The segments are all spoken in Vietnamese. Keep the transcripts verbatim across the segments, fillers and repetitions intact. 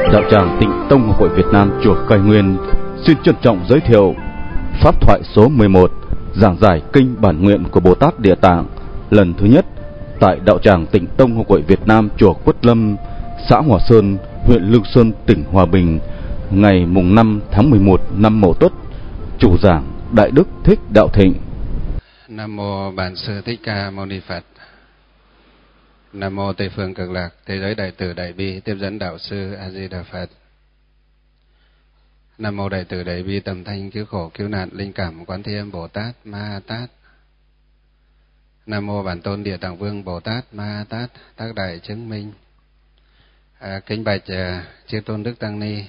Đạo tràng Tịnh Tông Học hội Việt Nam chùa Khai Nguyên xin trân trọng giới thiệu pháp thoại số mười một, giảng giải kinh bản nguyện của Bồ Tát Địa Tạng lần thứ nhất tại Đạo tràng Tịnh Tông Học hội Việt Nam chùa Quất Lâm, xã Hòa Sơn, huyện Lương Sơn, tỉnh Hòa Bình, ngày mùng năm tháng mười một năm Mậu Tuất. Chủ giảng Đại Đức Thích Đạo Thịnh. Nam mô Bản Sư Thích Ca Mâu Ni Phật. Nam mô Tây Phương Cực Lạc Thế Giới Đại Từ Đại Bi Tiếp Dẫn Đạo Sư A Di Đà Phật. Nam mô Đại Từ Đại Bi Tầm Thanh Cứu Khổ Cứu Nạn Linh Cảm Quán Thế Âm Bồ Tát Ma Tát. Nam mô Bản Tôn Địa Tạng Vương Bồ Tát Ma Tát Tác Đại Chứng Minh. À, kính bạch à, chư tôn đức tăng ni,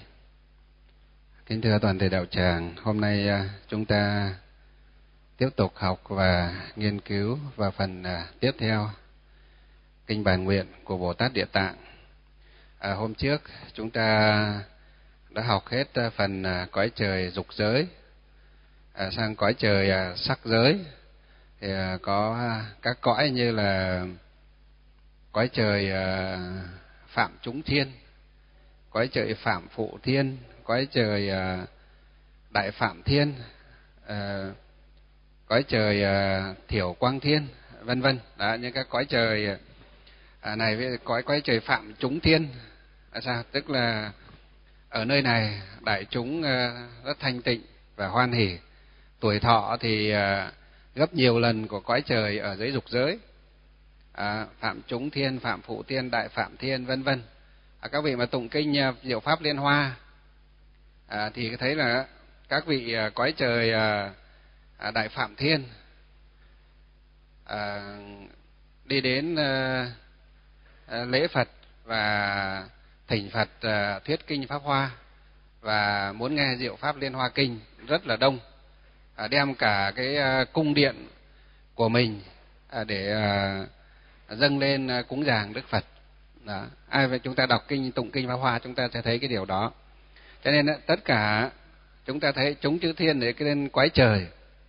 kính thưa toàn thể đạo tràng, hôm nay à, chúng ta tiếp tục học và nghiên cứu vào phần à, tiếp theo kinh bản nguyện của Bồ Tát Địa Tạng. À, hôm trước chúng ta đã học hết à, phần à, cõi trời dục giới, à, sang cõi trời à, sắc giới. Thì à, có à, các cõi như là cõi trời à, phạm chúng thiên, cõi trời phạm phụ thiên, cõi trời à, đại phạm thiên, à, cõi trời à, thiểu quang thiên, vân vân. Đó, những các cõi trời à, này với cõi cõi trời phạm chúng thiên là sao? Tức là ở nơi này đại chúng à, rất thanh tịnh và hoan hỷ, tuổi thọ thì à, gấp nhiều lần của cõi trời ở dưới dục giới. À, phạm chúng thiên, phạm phụ thiên, đại phạm thiên, vân vân. À, các vị mà tụng kinh uh, Diệu Pháp Liên Hoa à, thì thấy là các vị uh, cõi trời uh, uh, đại phạm thiên uh, đi đến uh, uh, lễ Phật và thỉnh Phật uh, thuyết kinh Pháp Hoa và muốn nghe Diệu Pháp Liên Hoa kinh rất là đông, uh, đem cả cái uh, cung điện của mình uh, để uh, dâng lên cúng dường Đức Phật. Đó. Ai vậy chúng ta đọc kinh tụng kinh Pháp Hoa chúng ta sẽ thấy cái điều đó. Cho nên tất cả chúng ta thấy chúng chư thiên để cái lên quái trời,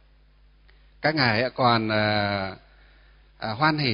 các ngài còn à, à, hoan hỷ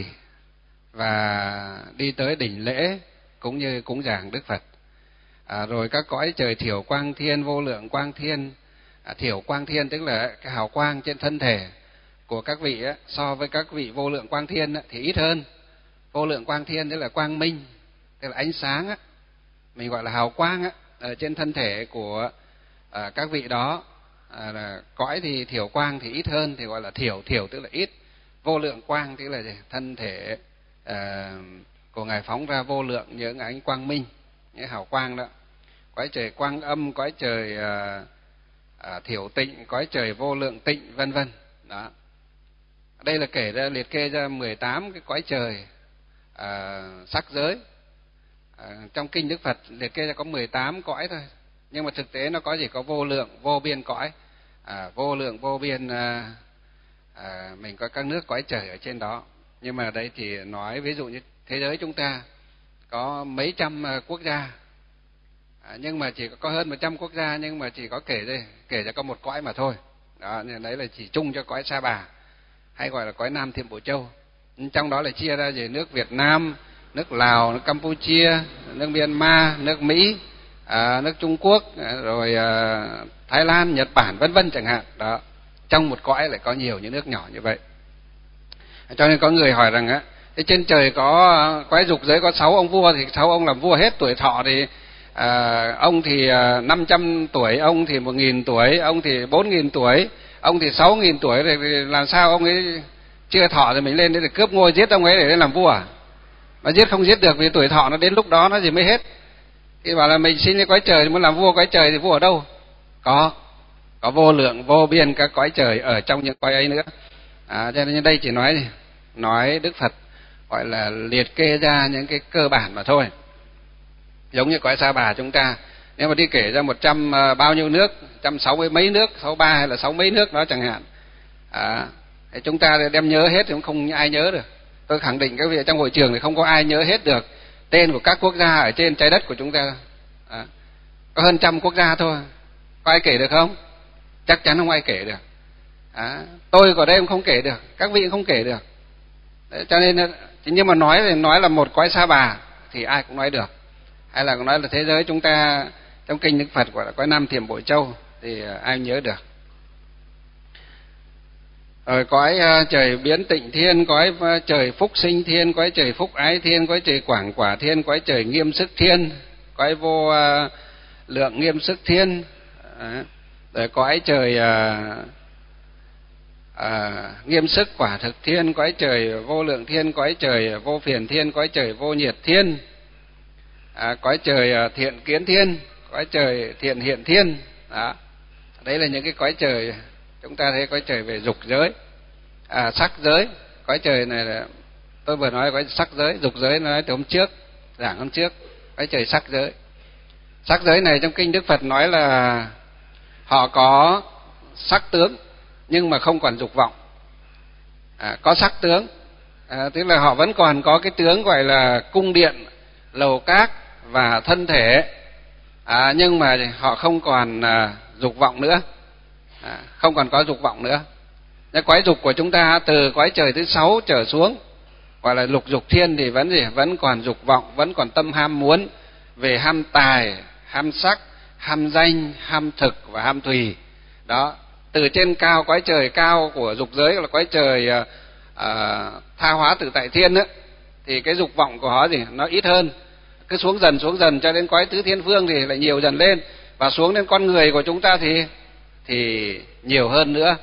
và đi tới đỉnh lễ cũng như cúng dường Đức Phật. À, rồi các cõi trời thiểu quang thiên, vô lượng quang thiên. À, thiểu quang thiên tức là cái hào quang trên thân thể của các vị á, so với các vị vô lượng quang thiên á, thì ít hơn. Vô lượng quang thiên tức là quang minh, tức là ánh sáng á, mình gọi là hào quang á, ở trên thân thể của à, các vị đó. À, là cõi thì thiểu quang thì ít hơn, thì gọi là thiểu, thiểu tức là ít. Vô lượng quang tức là gì? Thân thể à, của ngài phóng ra vô lượng những ánh quang minh, những hào quang đó. Cõi trời quang âm, cõi trời à, à, thiểu tịnh, cõi trời vô lượng tịnh, vân vân. Đó. Đây là kể ra liệt kê ra mười tám cái cõi trời à, sắc giới. À, trong kinh Đức Phật liệt kê ra có mười tám cõi thôi, nhưng mà thực tế nó có gì có vô lượng vô biên cõi. À, vô lượng vô biên à, à, mình có các nước cõi trời ở trên đó. Nhưng mà đây thì nói ví dụ như thế giới chúng ta có mấy trăm quốc gia, à, nhưng mà chỉ có hơn một trăm quốc gia, nhưng mà chỉ có kể đây kể ra có một cõi mà thôi. Đó, nên đấy là chỉ chung cho cõi Sa Bà, hay gọi là cõi Nam Thiểm Bộ Châu. Trong đó là chia ra về nước Việt Nam, nước Lào, nước Campuchia, nước Myanmar, nước Mỹ, à, nước Trung Quốc, rồi à, Thái Lan, Nhật Bản, vân vân chẳng hạn. Đó, trong một cõi lại có nhiều những nước nhỏ như vậy. Cho nên có người hỏi rằng á, thế trên trời có cõi dục giới có sáu ông vua, thì sáu ông làm vua hết tuổi thọ thì à, ông thì à, năm trăm tuổi, ông thì một nghìn tuổi, ông thì bốn nghìn tuổi, ông thì sáu nghìn tuổi, thì làm sao ông ấy chưa thọ rồi mình lên để cướp ngôi giết ông ấy để làm vua à? Mà giết không giết được vì tuổi thọ nó đến lúc đó nó gì mới hết. Thì bảo là mình sinh lên cõi trời thì muốn làm vua cõi trời thì vua ở đâu? Có, có vô lượng vô biên các cõi trời ở trong những cõi ấy nữa. À, cho nên đây chỉ nói nói Đức Phật gọi là liệt kê ra những cái cơ bản mà thôi. Giống như cõi Sa Bà chúng ta, nếu mà đi kể ra một trăm uh, bao nhiêu nước, một trăm sáu mươi mấy nước, sáu ba hay là sáu mấy nước đó chẳng hạn. À, thì chúng ta đem nhớ hết thì cũng không ai nhớ được. Tôi khẳng định các vị trong hội trường thì không có ai nhớ hết được tên của các quốc gia ở trên trái đất của chúng ta. À, có hơn trăm quốc gia thôi, có ai kể được không? Chắc chắn không ai kể được. À, tôi ở đây cũng không kể được, các vị cũng không kể được. Đấy, cho nên nhưng mà nói thì nói là một cõi Sa Bà thì ai cũng nói được. hay là nói là thế giới chúng ta trong kinh Đức Phật gọi là cõi Nam Thiểm Bội Châu, thì ai nhớ được. Rồi cõi trời biến tịnh thiên, cõi trời phúc sinh thiên, cõi trời phúc ái thiên, cõi trời quảng quả thiên, cõi trời nghiêm sức thiên, cõi vô lượng nghiêm sức thiên, rồi cõi trời à, à, nghiêm sức quả thực thiên, cõi trời vô lượng thiên, cõi trời vô phiền thiên, cõi trời vô nhiệt thiên, à, cõi trời thiện kiến thiên, cõi trời thiện hiện thiên. Đó, đấy là những cái cõi trời. Chúng ta thấy cõi trời về dục giới, à, sắc giới. Cõi trời này là tôi vừa nói cõi sắc giới, dục giới nói từ hôm trước, giảng hôm trước. Cõi trời sắc giới, sắc giới này trong kinh Đức Phật nói là họ có sắc tướng nhưng mà không còn dục vọng. À, có sắc tướng, à, tức là họ vẫn còn có cái tướng gọi là cung điện, lầu cát và thân thể, à, nhưng mà họ không còn à, dục vọng nữa, à, không còn có dục vọng nữa. Cái cõi dục của chúng ta từ cõi trời thứ sáu trở xuống gọi là lục dục thiên thì vẫn gì vẫn còn dục vọng, vẫn còn tâm ham muốn về ham tài, ham sắc, ham danh, ham thực và ham thùy. Đó, từ trên cao cõi trời cao của dục giới là cõi trời à, à, tha hóa tự tại thiên ấy, thì cái dục vọng của họ gì nó ít hơn, cứ xuống dần xuống dần cho đến cõi tứ thiên phương thì lại nhiều dần lên, và xuống đến con người của chúng ta thì thì nhiều hơn nữa,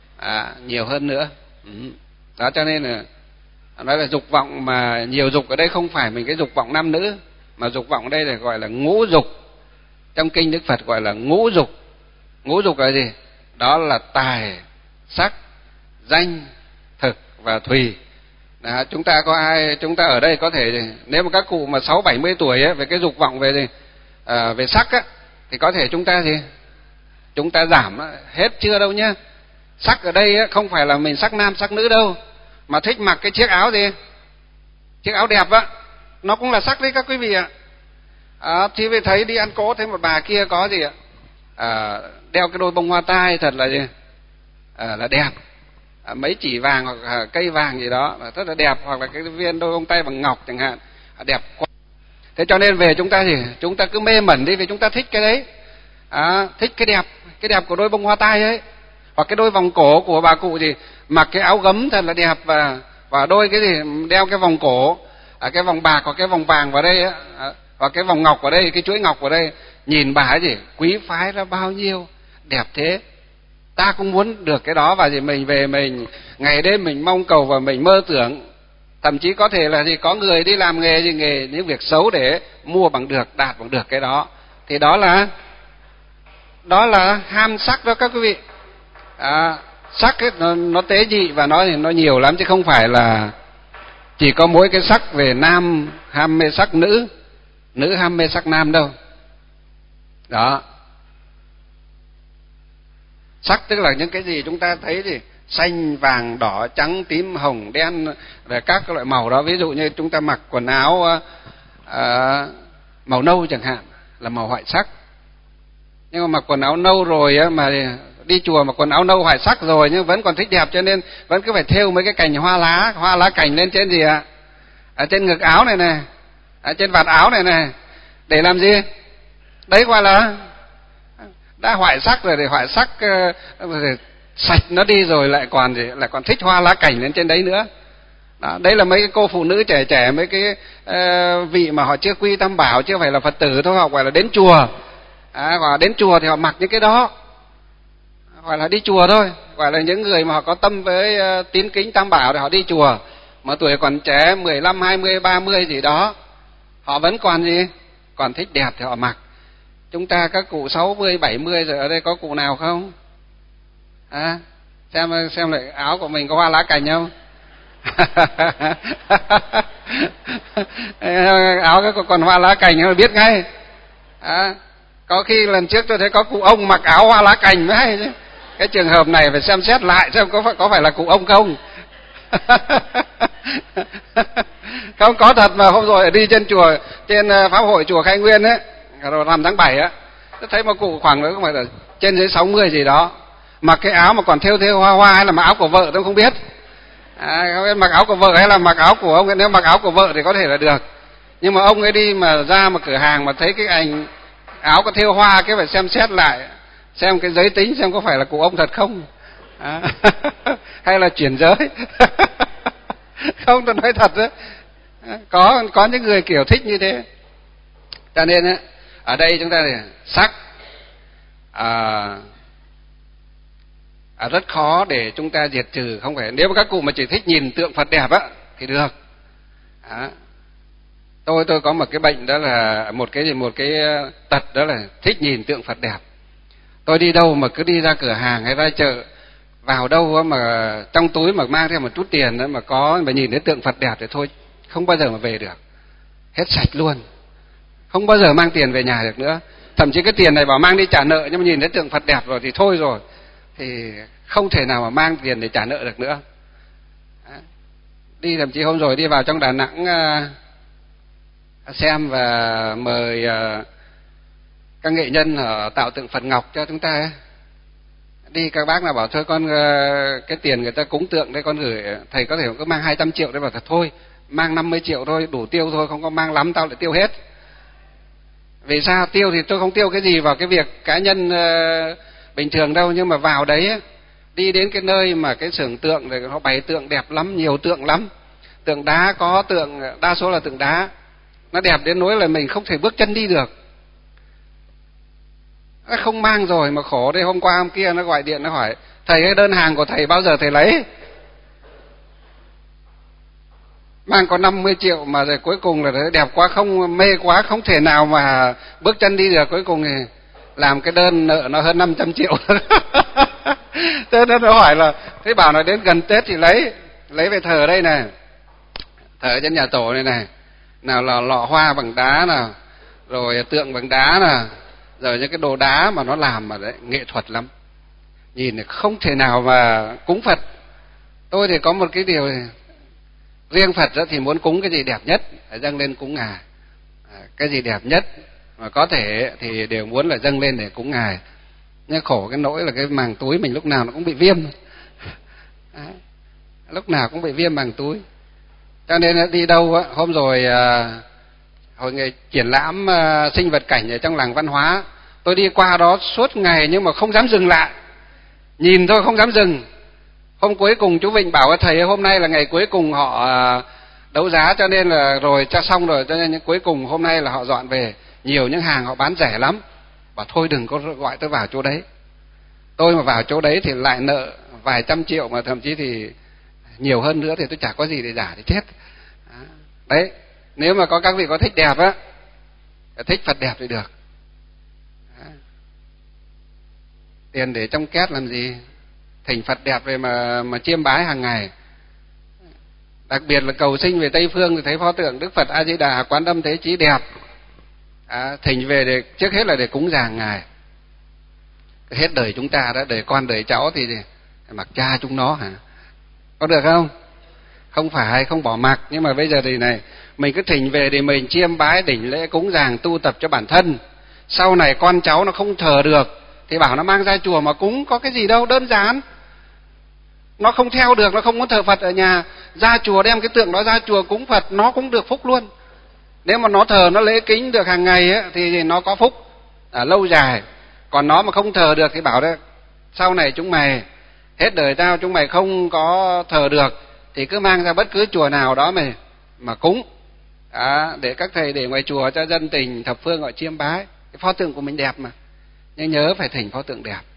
à, nhiều hơn nữa. Ừ. Đó, cho nên là nói là dục vọng mà nhiều dục ở đây không phải mình cái dục vọng nam nữ, mà dục vọng ở đây là gọi là ngũ dục. Trong kinh Đức Phật gọi là ngũ dục. Ngũ dục là gì? Đó là tài, sắc, danh, thực và thùy. Đó, chúng ta có ai chúng ta ở đây có thể, nếu mà các cụ mà sáu bảy mươi tuổi ấy, về cái dục vọng về gì à, về sắc á, thì có thể chúng ta gì chúng ta giảm hết chưa đâu nhá. Sắc ở đây á, không phải là mình sắc nam sắc nữ đâu, mà thích mặc cái chiếc áo gì, chiếc áo đẹp á, nó cũng là sắc đấy các quý vị ạ. À, thì về thấy đi ăn cỗ thấy một bà kia có gì ạ, à, đeo cái đôi bông hoa tai thật là gì à, là đẹp, à, mấy chỉ vàng hoặc à, cây vàng gì đó rất là đẹp, hoặc là cái viên đôi bông tai bằng ngọc chẳng hạn, à, đẹp quá. Thế cho nên về chúng ta gì chúng ta cứ mê mẩn đi vì chúng ta thích cái đấy, à, thích cái đẹp, cái đẹp của đôi bông hoa tai ấy, hoặc cái đôi vòng cổ của bà cụ gì mặc cái áo gấm thật là đẹp, và và đôi cái gì đeo cái vòng cổ, à, cái vòng bạc hoặc cái vòng vàng vào đây á, à, hoặc cái vòng ngọc vào đây, cái chuỗi ngọc vào đây, nhìn bà ấy gì quý phái ra bao nhiêu, đẹp thế. Ta cũng muốn được cái đó, và gì mình về mình ngày đêm mình mong cầu và mình mơ tưởng, thậm chí có thể là gì có người đi làm nghề gì nghề những việc xấu để mua bằng được, đạt bằng được cái đó, thì đó là đó là ham sắc đó các quý vị. À, sắc ấy, nó, nó tế nhị và nó thì nó nhiều lắm, chứ không phải là chỉ có mỗi cái sắc về nam ham mê sắc nữ, nữ ham mê sắc nam đâu. Đó, sắc tức là những cái gì chúng ta thấy thì xanh, vàng, đỏ, trắng, tím, hồng, đen, rồi các cái loại màu đó. Ví dụ như chúng ta mặc quần áo à, màu nâu chẳng hạn là màu hoại sắc, nhưng mà mặc quần áo nâu rồi á, mà đi chùa mặc quần áo nâu hoại sắc rồi nhưng vẫn còn thích đẹp, cho nên vẫn cứ phải thêu mấy cái cành hoa lá, hoa lá cành lên trên gì ạ, ở trên ngực áo này này, ở trên vạt áo này này, để làm gì? Đấy gọi là đã hoại sắc rồi, để hoại sắc uh, sạch nó đi rồi lại còn gì, lại còn thích hoa lá cành lên trên đấy nữa. Đó, đấy là mấy cái cô phụ nữ trẻ trẻ, mấy cái uh, vị mà họ chưa quy tam bảo, chưa phải là Phật tử thôi, họ gọi là đến chùa, à, gọi là đến chùa thì họ mặc những cái đó, gọi là đi chùa thôi, gọi là những người mà họ có tâm với uh, tín kính tam bảo thì họ đi chùa, mà tuổi còn trẻ mười lăm, hai mươi, ba mươi gì đó, họ vẫn còn gì, còn thích đẹp thì họ mặc. Chúng ta các cụ sáu mươi, bảy mươi rồi, ở đây có cụ nào không? À, xem xem lại áo của mình có hoa lá cành không? Áo có còn hoa lá cành không biết ngay. À, có khi lần trước tôi thấy có cụ ông mặc áo hoa lá cành mới hay chứ. Cái trường hợp này phải xem xét lại xem có phải, có phải là cụ ông không. Không, có thật mà. Hôm rồi đi trên chùa, trên pháp hội chùa Khai Nguyên ấy, rồi năm tháng bảy á, tôi thấy một cụ khoảng nữa không phải là trên dưới sáu mươi gì đó, mặc cái áo mà còn thêu thêu hoa hoa, hay là mặc áo của vợ tôi không biết. À, không biết mặc áo của vợ hay là mặc áo của ông. Nếu mặc áo của vợ thì có thể là được, Nhưng mà ông ấy đi mà ra mà cửa hàng mà thấy cái ảnh áo có thêu hoa, cái phải xem xét lại, xem cái giới tính xem có phải là cụ ông thật không, à, hay là chuyển giới. Không, tôi nói thật đấy, có có những người kiểu thích như thế. Cho nên ấy, ở đây chúng ta thì sắc à, à, rất khó để chúng ta diệt trừ. Không phải nếu mà các cụ mà chỉ thích nhìn tượng Phật đẹp á thì được. À, tôi tôi có một cái bệnh, đó là một cái một cái tật, đó là thích nhìn tượng Phật đẹp. Tôi đi đâu mà cứ đi ra cửa hàng hay ra chợ, vào đâu mà trong túi mà mang theo một chút tiền đó, mà có mà nhìn thấy tượng Phật đẹp thì thôi, không bao giờ mà về được, hết sạch luôn, không bao giờ mang tiền về nhà được nữa. Thậm chí cái tiền này bảo mang đi trả nợ, nhưng mà nhìn thấy tượng Phật đẹp rồi thì thôi rồi, thì không thể nào mà mang tiền để trả nợ được nữa. Đi thậm chí hôm rồi đi vào trong Đà Nẵng xem và mời các nghệ nhân ở tạo tượng Phật Ngọc cho chúng ta ấy. Đi các bác nào bảo thôi con, cái tiền người ta cúng tượng đây con gửi thầy, có thể có mang hai trăm triệu đấy, bảo thật thôi mang năm mươi triệu thôi đủ tiêu thôi, không có mang lắm tao lại tiêu hết. Vì sao? Tiêu thì tôi không tiêu cái gì vào cái việc cá nhân uh, bình thường đâu, nhưng mà vào đấy đi đến cái nơi mà cái xưởng tượng rồi nó bày tượng đẹp lắm, nhiều tượng lắm, tượng đá có tượng, đa số là tượng đá, nó đẹp đến nỗi là mình không thể bước chân đi được. Nó không mang rồi mà khổ đây. Hôm qua hôm kia nó gọi điện nó hỏi thầy ơi, đơn hàng của thầy bao giờ thầy lấy? Mang có năm mươi triệu mà rồi cuối cùng là đẹp quá, không mê quá, không thể nào mà bước chân đi được, cuối cùng thì làm cái đơn nợ nó hơn năm trăm triệu. Thế nên nó hỏi là thế bảo là đến gần Tết thì lấy lấy về thờ đây này, thờ trên nhà tổ này này, nào là lọ hoa bằng đá nào, rồi tượng bằng đá nào, rồi những cái đồ đá mà nó làm mà đấy nghệ thuật lắm, nhìn thì không thể nào mà cúng Phật. Tôi thì có một cái điều này, riêng Phật đó thì muốn cúng cái gì đẹp nhất phải dâng lên cúng Ngài, à, cái gì đẹp nhất mà có thể thì đều muốn là dâng lên để cúng Ngài. Nhưng khổ cái nỗi là cái màng túi mình lúc nào nó cũng bị viêm, à, lúc nào cũng bị viêm màng túi. Cho nên đi đâu á, hôm rồi à, hội nghị triển lãm à, sinh vật cảnh ở trong làng văn hóa, tôi đi qua đó suốt ngày nhưng mà không dám dừng lại, nhìn thôi không dám dừng. Hôm cuối cùng chú Vịnh bảo thầy hôm nay là ngày cuối cùng họ đấu giá, cho nên là rồi cho xong rồi, cho nên cuối cùng hôm nay là họ dọn về, nhiều những hàng họ bán rẻ lắm. Bảo thôi đừng có gọi tôi vào chỗ đấy, tôi mà vào chỗ đấy thì lại nợ vài trăm triệu, mà thậm chí thì nhiều hơn nữa thì tôi chả có gì để trả thì chết. Đấy, nếu mà có các vị có thích đẹp á, thích Phật đẹp thì được. Tiền để trong két làm gì? Thỉnh Phật đẹp về mà mà chiêm bái hàng ngày. Đặc biệt là cầu sinh về Tây Phương thì thấy pho tượng Đức Phật A Di Đà Quán Âm Thế Chí đẹp, à, thỉnh về để trước hết là để cúng dường Ngài. Hết đời chúng ta đó, đời con đời cháu thì mặc cha chúng nó hả? Có được không? Không phải không bỏ mặc, nhưng mà bây giờ thì này, mình cứ thỉnh về để mình chiêm bái đỉnh lễ cúng dường tu tập cho bản thân. Sau này con cháu nó không thờ được thì bảo nó mang ra chùa mà cúng, có cái gì đâu, đơn giản. Nó không theo được, nó không muốn thờ Phật ở nhà, ra chùa đem cái tượng đó ra chùa cúng Phật, nó cũng được phúc luôn. Nếu mà nó thờ, nó lễ kính được hàng ngày ấy, thì nó có phúc à, lâu dài. Còn nó mà không thờ được thì bảo đấy, sau này chúng mày hết đời tao chúng mày không có thờ được thì cứ mang ra bất cứ chùa nào đó mày mà cúng, à, để các thầy để ngoài chùa cho dân tình thập phương họ chiêm bái. Cái pho tượng của mình đẹp mà, nhưng nhớ phải thỉnh pho tượng đẹp,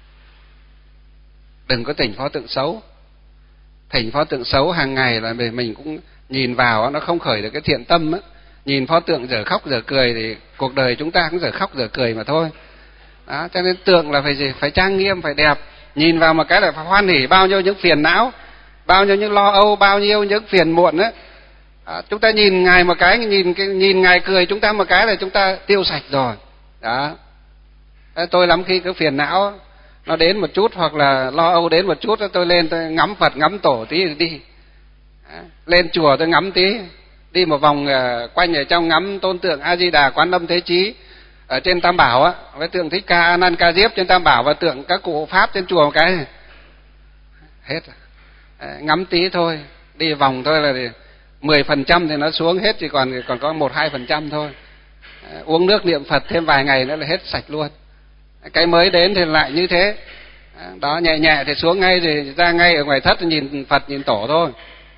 đừng có thỉnh pho tượng xấu. Thỉnh pho tượng xấu hàng ngày là mình cũng nhìn vào nó không khởi được cái thiện tâm á. Nhìn pho tượng giờ khóc giờ cười thì cuộc đời chúng ta cũng giờ khóc giờ cười mà thôi. Đó, cho nên tượng là phải gì? Phải trang nghiêm, phải đẹp. Nhìn vào một cái là phải hoan hỉ, bao nhiêu những phiền não, bao nhiêu những lo âu, bao nhiêu những phiền muộn á. À, chúng ta nhìn Ngài một cái, nhìn cái nhìn Ngài cười chúng ta một cái là chúng ta tiêu sạch rồi. Đó. Tôi lắm khi cứ phiền não nó đến một chút hoặc là lo âu đến một chút, tôi lên tôi ngắm Phật ngắm Tổ tí rồi đi. À, lên chùa tôi ngắm tí, đi một vòng uh, quanh ở trong ngắm tôn tượng A Di Đà Quán Âm Thế Chí ở trên Tam Bảo á, với tượng Thích Ca A Nan Ca Diếp trên Tam Bảo và tượng các cụ Pháp trên chùa một cái hết. À, ngắm tí thôi, đi vòng thôi là mười phần trăm thì nó xuống hết, chỉ còn còn có một hai phần trăm thôi. À, uống nước niệm Phật thêm vài ngày nữa là hết sạch luôn. Cái mới đến thì lại như thế. À, đó, nhẹ nhẹ thì xuống ngay, thì ra ngay ở ngoài thất nhìn Phật nhìn tổ thôi.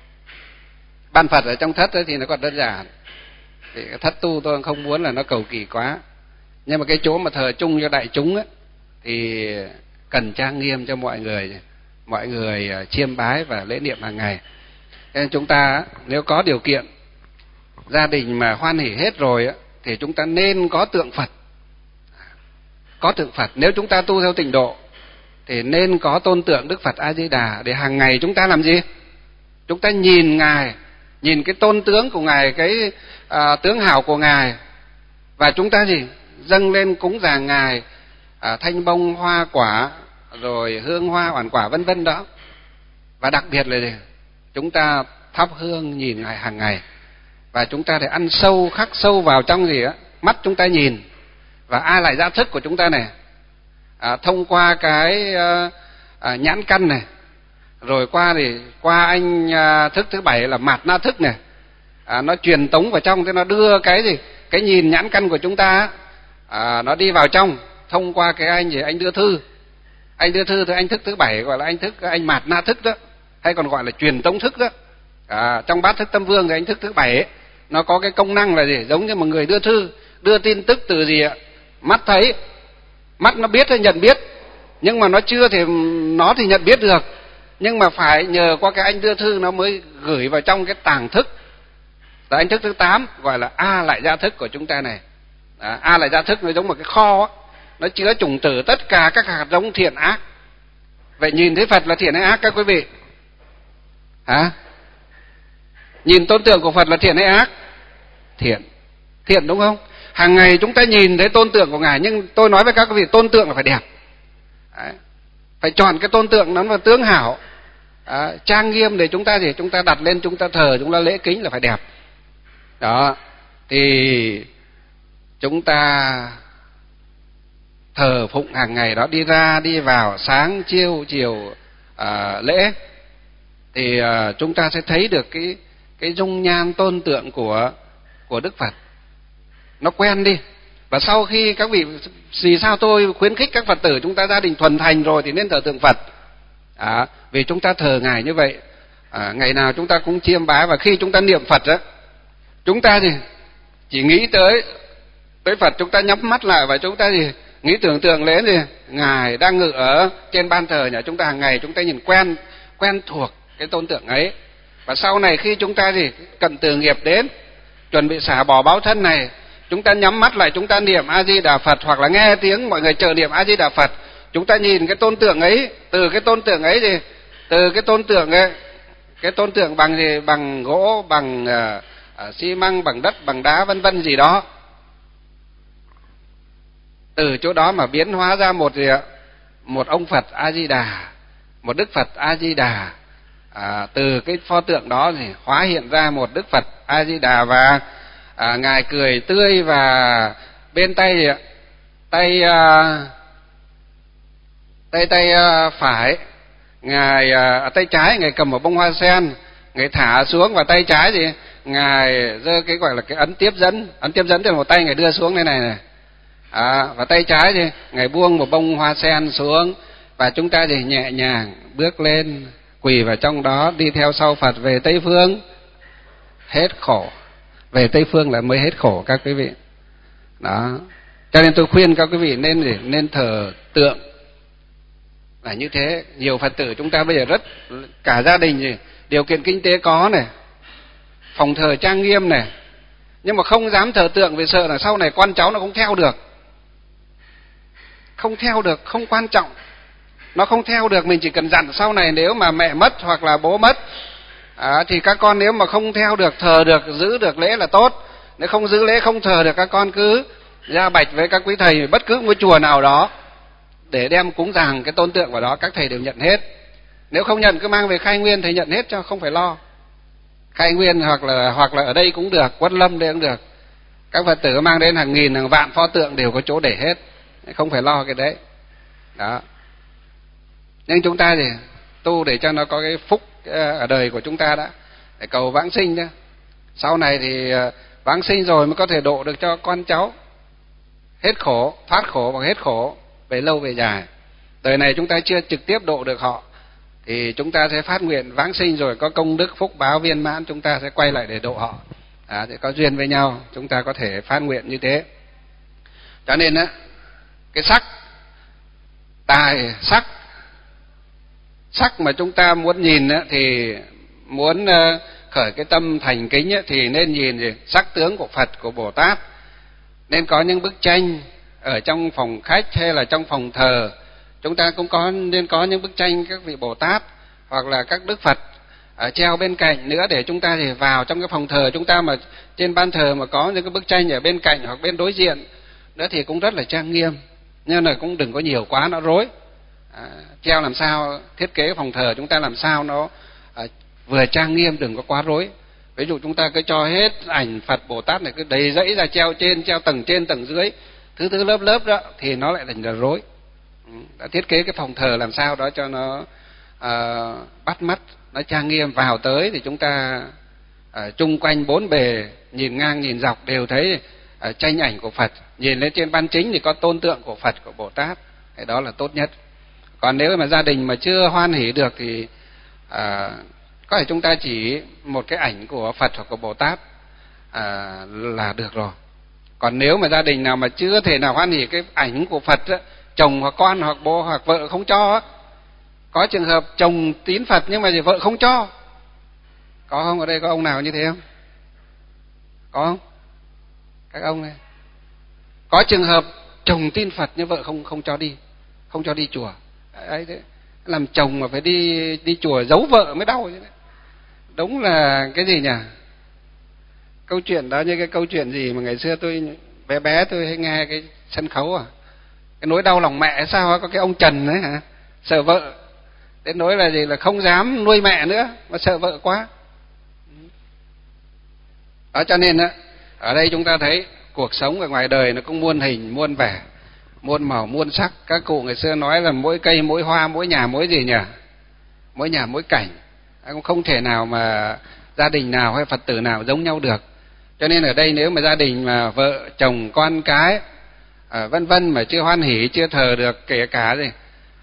Ban Phật ở trong thất ấy thì nó còn đơn giản. Thì cái thất tu tôi không muốn là nó cầu kỳ quá. Nhưng mà cái chỗ mà thờ chung cho đại chúng ấy, thì cần trang nghiêm cho mọi người, mọi người chiêm bái và lễ niệm hàng ngày. Nên chúng ta nếu có điều kiện, gia đình mà hoan hỉ hết rồi ấy, thì chúng ta nên có tượng Phật. Có tượng Phật. Nếu chúng ta tu theo tịnh độ thì nên có tôn tượng Đức Phật A Di Đà, để hàng ngày chúng ta làm gì? Chúng ta nhìn Ngài, nhìn cái tôn tướng của Ngài, cái à, tướng hào của Ngài, và chúng ta gì? Dâng lên cúng dường Ngài à, thanh bông hoa quả, rồi hương hoa oản quả vân vân đó. Và đặc biệt là gì? Chúng ta thắp hương nhìn Ngài hàng ngày, và chúng ta để ăn sâu, khắc sâu vào trong gì á, mắt chúng ta nhìn. Và A Lại Gia Thức của chúng ta này, à, thông qua cái à, à, nhãn căn này, rồi qua thì qua anh à, thức thứ bảy là Mạt Na Thức này, à, nó truyền tống vào trong, thế nó đưa cái gì, cái nhìn nhãn căn của chúng ta, à, nó đi vào trong thông qua cái anh gì, anh đưa thư, anh đưa thư thì anh thức thứ bảy gọi là anh thức, anh Mạt Na Thức đó, hay còn gọi là truyền tống thức đó. À, trong Bát Thức Tâm Vương thì anh thức thứ bảy ấy, nó có cái công năng là gì, giống như một người đưa thư, đưa tin tức từ gì ạ, mắt thấy, mắt nó biết hay nhận biết, nhưng mà nó chưa thì nó thì nhận biết được, nhưng mà phải nhờ qua cái anh đưa thư nó mới gửi vào trong cái tàng thức. Là anh thức thứ tám gọi là A Lại Gia Thức của chúng ta này. À, A Lại Gia Thức nó giống một cái kho á, nó chứa chủng tử tất cả các hạt giống thiện ác. Vậy nhìn thấy Phật là thiện hay ác các quý vị? Hả? Nhìn tôn tượng của Phật là thiện hay ác? Thiện. Thiện đúng không? Hàng ngày chúng ta nhìn thấy tôn tượng của Ngài, nhưng tôi nói với các quý vị, tôn tượng là phải đẹp. Đấy. Phải chọn cái tôn tượng nó là tướng hảo, à, trang nghiêm để chúng ta gì, chúng ta đặt lên, chúng ta thờ, chúng ta lễ kính là phải đẹp. Đó. Thì chúng ta thờ phụng hàng ngày đó, đi ra đi vào, sáng chiều chiều à, lễ, thì à, chúng ta sẽ thấy được cái cái dung nhan tôn tượng của của Đức Phật. Nó quen đi. Và sau khi các vị, vì sao tôi khuyến khích các Phật tử chúng ta gia đình thuần thành rồi thì nên thờ tượng Phật? À, vì chúng ta thờ Ngài như vậy, à, ngày nào chúng ta cũng chiêm bái, và khi chúng ta niệm Phật á, chúng ta gì chỉ nghĩ tới tới Phật, chúng ta nhắm mắt lại và chúng ta gì nghĩ tưởng tượng đến gì Ngài đang ngự ở trên ban thờ nhà chúng ta, hàng ngày chúng ta nhìn quen quen thuộc cái tôn tượng ấy. Và sau này khi chúng ta gì cận tử nghiệp đến, chuẩn bị xả bỏ báo thân này, chúng ta nhắm mắt lại, chúng ta niệm A Di Đà Phật, hoặc là nghe tiếng mọi người chờ niệm A Di Đà Phật, chúng ta nhìn cái tôn tượng ấy, từ cái tôn tượng ấy gì từ cái tôn tượng ấy, cái tôn tượng bằng gì, bằng gỗ, bằng uh, uh, xi măng, bằng đất, bằng đá vân vân gì đó, từ chỗ đó mà biến hóa ra một gì ạ, một ông Phật A Di Đà, một Đức Phật A Di Đà. À, từ cái pho tượng đó thì hóa hiện ra một Đức Phật A Di Đà, và à, Ngài cười tươi, và bên tay gì ạ, tay à, tay tay à, phải Ngài à, tay trái Ngài cầm một bông hoa sen, Ngài thả xuống, và tay trái gì Ngài giơ cái gọi là cái ấn tiếp dẫn, ấn tiếp dẫn thì một tay Ngài đưa xuống đây này này. À, và tay trái thì Ngài buông một bông hoa sen xuống, và chúng ta thì nhẹ nhàng bước lên, quỳ vào trong đó, đi theo sau Phật về Tây Phương, hết khổ. Về Tây Phương là mới hết khổ các quý vị. Đó. Cho nên tôi khuyên các quý vị nên gì? Nên thờ tượng là như thế. Nhiều Phật tử chúng ta bây giờ rất, cả gia đình gì, điều kiện kinh tế có này, phòng thờ trang nghiêm này, nhưng mà không dám thờ tượng vì sợ là sau này con cháu nó không theo được. Không theo được, không quan trọng. Nó không theo được, mình chỉ cần dặn sau này nếu mà mẹ mất hoặc là bố mất, à, thì các con nếu mà không theo được, thờ được, giữ được lễ là tốt. Nếu không giữ lễ, không thờ được, các con cứ ra bạch với các quý thầy bất cứ một chùa nào đó để đem cúng dường cái tôn tượng vào đó, các thầy đều nhận hết. Nếu không nhận cứ mang về Khai Nguyên, thầy nhận hết cho, không phải lo. Khai Nguyên hoặc là hoặc là ở đây cũng được, Quất Lâm đây cũng được. Các Phật tử mang đến hàng nghìn hàng vạn pho tượng đều có chỗ để hết, không phải lo cái đấy. Đó. Nhưng chúng ta thì tu để cho nó có cái phúc ở đời của chúng ta đã, để cầu vãng sinh đó. Sau này thì vãng sinh rồi mới có thể độ được cho con cháu hết khổ, thoát khổ và hết khổ về lâu về dài. Đời này chúng ta chưa trực tiếp độ được họ thì chúng ta sẽ phát nguyện vãng sinh rồi có công đức phúc báo viên mãn, chúng ta sẽ quay lại để độ họ. À, thì có duyên với nhau chúng ta có thể phát nguyện như thế. Cho nên á, cái sắc, tài sắc, sắc mà chúng ta muốn nhìn á, thì muốn uh, khởi cái tâm thành kính á, thì nên nhìn gì? Sắc tướng của Phật, của Bồ Tát. Nên có những bức tranh ở trong phòng khách hay là trong phòng thờ, chúng ta cũng có nên có những bức tranh các vị Bồ Tát hoặc là các Đức Phật ở treo bên cạnh nữa, để chúng ta thì vào trong cái phòng thờ chúng ta mà trên ban thờ mà có những cái bức tranh ở bên cạnh hoặc bên đối diện nữa thì cũng rất là trang nghiêm, nhưng là cũng đừng có nhiều quá nó rối. À, treo làm sao, thiết kế phòng thờ chúng ta làm sao nó à, vừa trang nghiêm, đừng có quá rối. Ví dụ chúng ta cứ cho hết ảnh Phật Bồ Tát này cứ đầy dãy ra treo trên, treo tầng trên tầng dưới, thứ thứ lớp lớp đó thì nó lại thành là rối. Đã thiết kế cái phòng thờ làm sao đó cho nó à, bắt mắt, nó trang nghiêm. Vào tới thì chúng ta à, chung quanh bốn bề, nhìn ngang nhìn dọc đều thấy à, tranh ảnh của Phật. Nhìn lên trên ban chính thì có tôn tượng của Phật, của Bồ Tát, cái đó là tốt nhất. Còn nếu mà gia đình mà chưa hoan hỷ được thì à, có thể chúng ta chỉ một cái ảnh của Phật hoặc của Bồ Tát à, là được rồi. Còn nếu mà gia đình nào mà chưa thể nào hoan hỷ cái ảnh của Phật á, chồng hoặc con hoặc bố hoặc vợ không cho á, có trường hợp chồng tín Phật nhưng mà vợ không cho, có không? Ở đây có ông nào như thế không? Có không? Các ông này có trường hợp chồng tin Phật nhưng vợ không không cho đi, không cho đi chùa. Đấy, đấy. Làm chồng mà phải đi đi chùa giấu vợ mới đau chứ. Đúng là cái gì nhỉ? Câu chuyện đó như cái câu chuyện gì mà ngày xưa tôi bé bé tôi hay nghe cái sân khấu à, cái nỗi đau lòng mẹ sao có cái ông Trần ấy hả, sợ vợ đến nỗi là gì là không dám nuôi mẹ nữa mà sợ vợ quá. Đó, cho nên á, ở đây chúng ta thấy cuộc sống ở ngoài đời nó cũng muôn hình muôn vẻ, muôn màu muôn sắc. Các cụ ngày xưa nói là mỗi cây mỗi hoa, mỗi nhà mỗi gì nhỉ? Mỗi nhà mỗi cảnh. Cũng không thể nào mà gia đình nào hay Phật tử nào giống nhau được. Cho nên ở đây nếu mà gia đình mà vợ chồng con cái à, vân vân mà chưa hoan hỷ, chưa thờ được kể cả gì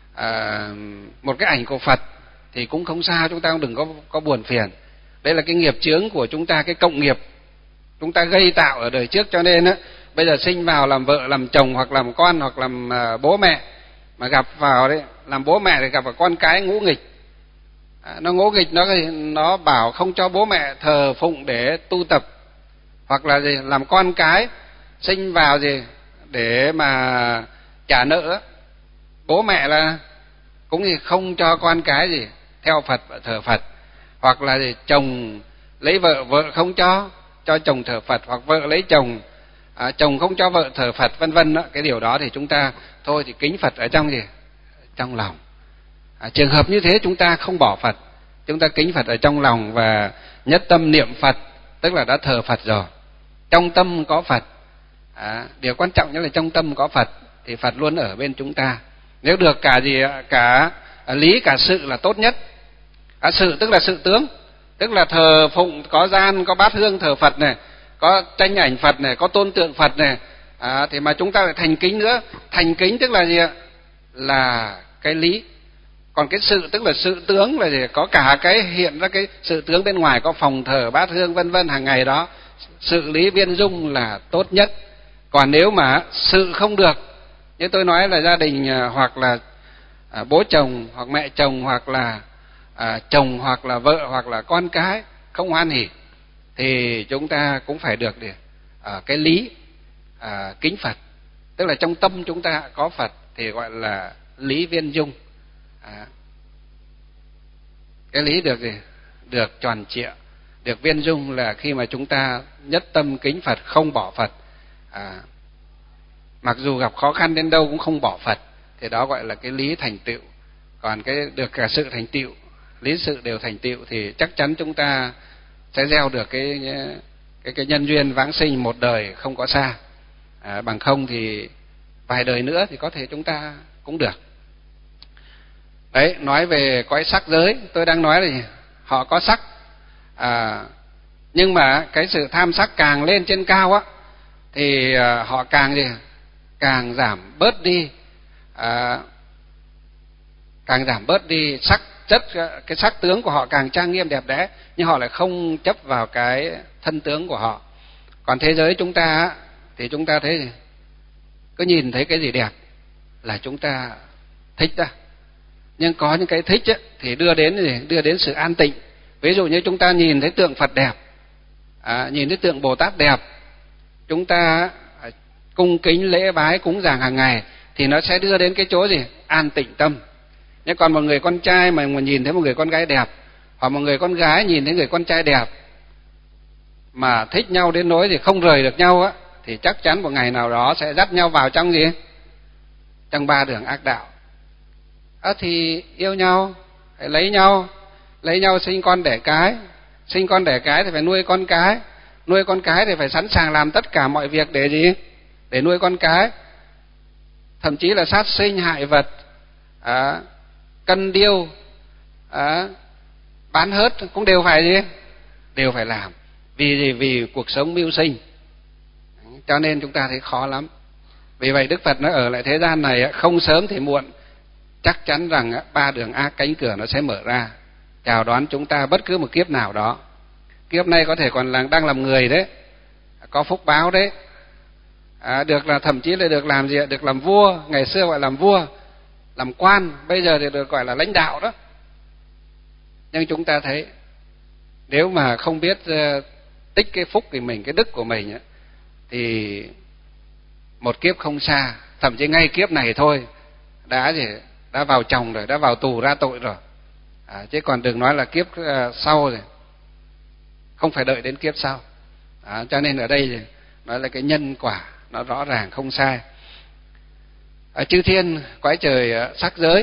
à, một cái ảnh của Phật thì cũng không sao, chúng ta cũng đừng có có buồn phiền. Đây là cái nghiệp chướng của chúng ta, cái cộng nghiệp chúng ta gây tạo ở đời trước. Cho nên á, bây giờ sinh vào làm vợ làm chồng hoặc làm con hoặc làm à, bố mẹ mà gặp vào đấy làm bố mẹ thì gặp vào con cái ngỗ nghịch. À, nó ngỗ nghịch, nó nó bảo không cho bố mẹ thờ phụng để tu tập, hoặc là gì làm con cái sinh vào gì để mà trả nợ, bố mẹ là cũng gì không cho con cái gì theo Phật và thờ Phật, hoặc là gì chồng lấy vợ, vợ không cho cho chồng thờ Phật, hoặc vợ lấy chồng à, chồng không cho vợ thờ Phật, vân vân đó. Cái điều đó thì chúng ta thôi thì kính Phật ở trong gì trong lòng. À, trường hợp như thế chúng ta không bỏ Phật, chúng ta kính Phật ở trong lòng và nhất tâm niệm Phật, tức là đã thờ Phật rồi, trong tâm có Phật. À, điều quan trọng nhất là trong tâm có Phật thì Phật luôn ở bên chúng ta. Nếu được cả gì cả lý cả sự là tốt nhất. À, sự tức là sự tướng, tức là thờ phụng có gian, có bát hương thờ Phật này, có tranh ảnh Phật này, có tôn tượng Phật này. À, thì mà chúng ta lại thành kính nữa. Thành kính tức là gì ạ? Là cái lý. Còn cái sự tức là sự tướng là gì? Có cả cái hiện ra cái sự tướng bên ngoài, có phòng thờ bát hương vân vân hàng ngày đó. Sự lý viên dung là tốt nhất. Còn nếu mà sự không được, như tôi nói là gia đình hoặc là à, bố chồng hoặc mẹ chồng hoặc là à, chồng hoặc là vợ hoặc là con cái không hoan hỉ thì chúng ta cũng phải được để à, cái lý à, kính Phật, tức là trong tâm chúng ta có Phật thì gọi là lý viên dung. À, cái lý được gì được tròn trịa, được viên dung là khi mà chúng ta nhất tâm kính Phật, không bỏ Phật. À, mặc dù gặp khó khăn đến đâu cũng không bỏ Phật thì đó gọi là cái lý thành tựu. Còn cái được cả sự thành tựu, lý sự đều thành tựu thì chắc chắn chúng ta sẽ gieo được cái cái cái nhân duyên vãng sinh một đời không có xa. À, bằng không thì vài đời nữa thì có thể chúng ta cũng được. Đấy, nói về cõi sắc giới, tôi đang nói là họ có sắc. À, Nhưng mà cái sự tham sắc càng lên trên cao á thì họ càng gì càng giảm bớt đi à, càng giảm bớt đi sắc chất, cái sắc tướng của họ càng trang nghiêm đẹp đẽ, nhưng họ lại không chấp vào cái thân tướng của họ. Còn thế giới chúng ta thì chúng ta thấy gì? Cứ nhìn thấy cái gì đẹp là chúng ta thích đó. Nhưng có những cái thích ấy, thì đưa đến gì? Đưa đến sự an tịnh. Ví dụ như chúng ta nhìn thấy tượng Phật đẹp, à, nhìn thấy tượng Bồ Tát đẹp, chúng ta cung kính lễ bái cúng dường hàng ngày thì nó sẽ đưa đến cái chỗ gì? An tịnh tâm. Nhưng còn một người con trai mà nhìn thấy một người con gái đẹp, hoặc một người con gái nhìn thấy người con trai đẹp mà thích nhau đến nỗi thì không rời được nhau á, thì chắc chắn một ngày nào đó sẽ dắt nhau vào trong gì? Trong ba đường ác đạo. À, thì yêu nhau, phải lấy nhau, lấy nhau sinh con đẻ cái, sinh con đẻ cái thì phải nuôi con cái, nuôi con cái thì phải sẵn sàng làm tất cả mọi việc để gì? Để nuôi con cái. Thậm chí là sát sinh hại vật, à, cân điêu, à, bán hớt cũng đều phải gì? Đều phải làm. Vì gì? Vì cuộc sống mưu sinh. Cho nên chúng ta thấy khó lắm. Vì vậy Đức Phật nói ở lại thế gian này không sớm thì muộn, chắc chắn rằng ba đường ác cánh cửa nó sẽ mở ra, chào đón chúng ta bất cứ một kiếp nào đó. Kiếp này có thể còn là đang làm người đấy, có phúc báo đấy, à, được là thậm chí là được làm gì? Được làm vua. Ngày xưa gọi làm vua, làm quan, bây giờ thì được gọi là lãnh đạo đó. Nhưng chúng ta thấy nếu mà không biết uh, tích cái phúc của mình, cái đức của mình ấy, thì một kiếp không xa, thậm chí ngay kiếp này thôi đã gì? Đã vào chồng rồi, đã vào tù ra tội rồi, à, chứ còn đừng nói là kiếp uh, sau rồi, không phải đợi đến kiếp sau. À, cho nên ở đây nói là cái nhân quả nó rõ ràng không sai. Ở chư thiên cõi trời sắc giới,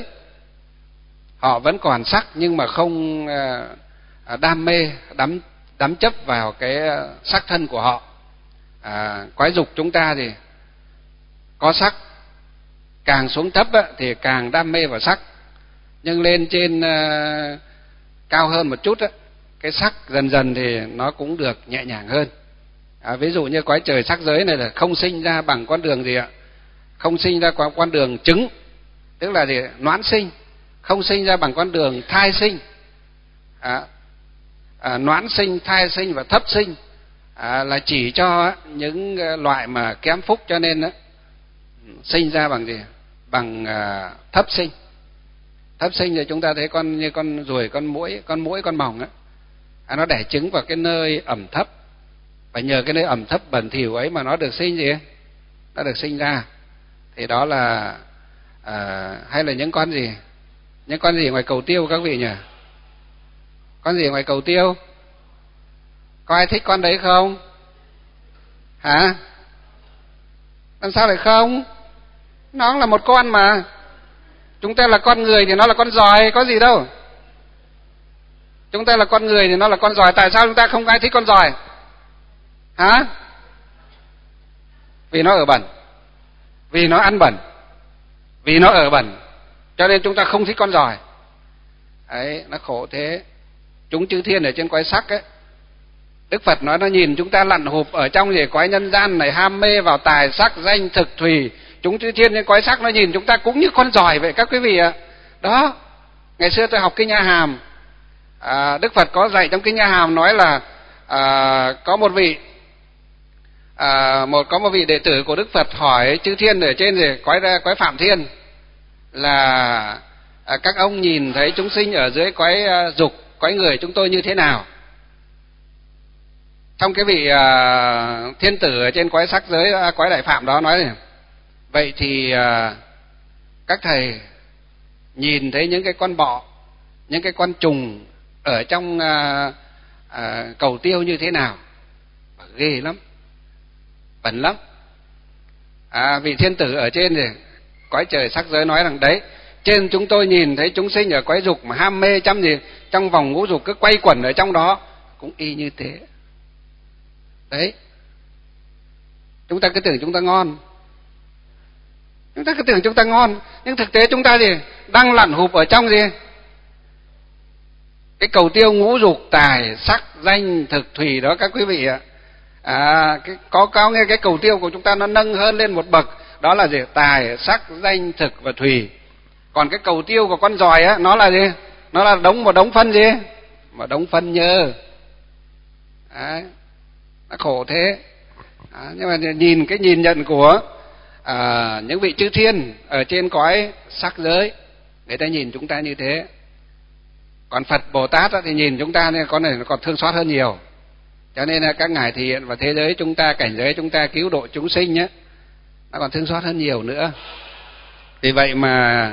họ vẫn còn sắc nhưng mà không uh, đam mê, đắm đắm chấp vào cái sắc thân của họ. À, quái dục chúng ta thì có sắc, càng xuống thấp á, thì càng đam mê vào sắc, nhưng lên trên uh, cao hơn một chút á, cái sắc dần dần thì nó cũng được nhẹ nhàng hơn. À, ví dụ như cõi trời sắc giới này là không sinh ra bằng con đường gì ạ? Không sinh ra qua con đường trứng, tức là gì? Noãn sinh, không sinh ra bằng con đường thai sinh. À, à, noãn sinh, thai sinh và thấp sinh à, là chỉ cho những loại mà kém phúc, cho nên á, sinh ra bằng gì? Bằng à, thấp sinh. Thấp sinh thì chúng ta thấy con như con ruồi, con muỗi, con muỗi, con mòng á, à, nó đẻ trứng vào cái nơi ẩm thấp, và nhờ cái nơi ẩm thấp bẩn thỉu ấy mà nó được sinh gì? Nó được sinh ra. Thì đó là à, hay là những con gì? Những con gì ngoài cầu tiêu các vị nhỉ? Con gì ngoài cầu tiêu? Có ai thích con đấy không? Hả? Làm sao lại không? Nó là một con mà. Chúng ta là con người thì nó là con giòi, có gì đâu. Chúng ta là con người thì nó là con giòi. Tại sao chúng ta không ai thích con giòi? Hả? Vì nó ở bẩn, vì nó ăn bẩn, vì nó ở bẩn, cho nên chúng ta không thích con giòi. Đấy, nó khổ thế. Chúng chư thiên ở trên cõi sắc ấy, Đức Phật nói nó nhìn chúng ta lặn hụp ở trong gì cõi nhân gian này, ham mê vào tài sắc danh thực thùy. Chúng chư thiên trên cõi sắc nó nhìn chúng ta cũng như con giòi vậy các quý vị ạ. Đó, ngày xưa tôi học kinh A Hàm, à, Đức Phật có dạy trong kinh A Hàm nói là à, có một vị à, một có một vị đệ tử của Đức Phật hỏi chư thiên ở trên gì cõi cõi Phạm Thiên là à, các ông nhìn thấy chúng sinh ở dưới cõi à, dục, cõi người chúng tôi như thế nào? Trong cái vị à, thiên tử ở trên cõi sắc giới, à, cõi Đại Phạm đó nói này, vậy thì à, các thầy nhìn thấy những cái con bọ, những cái con trùng ở trong à, à, cầu tiêu như thế nào? Ghê lắm, bẩn lắm. À, vị thiên tử ở trên thì cõi trời sắc giới nói rằng đấy, trên chúng tôi nhìn thấy chúng sinh ở cõi dục mà ham mê chăm gì trong vòng ngũ dục, cứ quay quẩn ở trong đó, cũng y như thế. Đấy, chúng ta cứ tưởng chúng ta ngon, chúng ta cứ tưởng chúng ta ngon, nhưng thực tế chúng ta gì đang lặn hụp ở trong gì Cái cầu tiêu ngũ dục tài sắc danh thực thủy đó các quý vị ạ. À, cái, có có nghe cái cầu tiêu của chúng ta nó nâng hơn lên một bậc, đó là gì? Tài sắc danh thực và thủy. Còn cái cầu tiêu của con giòi á, nó là gì? Nó là đống một đống phân gì? Một đống phân nhơ. Đấy, nó khổ thế. À, nhưng mà nhìn cái nhìn nhận của à, những vị chư thiên ở trên cõi sắc giới, người ta nhìn chúng ta như thế. Còn Phật Bồ Tát thì nhìn chúng ta nên con này còn thương xót hơn nhiều. Cho nên là các ngài thể hiện vào thế giới chúng ta, cảnh giới chúng ta, cứu độ chúng sinh nhé, nó còn thương xót hơn nhiều nữa. Vì vậy mà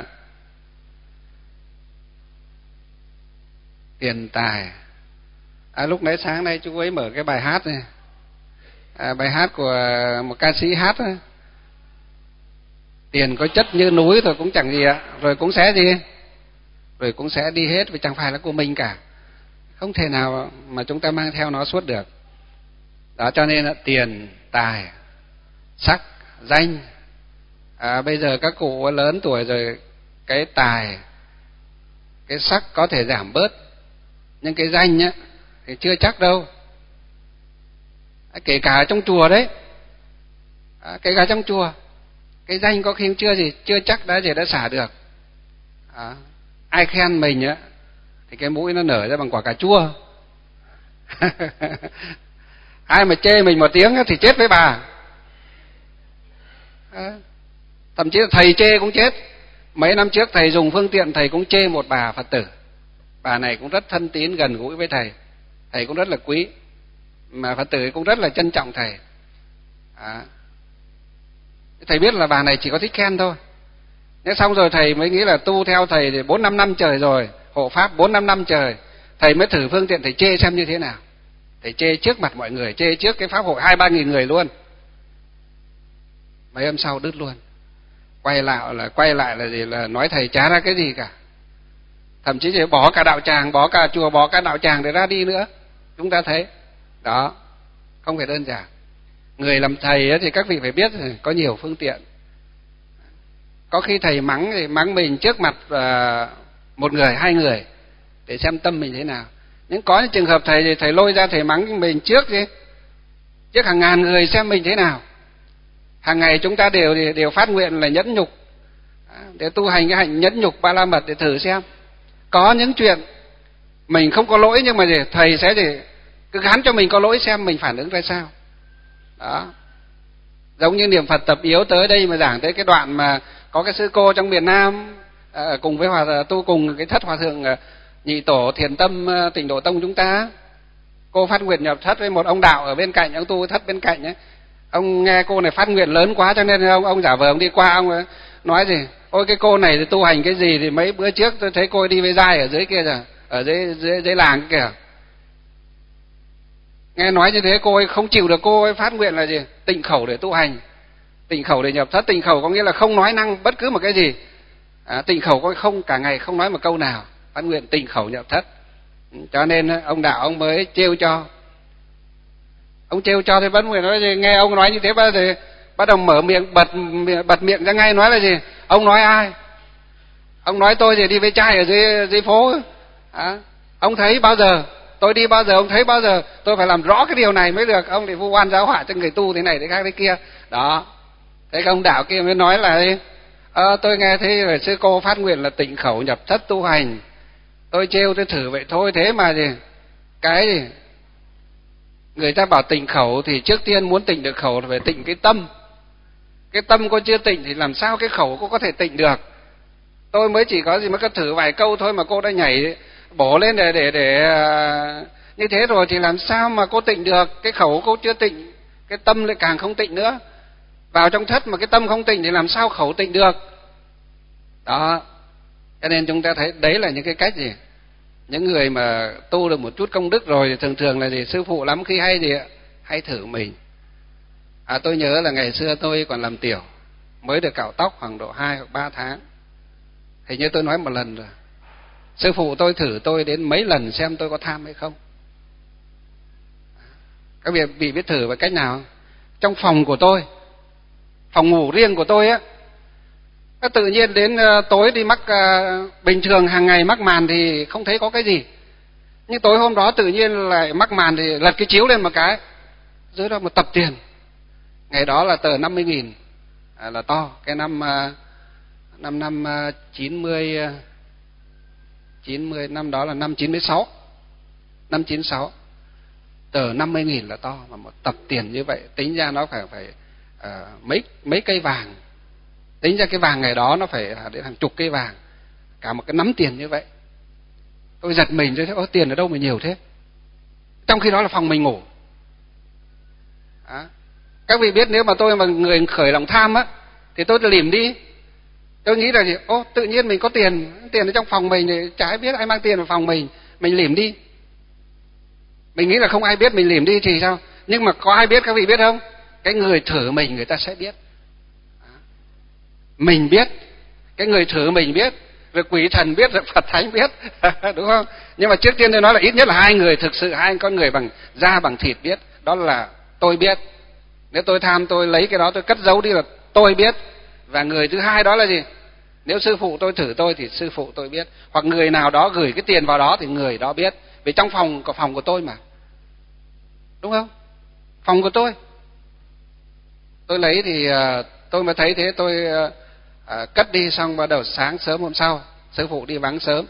tiền tài, à, lúc nãy sáng nay chú ấy mở cái bài hát này, à, bài hát của một ca sĩ hát ấy. Tiền có chất như núi rồi cũng chẳng gì ạ, rồi cũng sẽ gì, rồi cũng sẽ đi hết, vì chẳng phải là của mình cả, không thể nào mà chúng ta mang theo nó suốt được. Đó, cho nên là tiền tài sắc danh, à, bây giờ các cụ lớn tuổi rồi, cái tài cái sắc có thể giảm bớt, nhưng cái danh nhá thì chưa chắc đâu. À, kể cả trong chùa đấy, à, kể cả trong chùa cái danh có khi chưa gì chưa chắc đã gì đã xả được. À, ai khen mình á thì cái mũi nó nở ra bằng quả cà chua. Ai mà chê mình một tiếng thì chết với bà. À, thậm chí là thầy chê cũng chết. Mấy năm trước thầy dùng phương tiện, thầy cũng chê một bà Phật tử. Bà này cũng rất thân tín gần gũi với thầy, thầy cũng rất là quý, mà Phật tử cũng rất là trân trọng thầy. À, thầy biết là bà này chỉ có thích khen thôi. Thế xong rồi thầy mới nghĩ là tu theo thầy thì bốn năm năm trời rồi, hộ pháp bốn năm năm trời, thầy mới thử phương tiện thầy chê xem như thế nào. Thầy chê trước mặt mọi người, chê trước cái pháp hội hai ba nghìn người luôn. Mấy hôm sau đứt luôn. Quay lại là quay lại là gì, là nói thầy chả ra cái gì cả. Thậm chí thì bỏ cả đạo tràng, bỏ cả chùa, bỏ cả đạo tràng để ra đi nữa. Chúng ta thấy đó, không phải đơn giản. Người làm thầy thì các vị phải biết có nhiều phương tiện. Có khi thầy mắng thì mắng mình trước mặt một người, hai người để xem tâm mình thế nào. Nhưng có những trường hợp thầy thì thầy lôi ra thầy mắng mình trước chứ, trước hàng ngàn người xem mình thế nào. Hàng ngày chúng ta đều đều phát nguyện là nhẫn nhục, để tu hành cái hạnh nhẫn nhục ba la mật để thử xem. Có những chuyện mình không có lỗi, nhưng mà gì thầy sẽ gì cứ gán cho mình có lỗi xem mình phản ứng ra sao. Đó, giống như niệm Phật tập yếu tới đây mà giảng tới cái đoạn mà có cái sư cô trong miền Nam à, cùng với hòa tu cùng cái thất hòa thượng Nhị Tổ Thiền Tâm Tịnh Độ Tông chúng ta, cô phát nguyện nhập thất với một ông đạo ở bên cạnh, ông tu thất bên cạnh ấy. Ông nghe cô này phát nguyện lớn quá cho nên ông ông giả vờ ông đi qua, ông nói gì, ôi cái cô này thì tu hành cái gì, thì mấy bữa trước tôi thấy cô đi với giai ở dưới kia rồi, ở dưới dưới dưới làng kìa. Nghe nói như thế cô ấy không chịu được, cô ấy phát nguyện là gì, tịnh khẩu để tu hành, tịnh khẩu để nhập thất. Tịnh khẩu có nghĩa là không nói năng bất cứ một cái gì. À, tịnh khẩu có không cả ngày không nói một câu nào, phát nguyện tịnh khẩu nhập thất. Cho nên ông đạo ông mới trêu cho. Ông trêu cho thì vẫn nguyện nói gì, nghe ông nói như thế bắt đầu bắt đầu mở miệng bật bật miệng ra ngay, nói là gì, ông nói ai? Ông nói tôi thì đi với trai ở dưới dưới phố. À, ông thấy bao giờ? Tôi đi bao giờ? Ông thấy bao giờ? Tôi phải làm rõ cái điều này mới được. Ông thì vu oan giáo họa cho người tu thế này thế khác thế kia. Đó. Thế ông đạo kia mới nói là à, tôi nghe thấy là sư cô phát nguyện là tịnh khẩu nhập thất tu hành. Tôi trêu tôi thử vậy thôi, thế mà gì? Cái gì? Người ta bảo tịnh khẩu thì trước tiên muốn tịnh được khẩu thì phải tịnh cái tâm. Cái tâm cô chưa tịnh thì làm sao cái khẩu cô có thể tịnh được? Tôi mới chỉ có gì mới có thử vài câu thôi mà cô đã nhảy bổ lên để để để như thế rồi thì làm sao mà cô tịnh được? Cái khẩu cô chưa tịnh, cái tâm lại càng không tịnh nữa. Vào trong thất mà cái tâm không tịnh thì làm sao khẩu tịnh được? Đó. Cho nên chúng ta thấy đấy là những cái cách gì? Những người mà tu được một chút công đức rồi thì thường thường là gì? Sư phụ lắm khi hay gì ạ? Hay thử mình. À, tôi nhớ là ngày xưa tôi còn làm tiểu, mới được cạo tóc khoảng độ hai hoặc ba tháng. Hình như tôi nói một lần rồi. Sư phụ tôi thử tôi đến mấy lần xem tôi có tham hay không. Các vị, vị biết thử bằng cách nào? Trong phòng của tôi, phòng ngủ riêng của tôi á, tự nhiên đến tối đi mắc, bình thường hàng ngày mắc màn thì không thấy có cái gì. Nhưng tối hôm đó tự nhiên lại mắc màn thì lật cái chiếu lên một cái, dưới đó một tập tiền. Ngày đó là tờ năm mươi nghìn à, là to. Cái năm năm năm chín mươi chín mươi năm đó là năm chín mươi sáu, năm chín sáu, tờ năm mươi nghìn là to, mà một tập tiền như vậy tính ra nó phải phải à, mấy mấy cây vàng. Tính ra cái vàng ngày đó nó phải đến hàng chục cây vàng, cả một cái nắm tiền như vậy. Tôi giật mình, tôi thấy ôi tiền ở đâu mà nhiều thế, trong khi đó là phòng mình ngủ. À, các vị biết nếu mà tôi mà người khởi lòng tham á thì tôi lìm đi. Tôi nghĩ là gì? Ô, tự nhiên mình có tiền, tiền ở trong phòng mình thì chả ai biết ai mang tiền vào phòng mình, mình lìm đi. Mình nghĩ là không ai biết mình lìm đi thì sao? Nhưng mà có ai biết, các vị biết không? Cái người thử mình người ta sẽ biết. Mình biết, cái người thử mình biết, rồi quỷ thần biết, rồi Phật Thánh biết, đúng không? Nhưng mà trước tiên tôi nói là ít nhất là hai người thực sự, hai con người bằng da bằng thịt biết, đó là tôi biết. Nếu tôi tham tôi lấy cái đó tôi cất giấu đi là tôi biết. Và người thứ hai đó là gì? Nếu sư phụ tôi thử tôi thì sư phụ tôi biết, hoặc người nào đó gửi cái tiền vào đó thì người đó biết. Vì trong phòng có phòng của tôi mà, đúng không? Phòng của tôi. Tôi lấy thì tôi mà thấy thế tôi à, cất đi, xong bắt đầu sáng sớm hôm sau sư phụ đi vắng sớm,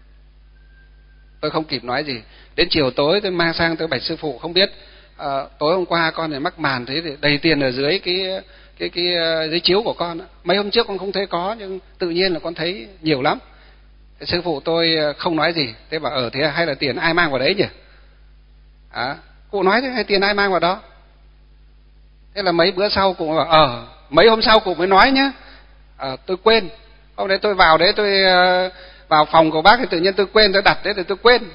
tôi không kịp nói gì. Đến chiều tối tôi mang sang tôi bạch sư phụ, không biết à, tối hôm qua con này mắc màn thế thì đầy tiền ở dưới cái cái cái giấy chiếu của con. Mấy hôm trước con không thấy có, nhưng tự nhiên là con thấy nhiều lắm. Thế sư phụ tôi không nói gì, thế bảo ở thế hay là tiền ai mang vào đấy nhỉ? À, cụ nói thế, hay tiền ai mang vào đó? Thế là mấy bữa sau cụ bảo ờ mấy hôm sau cụ mới nói nhá. À, tôi quên. Hôm đấy tôi vào đấy, tôi uh, vào phòng của bác thì tự nhiên tôi quên, tôi đặt đấy thì tôi quên.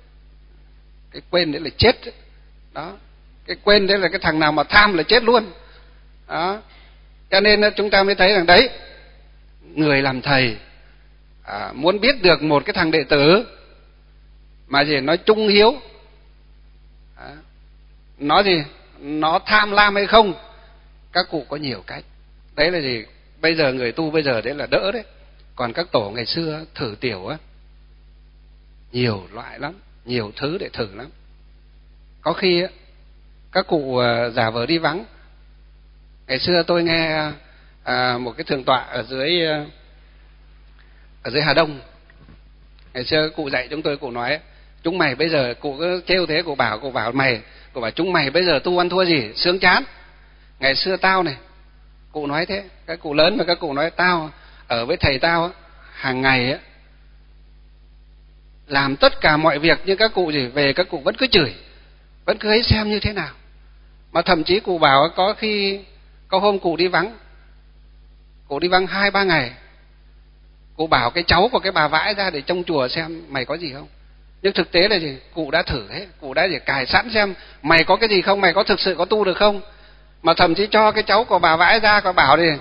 Cái quên đấy là chết đấy. Đó. Cái quên đấy là cái thằng nào mà tham là chết luôn. Đó. Cho nên chúng ta mới thấy rằng đấy, người làm thầy à, muốn biết được một cái thằng đệ tử mà gì nói trung hiếu, à, nó gì nó tham lam hay không, các cụ có nhiều cách. Đấy là gì? Bây giờ người tu bây giờ đấy là đỡ đấy. Còn các tổ ngày xưa thử tiểu á, nhiều loại lắm, nhiều thứ để thử lắm. Có khi á, các cụ giả vờ đi vắng. Ngày xưa tôi nghe à, một cái thượng tọa ở dưới ở dưới Hà Đông. Ngày xưa cụ dạy chúng tôi, cụ nói chúng mày bây giờ, cụ cứ trêu thế, cụ bảo cụ bảo mày, cụ bảo chúng mày bây giờ tu ăn thua gì, sướng chán. Ngày xưa tao này, cụ nói thế, các cụ lớn mà các cụ nói tao ở với thầy tao hàng ngày á, làm tất cả mọi việc, nhưng các cụ gì về các cụ vẫn cứ chửi, vẫn cứ ấy xem như thế nào. Mà thậm chí cụ bảo có khi có hôm cụ đi vắng, cụ đi vắng hai ba ngày, cụ bảo cái cháu của cái bà vãi ra để trông chùa xem mày có gì không. Nhưng thực tế là gì? Cụ đã thử hết, cụ đã gì cài sẵn xem mày có cái gì không, mày có thực sự có tu được không. Mà thậm chí cho cái cháu của bà vãi ra, có bảo thì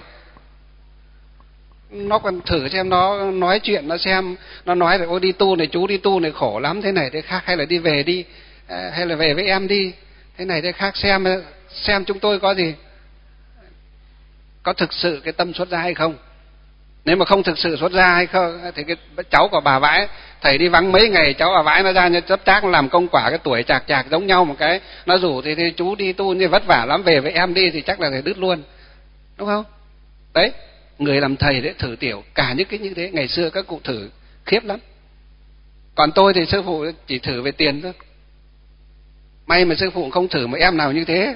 nó còn thử xem, nó nói chuyện, nó xem, nó nói là ôi đi tu này, chú đi tu này khổ lắm, thế này thế khác, hay là đi về đi, hay là về với em đi, thế này thế khác, xem xem chúng tôi có gì, có thực sự cái tâm xuất gia hay không. Nếu mà không thực sự xuất gia hay không thì cái cháu của bà vãi, thầy đi vắng mấy ngày, cháu bà vãi nó ra như chấp tác làm công quả, cái tuổi chạc chạc giống nhau một cái, nó rủ thì, thì chú đi tu như vất vả lắm, về với em đi thì chắc là thầy đứt luôn, đúng không? Đấy, người làm thầy đấy thử tiểu cả những cái như thế. Ngày xưa các cụ thử khiếp lắm. Còn tôi thì sư phụ chỉ thử về tiền thôi. May mà sư phụ không thử một em nào như thế.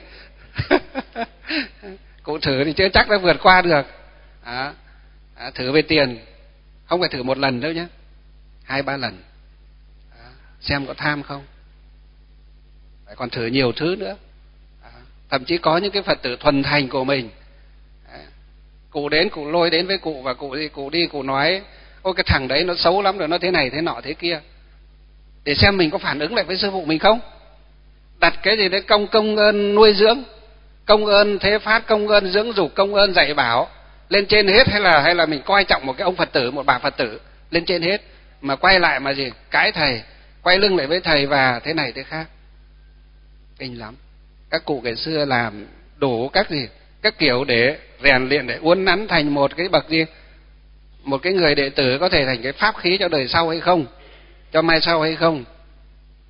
Cụ thử thì chưa chắc đã vượt qua được. À, à, thử về tiền không phải thử một lần đâu nhé, hai ba lần, à, xem có tham không. Phải còn thử nhiều thứ nữa. À, thậm chí có những cái Phật tử thuần thành của mình, à, cụ đến, cụ lôi đến với cụ và cụ đi, cụ đi cụ nói ôi cái thằng đấy nó xấu lắm rồi, nó thế này thế nọ thế kia, để xem mình có phản ứng lại với sư phụ mình không. Đặt cái gì đấy công công ơn nuôi dưỡng, công ơn thế phát, công ơn dưỡng dục, công ơn dạy bảo lên trên hết, hay là hay là mình coi trọng một cái ông Phật tử, một bà Phật tử lên trên hết, mà quay lại mà gì cãi thầy, quay lưng lại với thầy và thế này thế khác. Kinh lắm. Các cụ ngày xưa làm đủ các gì các kiểu để rèn luyện, để uốn nắn thành một cái bậc gì, một cái người đệ tử có thể thành cái pháp khí cho đời sau hay không, cho mai sau hay không.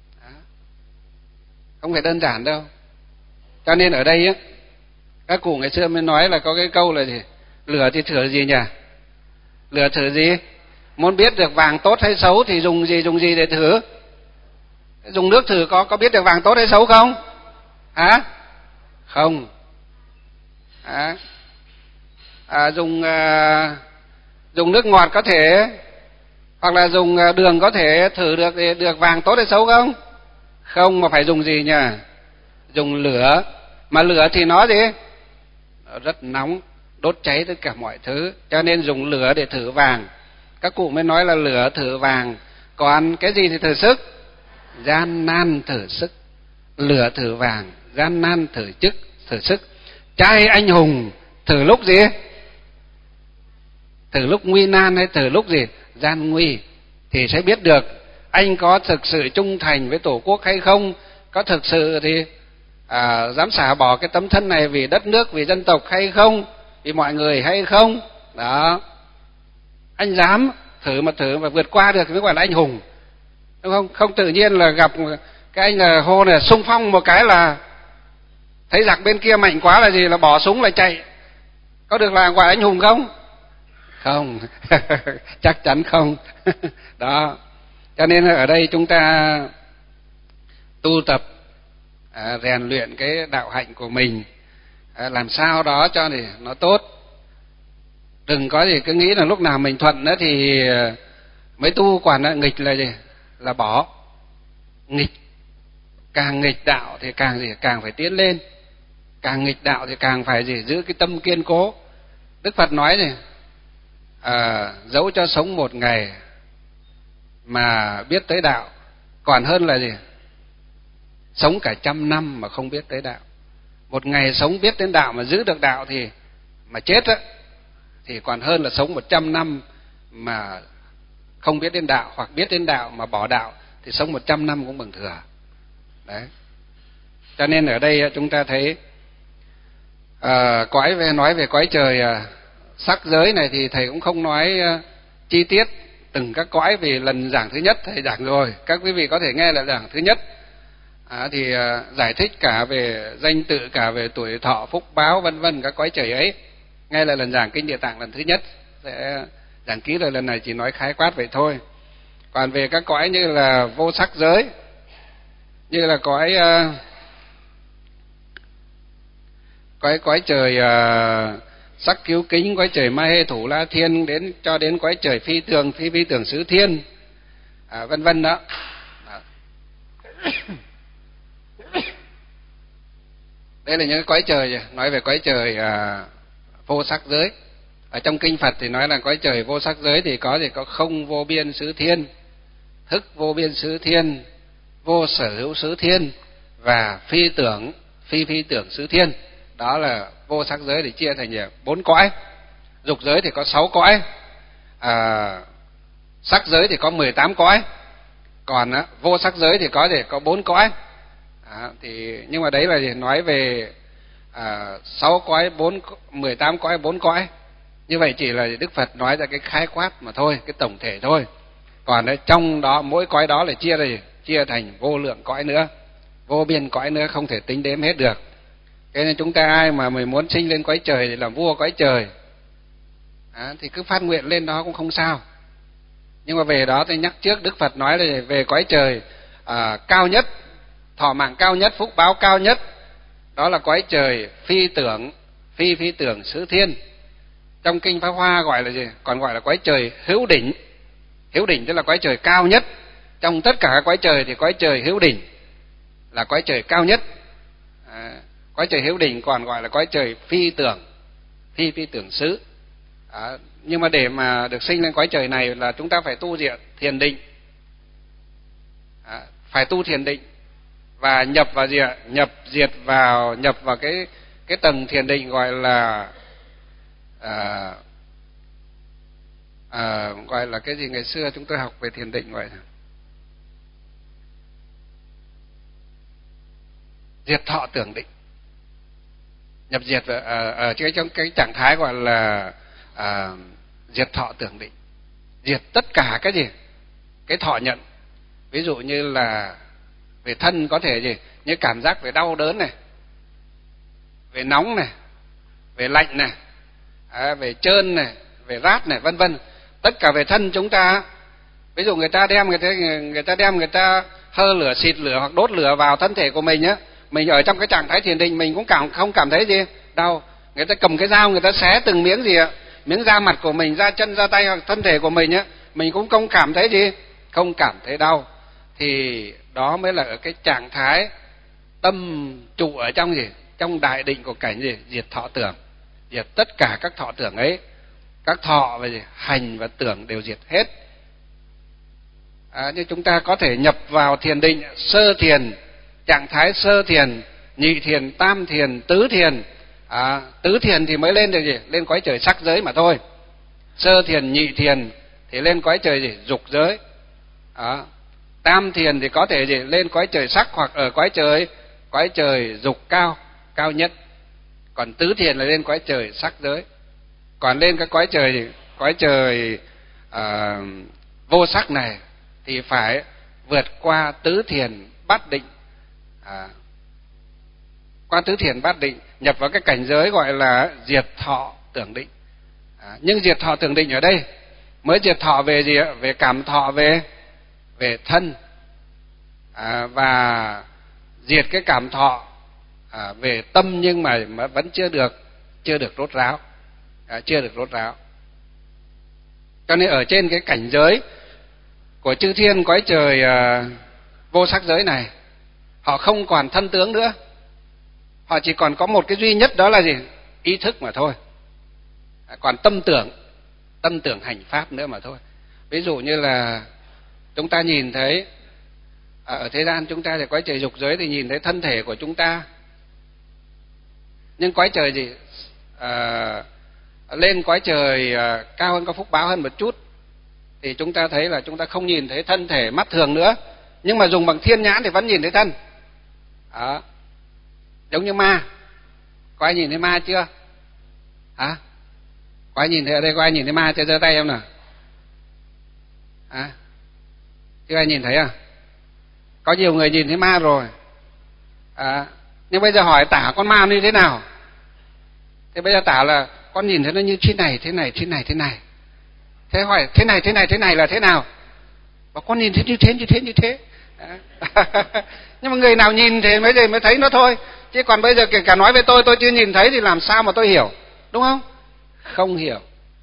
không phải đơn giản đâu. Cho nên ở đây á, các cụ ngày xưa mới nói là có cái câu là gì? Lửa thì thử gì nhỉ? Lửa thử gì? Muốn biết được vàng tốt hay xấu thì dùng gì dùng gì để thử? Dùng nước thử có có biết được vàng tốt hay xấu không? Hả? Không. À, à, dùng à, dùng nước ngọt có thể, hoặc là dùng đường có thể thử được được vàng tốt hay xấu không? Không, mà phải dùng gì nhỉ? Dùng lửa. Mà lửa thì nó gì? Nó rất nóng, đốt cháy tất cả mọi thứ, cho nên dùng lửa để thử vàng. Các cụ mới nói là lửa thử vàng. Còn cái gì thì thử sức? Gian nan thử sức. Lửa thử vàng, gian nan thử chức, thử sức. Trai anh hùng thử lúc gì? Thử lúc nguy nan hay thử lúc gì? Gian nguy. Thì sẽ biết được anh có thực sự trung thành với Tổ quốc hay không, có thực sự thì à, dám xả bỏ cái tấm thân này vì đất nước, vì dân tộc hay không, vì mọi người hay không. Đó. Anh dám thử mà thử và vượt qua được thì mới gọi là anh hùng, đúng không? Không tự nhiên là gặp cái anh là hô này xung phong một cái là thấy giặc bên kia mạnh quá là gì, là bỏ súng lại chạy, có được là gọi là anh hùng không? Không. Chắc chắn không. Đó. Cho nên ở đây chúng ta tu tập, à, rèn luyện cái đạo hạnh của mình, à, làm sao đó cho thì nó tốt. Đừng có gì cứ nghĩ là lúc nào mình thuận đó thì mới tu, quản là nghịch là gì? Là bỏ. Nghịch, càng nghịch đạo thì càng gì? Càng phải tiến lên. Càng nghịch đạo thì càng phải gì? Giữ cái tâm kiên cố. Đức Phật nói gì? À, dẫu cho sống một ngày mà biết tới đạo còn hơn là gì? Sống cả trăm năm mà không biết tới đạo. Một ngày sống biết đến đạo mà giữ được đạo thì mà chết á, thì còn hơn là sống một trăm năm mà không biết đến đạo, hoặc biết đến đạo mà bỏ đạo thì sống một trăm năm cũng bằng thừa. Đấy. Cho nên ở đây chúng ta thấy à, cõi về nói về cõi trời à, sắc giới này thì thầy cũng không nói uh, chi tiết từng các cõi, vì lần giảng thứ nhất thầy giảng rồi, các quý vị có thể nghe lại giảng thứ nhất. À, thì uh, giải thích cả về danh tự, cả về tuổi thọ, phúc báo vân vân các cõi trời ấy, nghe lại lần giảng kinh Địa Tạng lần thứ nhất, sẽ giảng kỹ rồi, lần này chỉ nói khái quát vậy thôi. Còn về các cõi như là vô sắc giới, như là cõi uh, cõi cõi trời uh, sắc cứu kính, cõi trời ma hê thủ la thiên, đến cho đến cõi trời phi tường phi phi tưởng xứ thiên, à, vân vân đó. đó. Đây là những cái cõi trời, nói về cõi trời à, vô sắc giới. Ở trong kinh Phật thì nói là cõi trời vô sắc giới thì có gì? Có không vô biên xứ thiên, thức vô biên xứ thiên, vô sở hữu xứ thiên và phi tưởng phi phi tưởng xứ thiên. Đó là vô sắc giới thì chia thành bốn cõi. Dục giới thì có sáu cõi, à, sắc giới thì có mười tám cõi, còn á, vô sắc giới thì có gì? Có bốn cõi. À, thì nhưng mà đấy là nói về à, sáu cõi, bốn mười tám cõi, bốn cõi. Như vậy chỉ là Đức Phật nói ra cái khái quát mà thôi, cái tổng thể thôi. Còn đấy, trong đó mỗi cõi đó là chia ra chia thành vô lượng cõi nữa, vô biên cõi nữa, không thể tính đếm hết được. Thế nên chúng ta ai mà mình muốn sinh lên cõi trời để làm vua cõi trời, à, thì cứ phát nguyện lên đó cũng không sao. Nhưng mà về đó thì nhắc trước, Đức Phật nói là về cõi trời à, cao nhất, thọ mạng cao nhất, phúc báo cao nhất, đó là cõi trời phi tưởng phi phi tưởng xứ thiên. Trong kinh Pháp Hoa gọi là gì? Còn gọi là cõi trời hữu đỉnh. Hữu đỉnh tức là cõi trời cao nhất. Trong tất cả các cõi trời thì cõi trời hữu đỉnh là cõi trời cao nhất. À, cõi trời hữu đỉnh còn gọi là cõi trời phi tưởng phi phi tưởng xứ. À, nhưng mà để mà được sinh lên cõi trời này là chúng ta phải tu diện thiền định, à, phải tu thiền định và nhập vào gì ạ? Nhập diệt vào nhập vào cái cái tầng thiền định gọi là à, à, gọi là cái gì ngày xưa chúng tôi học về thiền định gọi là diệt thọ tưởng định. Nhập diệt ở, ở, ở cái trong cái trạng thái gọi là à, diệt thọ tưởng định, diệt tất cả cái gì? Cái thọ nhận. Ví dụ như là về thân có thể gì? như cảm giác về đau đớn này, về nóng này, về lạnh này, à, về trơn này, về rát này, vân vân. Tất cả về thân chúng ta. Ví dụ người ta đem người ta người ta đem người ta hơ lửa, xịt lửa hoặc đốt lửa vào thân thể của mình á, mình ở trong cái trạng thái thiền định mình cũng cảm không cảm thấy gì đau. Người ta cầm cái dao người ta xé từng miếng gì ạ, miếng da mặt của mình, da chân, da tay hoặc thân thể của mình á, mình cũng không cảm thấy gì, không cảm thấy đau. Thì đó mới là ở cái trạng thái tâm trụ ở trong gì, trong đại định của cảnh gì, diệt thọ tưởng, diệt tất cả các thọ tưởng ấy, các thọ về gì, hành và tưởng đều diệt hết. À, như chúng ta có thể nhập vào thiền định sơ thiền, trạng thái sơ thiền, nhị thiền, tam thiền, tứ thiền. À, tứ thiền thì mới lên được gì, lên cõi trời sắc giới mà thôi. Sơ thiền, nhị thiền thì lên cõi trời gì, dục giới. À, tam thiền thì có thể gì, lên cõi trời sắc hoặc ở cõi trời cõi trời dục cao, cao nhất. Còn tứ thiền là lên cõi trời sắc giới. Còn lên cái cõi trời gì, cõi trời à, vô sắc này thì phải vượt qua tứ thiền bát định, à, qua tứ thiền bát định, nhập vào cái cảnh giới gọi là diệt thọ tưởng định. À, nhưng diệt thọ tưởng định ở đây mới diệt thọ về gì ạ? Về cảm thọ, về về thân, à, và diệt cái cảm thọ à, về tâm, nhưng mà, mà vẫn chưa được chưa được rốt ráo, à, chưa được rốt ráo. Cho nên ở trên cái cảnh giới của chư thiên cõi trời à, vô sắc giới này, họ không còn thân tướng nữa, họ chỉ còn có một cái duy nhất, đó là gì? Ý thức mà thôi. À, còn tâm tưởng, tâm tưởng hành pháp nữa mà thôi. Ví dụ như là chúng ta nhìn thấy à, ở thế gian chúng ta thì cõi trời dục giới thì nhìn thấy thân thể của chúng ta, nhưng cõi trời gì à, lên cõi trời à, cao hơn, có phúc báo hơn một chút thì chúng ta thấy là chúng ta không nhìn thấy thân thể mắt thường nữa, nhưng mà dùng bằng thiên nhãn thì vẫn nhìn thấy thân. Đó. Giống như ma, có ai nhìn thấy ma chưa? Hả? Có ai nhìn thấy ở đây, có ai nhìn thấy ma chưa? Giơ tay em nào. Hả? Chưa ai nhìn thấy à? Có nhiều người nhìn thấy ma rồi. À, nhưng bây giờ hỏi tả con ma như thế nào? Thế bây giờ tả là con nhìn thấy nó như thế này, thế này, thế này, thế này. Thế hỏi thế này, thế này, thế này là thế nào? Và con nhìn thấy như thế, như thế, như thế. Nhưng mà người nào nhìn thì mới mới thấy nó thôi. Chứ còn bây giờ kể cả nói với tôi, tôi chưa nhìn thấy thì làm sao mà tôi hiểu, đúng không? Không hiểu.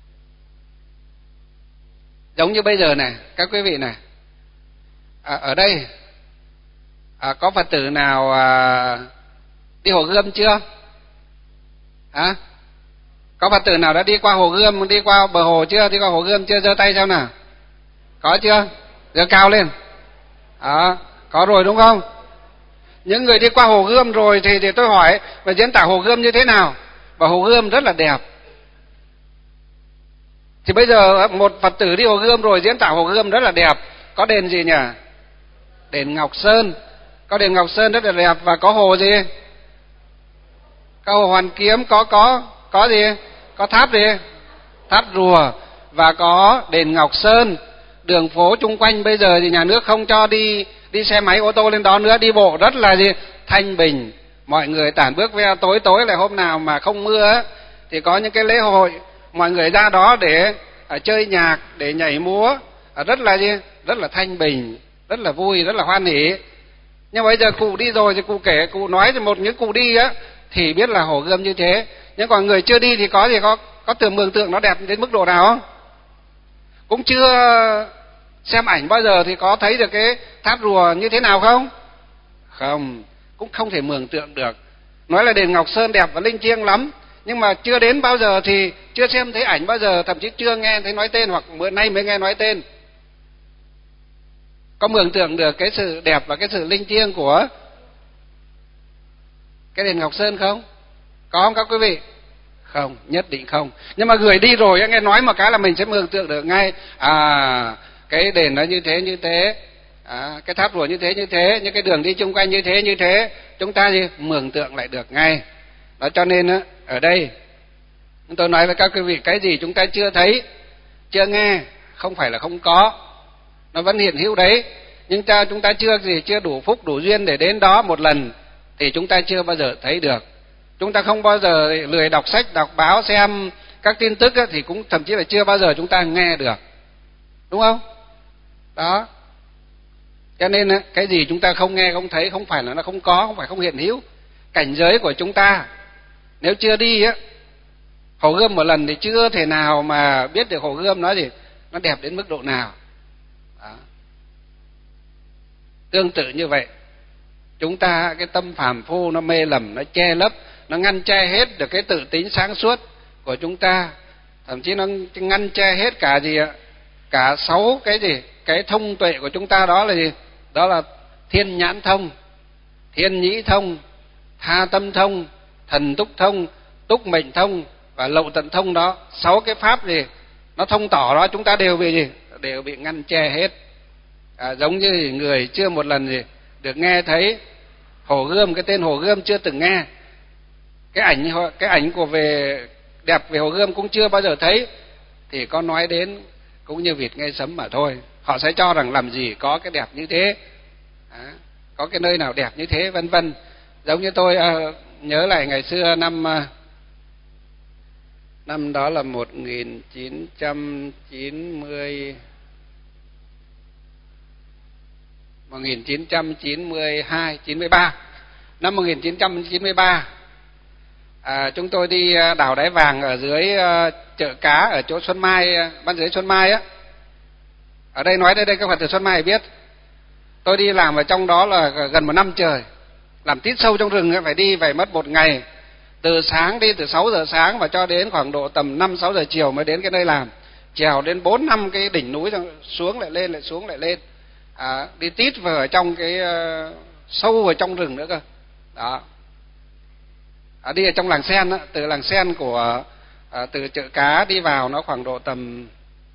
Giống như bây giờ này, các quý vị này, à, ở đây à, có Phật tử nào à, đi Hồ Gươm chưa? Hả? Có Phật tử nào đã đi qua Hồ Gươm, đi qua bờ hồ chưa? Đi qua Hồ Gươm chưa? Giơ tay xem nào. Có chưa? Giơ cao lên. Đó, có rồi đúng không? Những người đi qua Hồ Gươm rồi thì, thì tôi hỏi và diễn tả Hồ Gươm như thế nào? Và Hồ Gươm rất là đẹp. Thì bây giờ một Phật tử đi Hồ Gươm rồi diễn tả Hồ Gươm rất là đẹp. Có đền gì nhỉ? Đền Ngọc Sơn. Có đền Ngọc Sơn rất là đẹp. Và có hồ gì? Có hồ Hoàn Kiếm. Có có có gì? Có tháp gì? Tháp Rùa. Và có đền Ngọc Sơn. Đường phố chung quanh bây giờ thì nhà nước không cho đi đi xe máy ô tô lên đó nữa, đi bộ rất là gì? Thanh bình. Mọi người tản bước ve. Tối tối là hôm nào mà không mưa á, thì có những cái lễ hội, mọi người ra đó để à, chơi nhạc, để nhảy múa, à, rất là gì? Rất là thanh bình, rất là vui, rất là hoan hỉ. Nhưng bây giờ cụ đi rồi thì cụ kể, cụ nói thì một những cụ đi á thì biết là Hồ Gươm như thế. Nhưng còn người chưa đi thì có gì, có có tưởng mường tượng nó đẹp đến mức độ nào không? Cũng chưa xem ảnh bao giờ thì có thấy được cái tháp rùa như thế nào không? Không, cũng không thể mường tượng được. Nói là đền Ngọc Sơn đẹp và linh thiêng lắm, nhưng mà chưa đến bao giờ thì chưa xem thấy ảnh bao giờ, thậm chí chưa nghe thấy nói tên, hoặc bữa nay mới nghe nói tên. Có mường tượng được cái sự đẹp và cái sự linh thiêng của cái đền Ngọc Sơn không? Có không các quý vị? Không, nhất định không. Nhưng mà người đi rồi nghe nói một cái là mình sẽ mường tượng được ngay. À, cái đền nó như thế như thế, à, cái tháp rùa như thế như thế, những cái đường đi chung quanh như thế như thế, chúng ta gì mường tượng lại được ngay. Đó, cho nên á, ở đây tôi nói với các quý vị, cái gì chúng ta chưa thấy, chưa nghe, không phải là không có, nó vẫn hiện hữu đấy. nhưng cha chúng ta chưa gì, chưa đủ phúc đủ duyên để đến đó một lần thì chúng ta chưa bao giờ thấy được. Chúng ta không bao giờ lười đọc sách, đọc báo, xem các tin tức thì cũng thậm chí là chưa bao giờ chúng ta nghe được, đúng không? Đó. Cho nên cái gì chúng ta không nghe, không thấy, không phải là nó không có, không phải không hiện hữu. Cảnh giới của chúng ta nếu chưa đi á, Hồ Gươm một lần thì chưa thể nào mà biết được Hồ Gươm nó gì, nó đẹp đến mức độ nào. Đó. Tương tự như vậy, chúng ta cái tâm phàm phu nó mê lầm, nó che lấp, nó ngăn che hết được cái tự tính sáng suốt của chúng ta, thậm chí nó ngăn che hết cả gì ạ, cả sáu cái gì, cái thông tuệ của chúng ta. Đó là gì? Đó là thiên nhãn thông, thiên nhĩ thông, tha tâm thông, thần túc thông, túc mệnh thông và lậu tận thông. Đó, sáu cái pháp gì nó thông tỏ đó, chúng ta đều bị gì, đều bị ngăn che hết. À, giống như người chưa một lần gì được nghe thấy Hồ Gươm, cái tên Hồ Gươm chưa từng nghe, cái ảnh cái ảnh của về đẹp về Hồ Gươm cũng chưa bao giờ thấy, thì có nói đến cũng như vịt nghe sấm mà thôi. Họ sẽ cho rằng làm gì có cái đẹp như thế, à, có cái nơi nào đẹp như thế, vân vân. Giống như tôi à, nhớ lại ngày xưa năm năm đó là một nghìn chín trăm chín mươi một nghìn chín trăm chín mươi hai, chín mươi ba. Năm một nghìn chín trăm chín mươi ba, à, chúng tôi đi đào đáy vàng ở dưới uh, chợ cá ở chỗ Xuân Mai, ban dưới Xuân Mai á. Ở đây nói đây đây các Phật tử Xuân Mai biết. Tôi đi làm ở trong đó là gần một năm trời, làm tít sâu trong rừng, phải đi phải mất một ngày. Từ sáng đi từ sáu giờ sáng và cho đến khoảng độ tầm năm sáu giờ chiều mới đến cái nơi làm. Trèo đến bốn năm cái đỉnh núi, xuống lại lên lại xuống lại lên. À, đi tít vào ở trong cái uh, sâu vào trong rừng nữa cơ. Đó. À, đi ở trong làng sen đó, từ làng sen của à, từ chợ cá đi vào nó khoảng độ tầm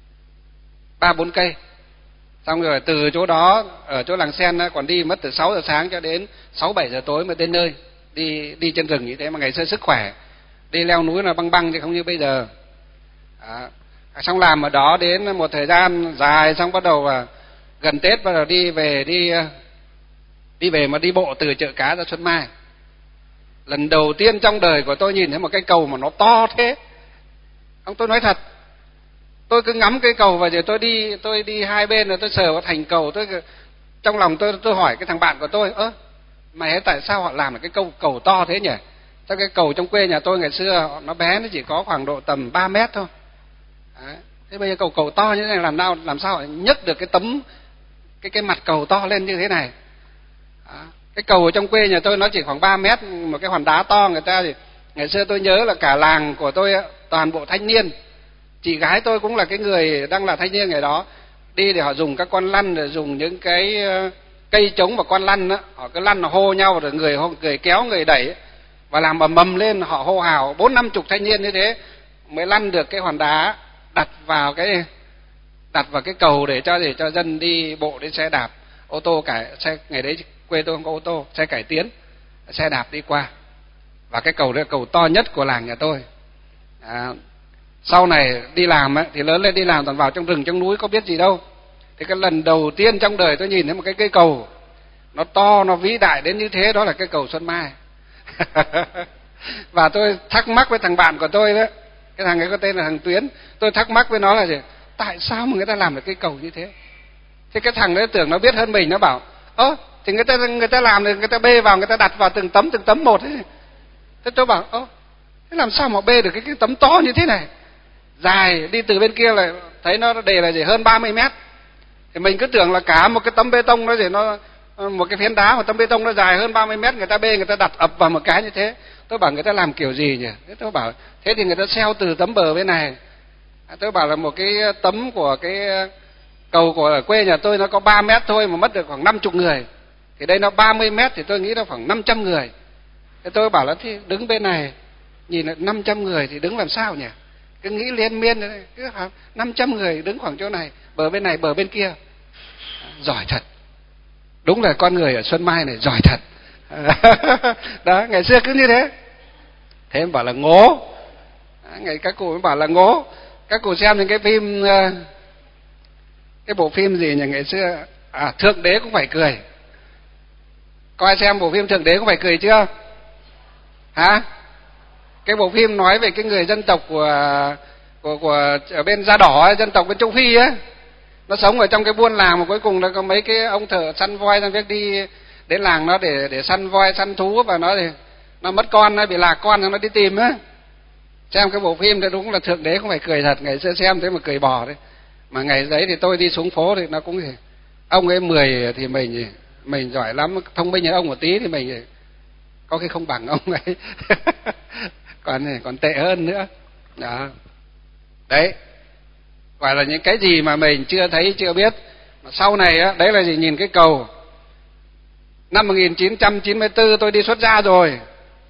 ba bốn cây. Xong rồi từ chỗ đó ở chỗ làng sen đó, còn đi mất từ sáu giờ sáng cho đến sáu bảy giờ tối mới đến nơi. Đi đi trên rừng như thế mà ngày xưa sức khỏe, đi leo núi là băng băng chứ không như bây giờ. À, xong làm ở đó đến một thời gian dài, xong bắt đầu à, gần Tết bắt đầu đi về đi đi về mà đi bộ từ chợ cá ra Xuân Mai. Lần đầu tiên trong đời của tôi nhìn thấy một cái cầu mà nó to thế. Ông tôi nói thật, tôi cứ ngắm cái cầu và rồi tôi đi tôi đi hai bên rồi tôi sờ vào thành cầu, tôi trong lòng tôi tôi hỏi cái thằng bạn của tôi, ơ mày tại sao họ làm được cái cầu cầu to thế nhỉ? Sao cái cầu trong quê nhà tôi ngày xưa nó bé, nó chỉ có khoảng độ tầm ba mét thôi. Đấy. Thế bây giờ cầu cầu to như thế này làm nào làm sao họ nhấc được cái tấm cái cái mặt cầu to lên như thế này? Đó. Cái cầu ở trong quê nhà tôi nó chỉ khoảng ba mét, một cái hòn đá to. Người ta thì ngày xưa tôi nhớ là cả làng của tôi toàn bộ thanh niên, chị gái tôi cũng là cái người đang là thanh niên ngày đó, đi để họ dùng các con lăn, để dùng những cái cây trống và con lăn đó, họ cứ lăn họ hô nhau, rồi người người kéo người đẩy và làm ầm ầm lên, họ hô hào bốn năm chục thanh niên như thế mới lăn được cái hòn đá đặt vào cái đặt vào cái cầu để cho để cho dân đi bộ đến xe đạp, ô tô cải xe, ngày đấy quê tôi không có ô tô, xe cải tiến, xe đạp đi qua. Và cái cầu đó là cầu to nhất của làng nhà tôi. À, sau này đi làm ấy, thì lớn lên đi làm toàn vào trong rừng trong núi có biết gì đâu. Thì cái lần đầu tiên trong đời tôi nhìn thấy một cái cây cầu nó to, nó vĩ đại đến như thế, đó là cái cầu Xuân Mai. Và tôi thắc mắc với thằng bạn của tôi đó, cái thằng ấy có tên là thằng Tuyến, tôi thắc mắc với nó là gì? Tại sao mà người ta làm được cái cầu như thế? Thì cái thằng đấy tưởng nó biết hơn mình, nó bảo ơ thì người ta người ta làm được, người ta bê vào, người ta đặt vào từng tấm từng tấm một ấy. Thế tôi bảo ơ thế làm sao mà bê được cái, cái tấm to như thế này, dài, đi từ bên kia là thấy nó đề là gì hơn ba mươi mét. Thì mình cứ tưởng là cả một cái tấm bê tông nó gì, nó một cái phiến đá, một tấm bê tông nó dài hơn ba mươi mét, người ta bê, người ta đặt ập vào một cái như thế. Tôi bảo người ta làm kiểu gì nhỉ? Thế tôi bảo thế thì người ta xeo từ tấm bờ bên này. Tôi bảo là một cái tấm của cái cầu của ở quê nhà tôi nó có ba mét thôi mà mất được khoảng năm chục người. Thì đây nó ba mươi mét thì tôi nghĩ nó khoảng năm trăm người. Thế tôi bảo là thì đứng bên này nhìn là năm trăm người thì đứng làm sao nhỉ? Cứ nghĩ liên miên đấy, cứ năm trăm người đứng khoảng chỗ này, bờ bên này bờ bên kia. Giỏi thật. Đúng là con người ở Xuân Mai này giỏi thật. Đó, ngày xưa cứ như thế. Thế em bảo là ngố. Ngày các cụ mới bảo là ngố. Các cụ xem những cái phim, cái bộ phim gì nhỉ, ngày xưa À, Thượng Đế cũng phải cười. Coi xem bộ phim Thượng Đế cũng phải cười chưa? Hả? Cái bộ phim nói về cái người dân tộc của của của ở bên da đỏ, dân tộc bên châu Phi á, nó sống ở trong cái buôn làng mà cuối cùng là có mấy cái ông thợ săn voi sang việc đi đến làng nó để để săn voi săn thú, và nó thì nó mất con, nó bị lạc con, nó đi tìm á. Xem cái bộ phim thì đúng là Thượng Đế cũng phải cười thật. Ngày xưa xem thế mà cười bò đấy. Mà ngày đấy thì tôi đi xuống phố thì nó cũng thì ông ấy mười thì mình mình giỏi lắm, thông minh hơn ông một tí thì mình có khi không bằng ông ấy. còn còn tệ hơn nữa đó. Đấy gọi là những cái gì mà mình chưa thấy chưa biết. Mà sau này á, đấy là gì? Nhìn cái cầu năm một nghìn chín trăm chín mươi tư tôi đi xuất gia rồi,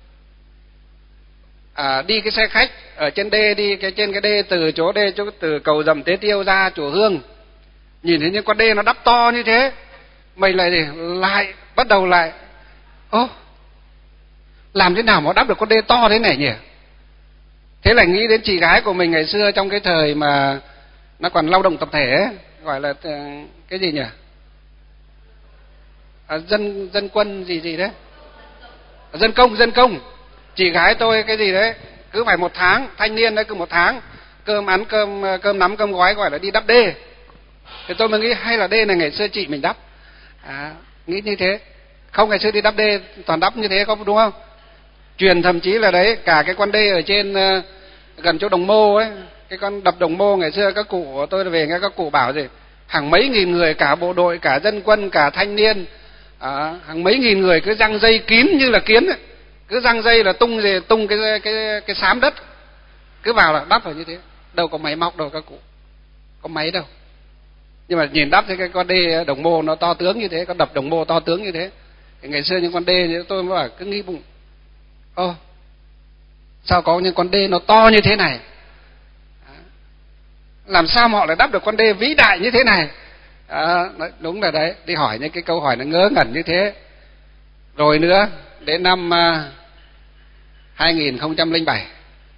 à, đi cái xe khách ở trên đê, đi cái trên cái đê từ chỗ đê chỗ từ cầu Dầm Tế Tiêu ra chùa Hương, nhìn thấy những con đê nó đắp to như thế, mình lại gì lại bắt đầu lại ô làm thế nào mà đắp được con đê to thế này nhỉ? Thế là nghĩ đến chị gái của mình ngày xưa trong cái thời mà nó còn lao động tập thể ấy, gọi là cái gì nhỉ? À, dân dân quân gì gì đấy, à, dân công dân công. Chị gái tôi cái gì đấy cứ phải một tháng, thanh niên đấy cứ một tháng cơm ăn cơm cơm nắm cơm gói gọi là đi đắp đê. Thì tôi mới nghĩ hay là đê này ngày xưa chị mình đắp, à, nghĩ như thế. Không, ngày xưa đi đắp đê toàn đắp như thế có đúng không? Truyền thậm chí là đấy cả cái con đê ở trên uh, gần chỗ Đồng Mô ấy, cái con đập Đồng Mô ngày xưa các cụ tôi về nghe các cụ bảo gì hàng mấy nghìn người, cả bộ đội, cả dân quân, cả thanh niên, à, hàng mấy nghìn người cứ giăng dây kín như là kiến ấy. Cứ giăng dây là tung gì tung cái cái cái xám đất, cứ vào là đắp vào như thế. Đâu có máy móc đâu các cụ, có máy đâu. Nhưng mà nhìn đắp thì cái con đê Đồng Mô nó to tướng như thế, con đập Đồng Mô to tướng như thế. Thì ngày xưa những con đê thì tôi mới bảo cứ nghĩ bụng, ô sao có những con đê nó to như thế này, làm sao mà họ lại đắp được con đê vĩ đại như thế này. À, đúng là đấy, đi hỏi những cái câu hỏi nó ngớ ngẩn như thế. Rồi nữa đến năm uh, hai nghìn không trăm lẻ bảy,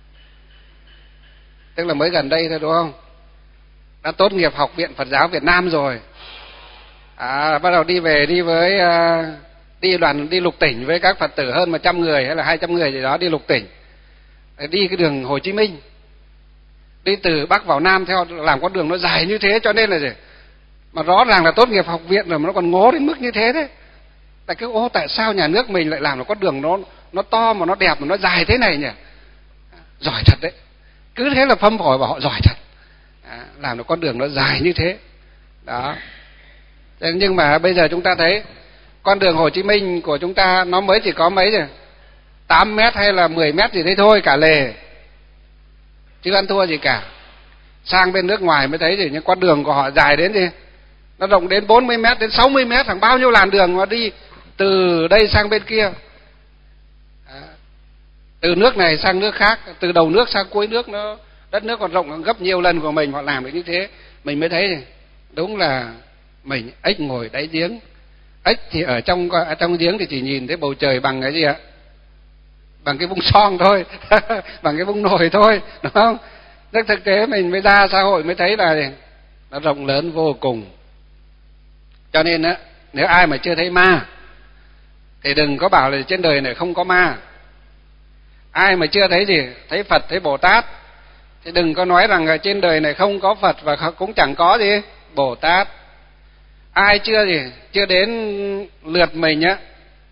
tức là mới gần đây thôi đúng không, đã tốt nghiệp Học viện Phật giáo Việt Nam rồi, à, bắt đầu đi về đi với uh, đi đoàn đi lục tỉnh với các Phật tử hơn một trăm người hay là hai trăm người gì đó, đi lục tỉnh, đi cái đường Hồ Chí Minh, đi từ Bắc vào Nam theo làm con đường nó dài như thế, cho nên là gì mà rõ ràng là tốt nghiệp học viện rồi mà nó còn ngố đến mức như thế đấy. Tại cái ô tại sao nhà nước mình lại làm một con đường nó nó to mà nó đẹp mà nó dài thế này nhỉ? Giỏi thật đấy, cứ thế là phâm phổi bảo họ giỏi thật, à, làm được con đường nó dài như thế đó. Nhưng mà bây giờ chúng ta thấy con đường Hồ Chí Minh của chúng ta nó mới chỉ có mấy rồi tám mét hay là mười mét gì đấy thôi cả lề, chứ ăn thua gì cả. Sang bên nước ngoài mới thấy thì những con đường của họ dài đến gì nó rộng đến bốn mươi mét đến sáu mươi mét, thằng bao nhiêu làn đường mà đi từ đây sang bên kia, à, từ nước này sang nước khác, từ đầu nước sang cuối nước, nó đất nước còn rộng gấp nhiều lần của mình, họ làm được như thế. Mình mới thấy đúng là mình ếch ngồi đáy giếng. Ếch thì ở trong ở trong giếng thì chỉ nhìn thấy bầu trời bằng cái gì ạ? Bằng cái vung son thôi, bằng cái vung nồi thôi, đúng không? Nhưng thực tế mình mới ra xã hội mới thấy là nó rộng lớn vô cùng. Cho nên á, nếu ai mà chưa thấy ma thì đừng có bảo là trên đời này không có ma. Ai mà chưa thấy gì, thấy Phật, thấy Bồ Tát thì đừng có nói rằng là trên đời này không có Phật và cũng chẳng có gì Bồ Tát. Ai chưa gì, chưa đến lượt mình á,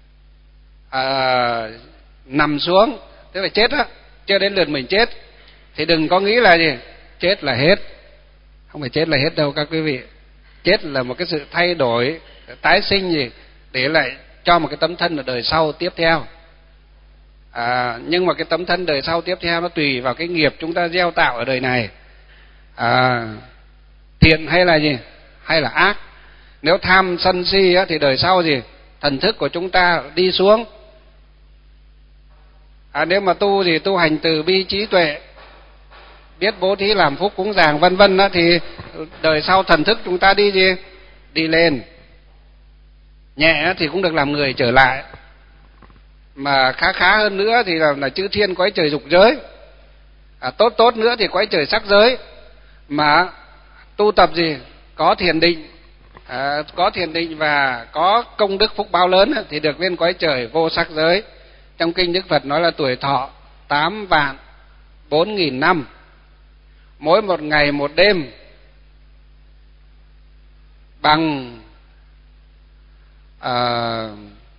à, nằm xuống, tức là chết á, chưa đến lượt mình chết thì đừng có nghĩ là gì chết là hết. Không phải chết là hết đâu các quý vị. Chết là một cái sự thay đổi, tái sinh gì để lại cho một cái tấm thân ở đời sau tiếp theo. À, nhưng mà cái tấm thân đời sau tiếp theo nó tùy vào cái nghiệp chúng ta gieo tạo ở đời này, à, thiện hay là gì hay là ác. Nếu tham sân si á, thì đời sau gì thần thức của chúng ta đi xuống. À, nếu mà tu gì tu hành từ bi trí tuệ, biết bố thí làm phúc cúng dường vân vân á, thì đời sau thần thức chúng ta đi gì đi lên. Nhẹ thì cũng được làm người trở lại, mà khá khá hơn nữa thì là, là chư thiên quái trời dục giới, à, tốt tốt nữa thì quái trời sắc giới. Mà tu tập gì có thiền định, à, có thiền định và có công đức phúc báo lớn thì được lên cõi trời vô sắc giới. Trong kinh Đức Phật nói là tuổi thọ tám vạn bốn nghìn năm, mỗi một ngày một đêm bằng uh,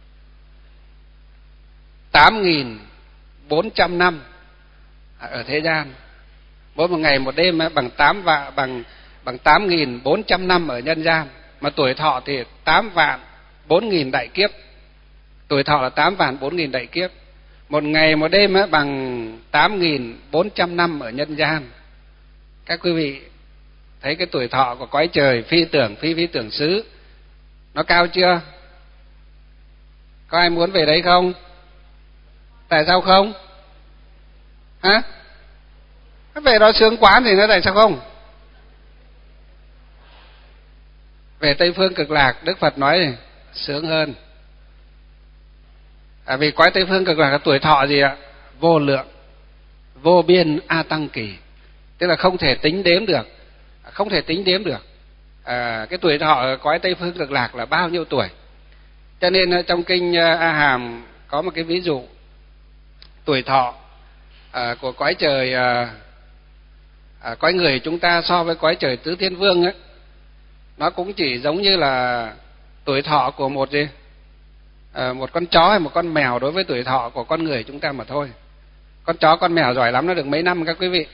tám nghìn bốn trăm năm ở thế gian. Mỗi một ngày một đêm bằng tám vạn bằng bằng tám nghìn bốn trăm năm ở nhân gian, mà tuổi thọ thì tám vạn bốn nghìn đại kiếp. Tuổi thọ là tám vạn bốn nghìn đại kiếp. Một ngày một đêm bằng tám nghìn bốn trăm năm ở nhân gian. Các quý vị thấy cái tuổi thọ của cõi trời phi tưởng phi phi tưởng xứ nó cao chưa? Có ai muốn về đấy không? Tại sao không? Hả? Về đó sướng quá thì nó tại sao không? Về Tây Phương Cực Lạc, Đức Phật nói này, sướng hơn. À, vì cõi Tây Phương Cực Lạc là tuổi thọ gì ạ? Vô lượng, vô biên a tăng kỳ, tức là không thể tính đếm được, không thể tính đếm được. À, cái tuổi thọ ở cõi Tây Phương Cực Lạc là bao nhiêu tuổi? Cho nên trong kinh A Hàm có một cái ví dụ tuổi thọ à, của cõi trời à, à, cõi người chúng ta so với cõi trời Tứ Thiên Vương ấy, nó cũng chỉ giống như là tuổi thọ của một gì à, một con chó hay một con mèo đối với tuổi thọ của con người chúng ta mà thôi. Con chó con mèo giỏi lắm nó được mấy năm các quý vị?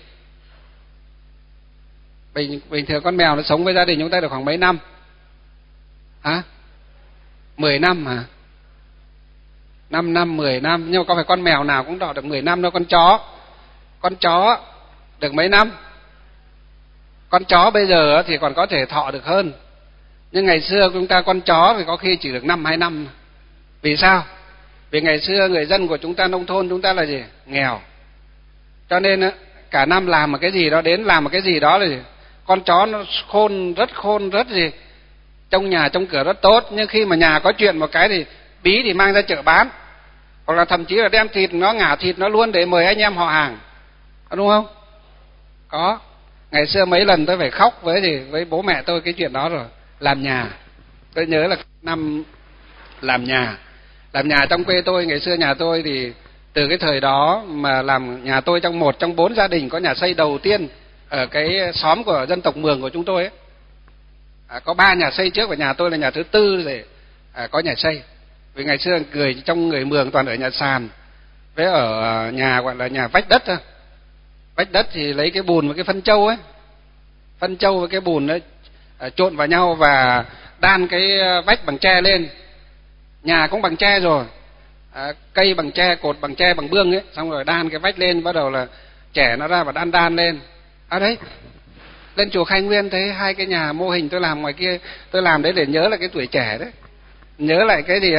Bình bình thường con mèo nó sống với gia đình chúng ta được khoảng mấy năm? Hả? mười năm hả? năm năm, mười năm, nhưng mà có phải con mèo nào cũng đọ được mười năm đâu. Con chó, con chó được mấy năm? Con chó bây giờ thì còn có thể thọ được hơn, nhưng ngày xưa chúng ta con chó thì có khi chỉ được năm hai năm. Vì sao? Vì ngày xưa người dân của chúng ta nông thôn chúng ta là gì? Nghèo. Cho nên cả năm làm một cái gì đó, đến làm một cái gì đó là gì? Con chó nó khôn, rất khôn, rất gì, trong nhà trong cửa rất tốt, nhưng khi mà nhà có chuyện một cái thì bí thì mang ra chợ bán, hoặc là thậm chí là đem thịt nó, ngả thịt nó luôn để mời anh em họ hàng, có đúng không? Có. Ngày xưa mấy lần tôi phải khóc với thì với bố mẹ tôi cái chuyện đó rồi. Làm nhà, tôi nhớ là năm làm nhà làm nhà trong quê tôi, ngày xưa nhà tôi thì từ cái thời đó mà làm nhà tôi trong một trong bốn gia đình có nhà xây đầu tiên ở cái xóm của dân tộc Mường của chúng tôi ấy. À, có ba nhà xây trước và nhà tôi là nhà thứ tư để à, có nhà xây. Vì ngày xưa người trong người Mường toàn ở nhà sàn với ở nhà gọi là nhà vách đất thôi. Vách đất thì lấy cái bùn và cái phân trâu ấy, phân trâu với cái bùn ấy à, trộn vào nhau và đan cái vách bằng tre lên. Nhà cũng bằng tre rồi, à, cây bằng tre, cột bằng tre, bằng bương ấy, xong rồi đan cái vách lên, bắt đầu là chẻ nó ra và đan đan lên. À đấy, lên chùa Khai Nguyên thấy hai cái nhà mô hình tôi làm ngoài kia, tôi làm đấy để nhớ lại cái tuổi trẻ đấy, nhớ lại cái gì ạ?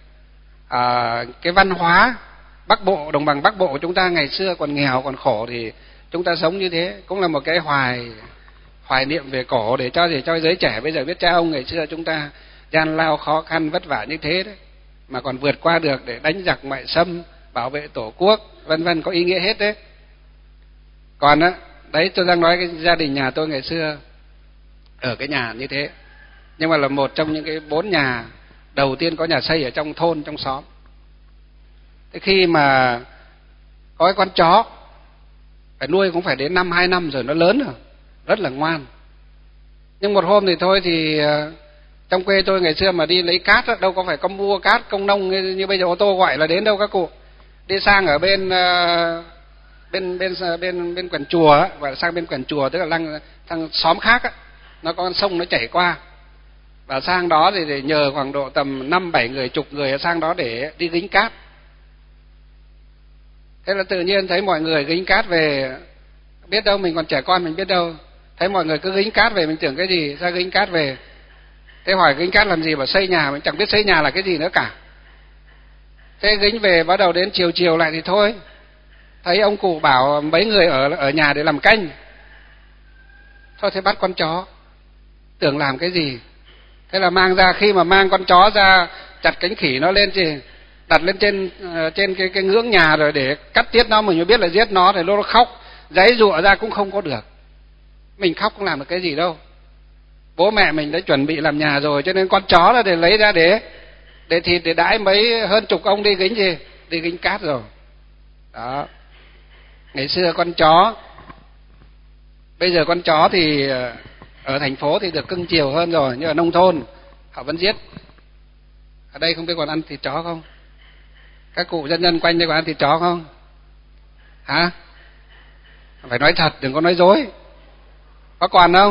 À, cái văn hóa Bắc Bộ, đồng bằng Bắc Bộ của chúng ta ngày xưa còn nghèo còn khổ thì chúng ta sống như thế, cũng là một cái hoài hoài niệm về cổ để cho để cho giới trẻ bây giờ biết cha ông ngày xưa chúng ta gian lao khó khăn vất vả như thế đấy, mà còn vượt qua được để đánh giặc ngoại xâm, bảo vệ tổ quốc, vân vân, có ý nghĩa hết đấy. Còn á, đấy tôi đang nói cái gia đình nhà tôi ngày xưa ở cái nhà như thế, nhưng mà là một trong những cái bốn nhà đầu tiên có nhà xây ở trong thôn, trong xóm. Thế khi mà có cái con chó phải nuôi cũng phải đến năm hai năm rồi, nó lớn rồi, rất là ngoan. Nhưng một hôm thì thôi thì trong quê tôi ngày xưa mà đi lấy cát đâu có phải có mua cát công nông như, như bây giờ ô tô gọi là đến đâu các cụ. Đi sang ở bên bên bên bên bên quần chùa, và sang bên quần chùa tức là lăng thằng xóm khác á, nó có con sông nó chảy qua. Và sang đó thì để nhờ khoảng độ tầm năm bảy người, chục người sang đó để đi gính cát. Thế là tự nhiên thấy mọi người gính cát về, biết đâu mình còn trẻ con mình biết đâu, thấy mọi người cứ gính cát về mình tưởng cái gì, ra gính cát về. Thế hỏi gính cát làm gì, bảo xây nhà, mình chẳng biết xây nhà là cái gì nữa cả. Thế gính về bắt đầu đến chiều chiều lại thì thôi, thấy ông cụ bảo mấy người ở ở nhà để làm canh. Thôi thế bắt con chó, tưởng làm cái gì. Thế là mang ra, khi mà mang con chó ra chặt cánh khỉ nó lên thì đặt lên trên trên cái cái ngưỡng nhà rồi để cắt tiết nó, mình mới biết là giết nó, thì nó khóc giãy giụa ra cũng không có được. Mình khóc không làm được cái gì đâu. bố mẹ mình đã chuẩn bị làm nhà rồi, cho nên con chó là để lấy ra để để thịt, để đãi mấy hơn chục ông đi gánh gì, đi gánh cát rồi. Đó. Ngày xưa con chó, bây giờ con chó thì ở thành phố thì được cưng chiều hơn rồi, nhưng ở nông thôn họ vẫn giết. Ở đây không biết còn ăn thịt chó không? Các cụ dân nhân quanh đây còn ăn thịt chó không? Hả? Phải nói thật, đừng có nói dối. Có còn không?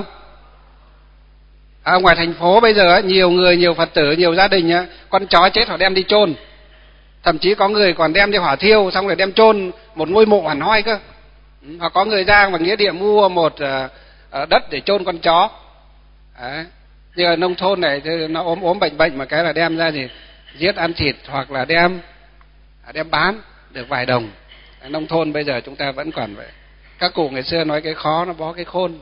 À, ngoài thành phố bây giờ nhiều người, nhiều Phật tử, nhiều gia đình con chó chết họ đem đi chôn. Thậm chí có người còn đem đi hỏa thiêu xong rồi đem chôn một ngôi mộ hẳn hoi cơ. Hoặc có người ra bằng nghĩa địa mua một uh, đất để chôn con chó. Đấy. Nhưng ở nông thôn này thì nó ốm ốm bệnh bệnh mà cái là đem ra thì giết ăn thịt, hoặc là đem đem bán được vài đồng. Ở nông thôn bây giờ chúng ta vẫn còn vậy. Các cụ ngày xưa nói cái khó nó bó cái khôn.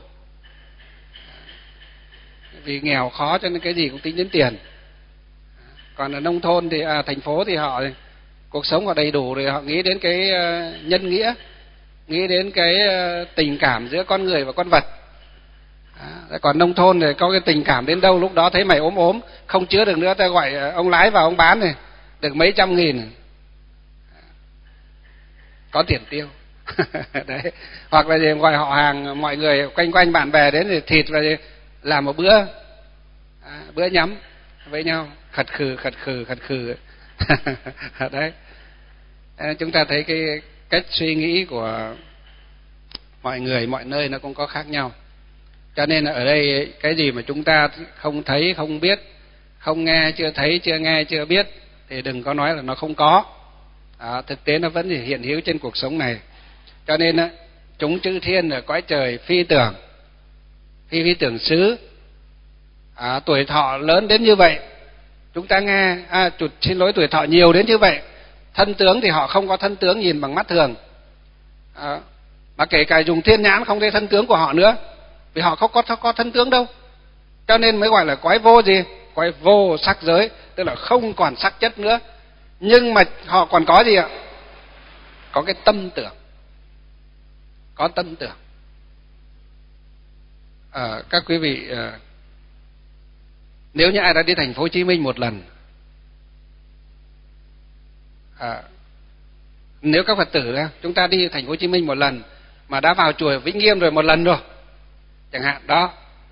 Vì nghèo khó cho nên cái gì cũng tính đến tiền. Còn ở nông thôn thì à, thành phố thì họ cuộc sống họ đầy đủ rồi, họ nghĩ đến cái uh, nhân nghĩa, nghĩ đến cái uh, tình cảm giữa con người và con vật. À, còn nông thôn thì có cái tình cảm đến đâu, lúc đó thấy mày ốm ốm không chữa được nữa, ta gọi ông lái vào ông bán này được mấy trăm nghìn, có tiền tiêu. Đấy. Hoặc là gì, gọi họ hàng mọi người quanh quanh bạn bè đến thì thịt và gì, làm một bữa à, bữa nhắm với nhau, khật khừ khật khừ khật khừ. Đấy. À, chúng ta thấy cái cách suy nghĩ của mọi người mọi nơi nó cũng có khác nhau. Cho nên ở đây cái gì mà chúng ta không thấy, không biết, không nghe, chưa thấy, chưa nghe, chưa biết thì đừng có nói là nó không có. À, thực tế nó vẫn hiện hữu trên cuộc sống này. Cho nên chúng chư thiên ở cõi trời phi tưởng, phi phi tưởng xứ, à, tuổi thọ lớn đến như vậy, chúng ta nghe, à, chụt, xin lỗi, tuổi thọ nhiều đến như vậy, thân tướng thì họ không có thân tướng nhìn bằng mắt thường, à, mà kể cả dùng thiên nhãn không thấy thân tướng của họ nữa, vì họ không có, không có thân tướng đâu. Cho nên mới gọi là quái vô gì? Quái vô sắc giới, tức là không còn sắc chất nữa. Nhưng mà họ còn có gì ạ? Có cái tâm tưởng. Có tâm tưởng. À, các quý vị, à, nếu như ai đã đi thành phố Hồ Chí Minh một lần, à, nếu các Phật tử chúng ta đi thành phố Hồ Chí Minh một lần mà đã vào chùa Vĩnh Nghiêm rồi một lần rồi chẳng hạn đó,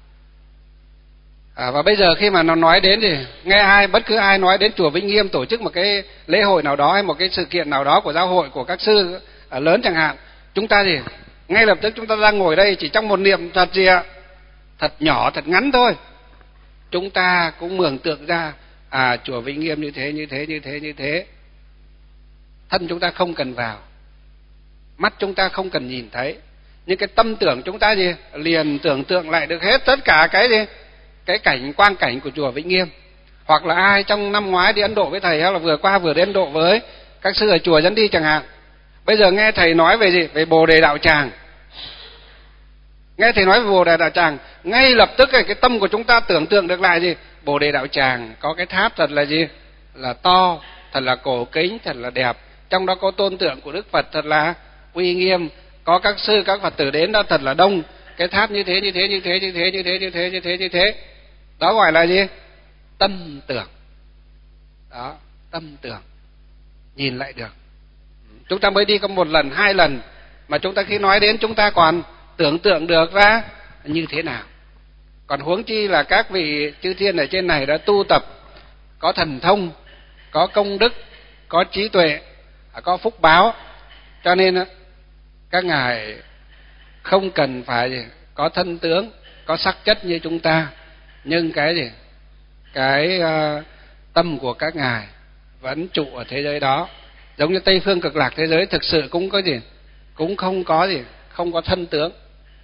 à, và bây giờ khi mà nó nói đến thì nghe ai, bất cứ ai nói đến chùa Vĩnh Nghiêm tổ chức một cái lễ hội nào đó hay một cái sự kiện nào đó của giáo hội, của các sư à, lớn chẳng hạn, chúng ta thì ngay lập tức chúng ta đang ngồi đây chỉ trong một niệm thật gì ạ, thật nhỏ, thật ngắn thôi, chúng ta cũng mường tượng ra à chùa Vĩnh Nghiêm như thế, như thế, như thế, như thế. Thân chúng ta không cần vào, mắt chúng ta không cần nhìn thấy, nhưng cái tâm tưởng chúng ta gì liền tưởng tượng lại được hết tất cả cái gì, cái cảnh quang cảnh của chùa Vĩnh Nghiêm. Hoặc là ai trong năm ngoái đi Ấn Độ với thầy, hay là vừa qua vừa đến Ấn Độ với các sư ở chùa dẫn đi chẳng hạn, bây giờ nghe thầy nói về gì, về Bồ Đề Đạo Tràng, nghe thầy nói về Bồ Đề Đạo Tràng, ngay lập tức cái, cái tâm của chúng ta tưởng tượng được lại gì, Bồ Đề Đạo Tràng có cái tháp thật là gì, là to, thật là cổ kính, thật là đẹp, trong đó có tôn tượng của Đức Phật thật là uy nghiêm, có các sư các Phật tử đến đó thật là đông, cái tháp như thế, như thế, như thế, như thế, như thế, như thế, như thế, như thế. Đó gọi là gì? Tâm tưởng. Đó, tâm tưởng. Nhìn lại được. Chúng ta mới đi có một lần, hai lần, mà chúng ta khi nói đến chúng ta còn tưởng tượng được ra như thế nào. Còn huống chi là các vị chư thiên ở trên này đã tu tập, có thần thông, có công đức, có trí tuệ, có phúc báo, cho nên các ngài không cần phải có thân tướng, có sắc chất như chúng ta, nhưng cái gì, cái uh, tâm của các ngài vẫn trụ ở thế giới đó. Giống như Tây phương cực lạc thế giới thực sự cũng có gì, cũng không có gì, không có thân tướng.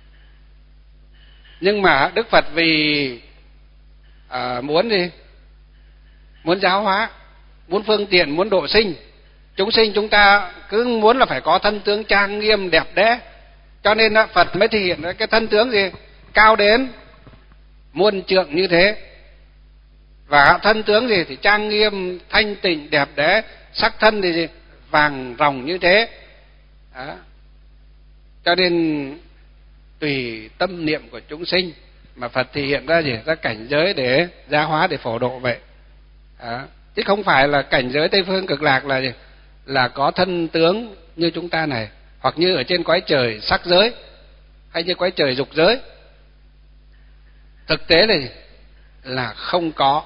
Nhưng mà Đức Phật vì uh, muốn gì, muốn giáo hóa, muốn phương tiện, muốn độ sinh chúng sinh, chúng ta cứ muốn là phải có thân tướng trang nghiêm đẹp đẽ, cho nên đó, Phật mới thể hiện cái thân tướng gì cao đến muôn trượng như thế, và thân tướng gì thì trang nghiêm thanh tịnh đẹp đẽ, sắc thân thì gì vàng ròng như thế đó. Cho nên tùy tâm niệm của chúng sinh mà Phật thì hiện ra gì? Ra cảnh giới để gia hóa, để phổ độ vậy. Đó. Chứ không phải là cảnh giới Tây Phương Cực Lạc là gì? Là có thân tướng như chúng ta này, hoặc như ở trên cõi trời sắc giới, hay như cõi trời dục giới. Thực tế này là không có.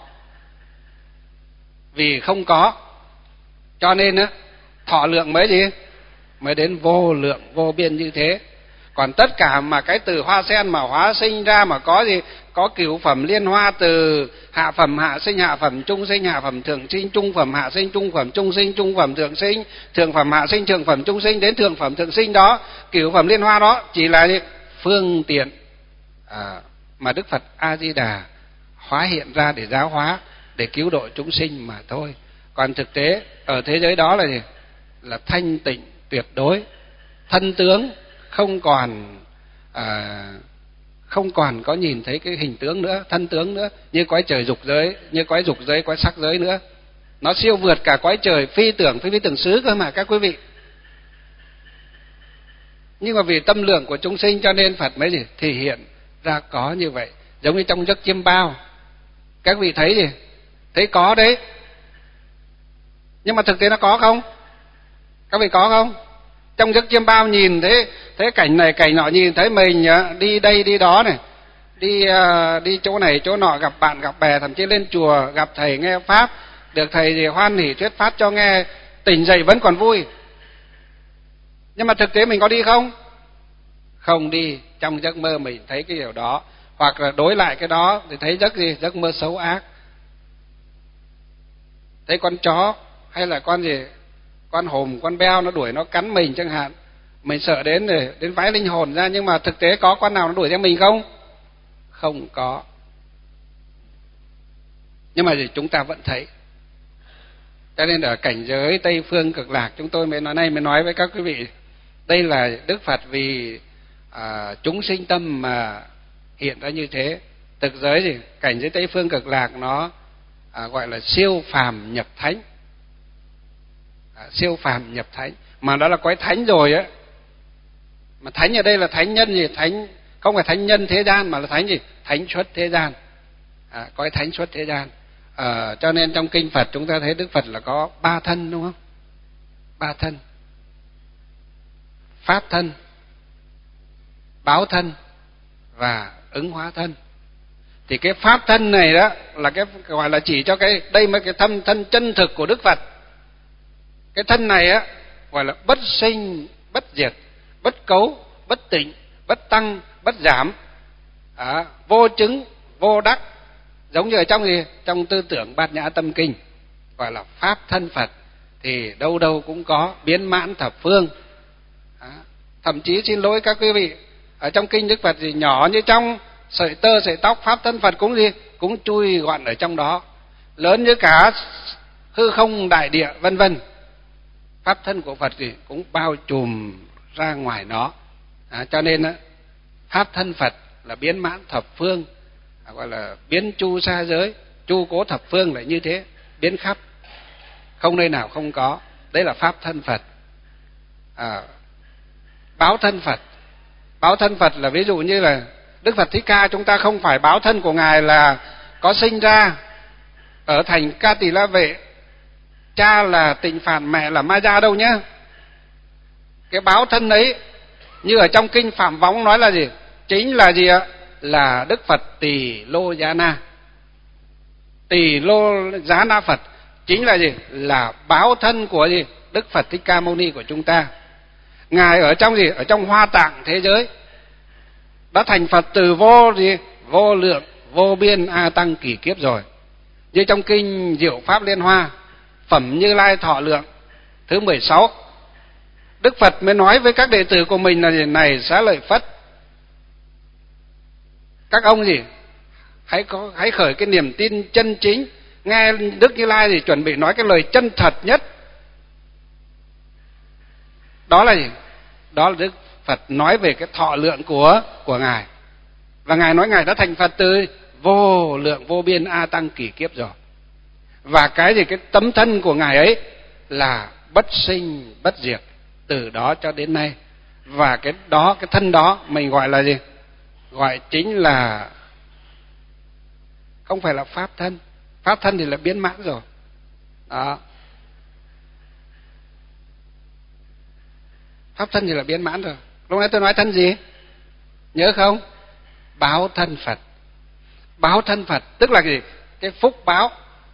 Vì không có cho nên á, thọ lượng mới gì? Mới đến vô lượng vô biên như thế. Còn tất cả mà cái từ hoa sen mà hóa sinh ra mà có gì? Có cửu phẩm liên hoa, từ hạ phẩm hạ sinh, hạ phẩm trung sinh, hạ phẩm thượng sinh, trung phẩm hạ sinh, trung phẩm trung sinh, trung phẩm thượng sinh, thượng phẩm hạ sinh, thượng phẩm trung sinh đến thượng phẩm thượng sinh đó, cửu phẩm liên hoa đó chỉ là gì? Phương tiện à, mà Đức Phật A Di Đà hóa hiện ra để giáo hóa, để cứu độ chúng sinh mà thôi. Còn thực tế ở thế giới đó là gì? Là thanh tịnh tuyệt đối, thân tướng không còn à, không còn có nhìn thấy cái hình tướng nữa, thân tướng nữa, như cõi trời dục giới, như cõi dục giới, cõi sắc giới nữa. Nó siêu vượt cả cõi trời phi tưởng, phi phi tưởng xứ cơ mà các quý vị. Nhưng mà vì tâm lượng của chúng sinh cho nên Phật mới gì? Thì hiện ra có như vậy. Giống như trong giấc chiêm bao, các vị thấy gì? Thấy có đấy. Nhưng mà thực tế nó có không? Các vị có không? Trong giấc chiêm bao nhìn thấy thấy cảnh này cảnh nọ, nhìn thấy mình đi đây đi đó này, đi uh, đi chỗ này chỗ nọ, gặp bạn gặp bè, thậm chí lên chùa gặp thầy nghe pháp, được thầy thì hoan hỉ thuyết pháp cho nghe, tỉnh dậy vẫn còn vui. Nhưng mà thực tế mình có đi không? Không đi. Trong giấc mơ mình thấy cái điều đó, hoặc là đối lại cái đó thì thấy giấc gì? Giấc mơ xấu ác. Thấy con chó hay là con gì? Con hùng, con beo nó đuổi nó cắn mình chẳng hạn, mình sợ đến để đến vãi linh hồn ra, nhưng mà thực tế có con nào nó đuổi theo mình không? Không có. Nhưng mà chúng ta vẫn thấy. Cho nên ở cảnh giới Tây Phương Cực Lạc, chúng tôi mới nói nay mới nói với các quý vị, đây là Đức Phật vì à, chúng sinh tâm mà hiện ra như thế. Thực giới gì? Cảnh giới Tây Phương Cực Lạc nó à, gọi là siêu phàm nhập thánh. À, siêu phàm nhập thánh, mà đó là cõi thánh rồi á. Mà thánh ở đây là thánh nhân gì? Thánh không phải thánh nhân thế gian, mà là thánh gì? Thánh xuất thế gian. À, cõi thánh xuất thế gian. À, cho nên trong kinh Phật chúng ta thấy Đức Phật là có ba thân, đúng không? Ba thân: pháp thân, báo thân và ứng hóa thân. Thì cái pháp thân này đó là cái gọi là chỉ cho cái đây mới cái thân thân chân thực của Đức Phật. Cái thân này á gọi là bất sinh, bất diệt, bất cấu, bất tịnh, bất tăng, bất giảm, à, vô chứng, vô đắc. Giống như ở trong gì? Trong tư tưởng Bát Nhã Tâm Kinh gọi là pháp thân Phật, thì đâu đâu cũng có biến mãn thập phương. À, thậm chí xin lỗi các quý vị, ở trong kinh Đức Phật gì nhỏ như trong sợi tơ sợi tóc, pháp thân Phật cũng gì? Cũng chui gọn ở trong đó, lớn như cả hư không đại địa vân vân. Pháp thân của Phật thì cũng bao trùm ra ngoài nó. À, cho nên á, pháp thân Phật là biến mãn thập phương, à, gọi là biến chu sa giới, chu cố thập phương là như thế, biến khắp, không nơi nào không có. Đấy là pháp thân Phật. À, báo thân Phật, báo thân Phật là ví dụ như là Đức Phật Thích Ca, chúng ta không phải báo thân của ngài là có sinh ra ở thành Ca Tỳ La Vệ, cha là Tịnh Phạn, mẹ là Ma Gia đâu nhá. Cái báo thân ấy như ở trong kinh Phạm Võng nói là gì? Chính là gì ạ? Là Đức Phật Tỳ Lô Giá Na. Tỳ Lô Giá Na Phật chính là gì? Là báo thân của gì? Đức Phật Thích Ca Mâu Ni của chúng ta. Ngài ở trong gì? Ở trong Hoa Tạng thế giới đã thành Phật từ vô gì? Vô lượng, vô biên A Tăng kỷ kiếp rồi. Như trong kinh Diệu Pháp Liên Hoa Phẩm Như Lai Thọ Lượng thứ mười sáu, Đức Phật mới nói với các đệ tử của mình là gì? Này Xá Lợi Phất, các ông gì? Hãy có hãy khởi cái niềm tin chân chính, nghe Đức Như Lai thì chuẩn bị nói cái lời chân thật nhất. Đó là gì? Đó là Đức Phật nói về cái thọ lượng của của ngài. Và ngài nói ngài đã thành Phật từ vô lượng vô biên A Tăng kỷ kiếp rồi. Và cái gì? Cái tấm thân của ngài ấy là bất sinh bất diệt từ đó cho đến nay. Và cái đó, cái thân đó mình gọi là gì? Gọi chính là không phải là pháp thân. Pháp thân thì là biến mãn rồi. Đó. Pháp thân thì là biến mãn rồi. Lúc nãy tôi nói thân gì? Nhớ không? Báo thân Phật. Báo thân Phật tức là gì? Cái phúc báo,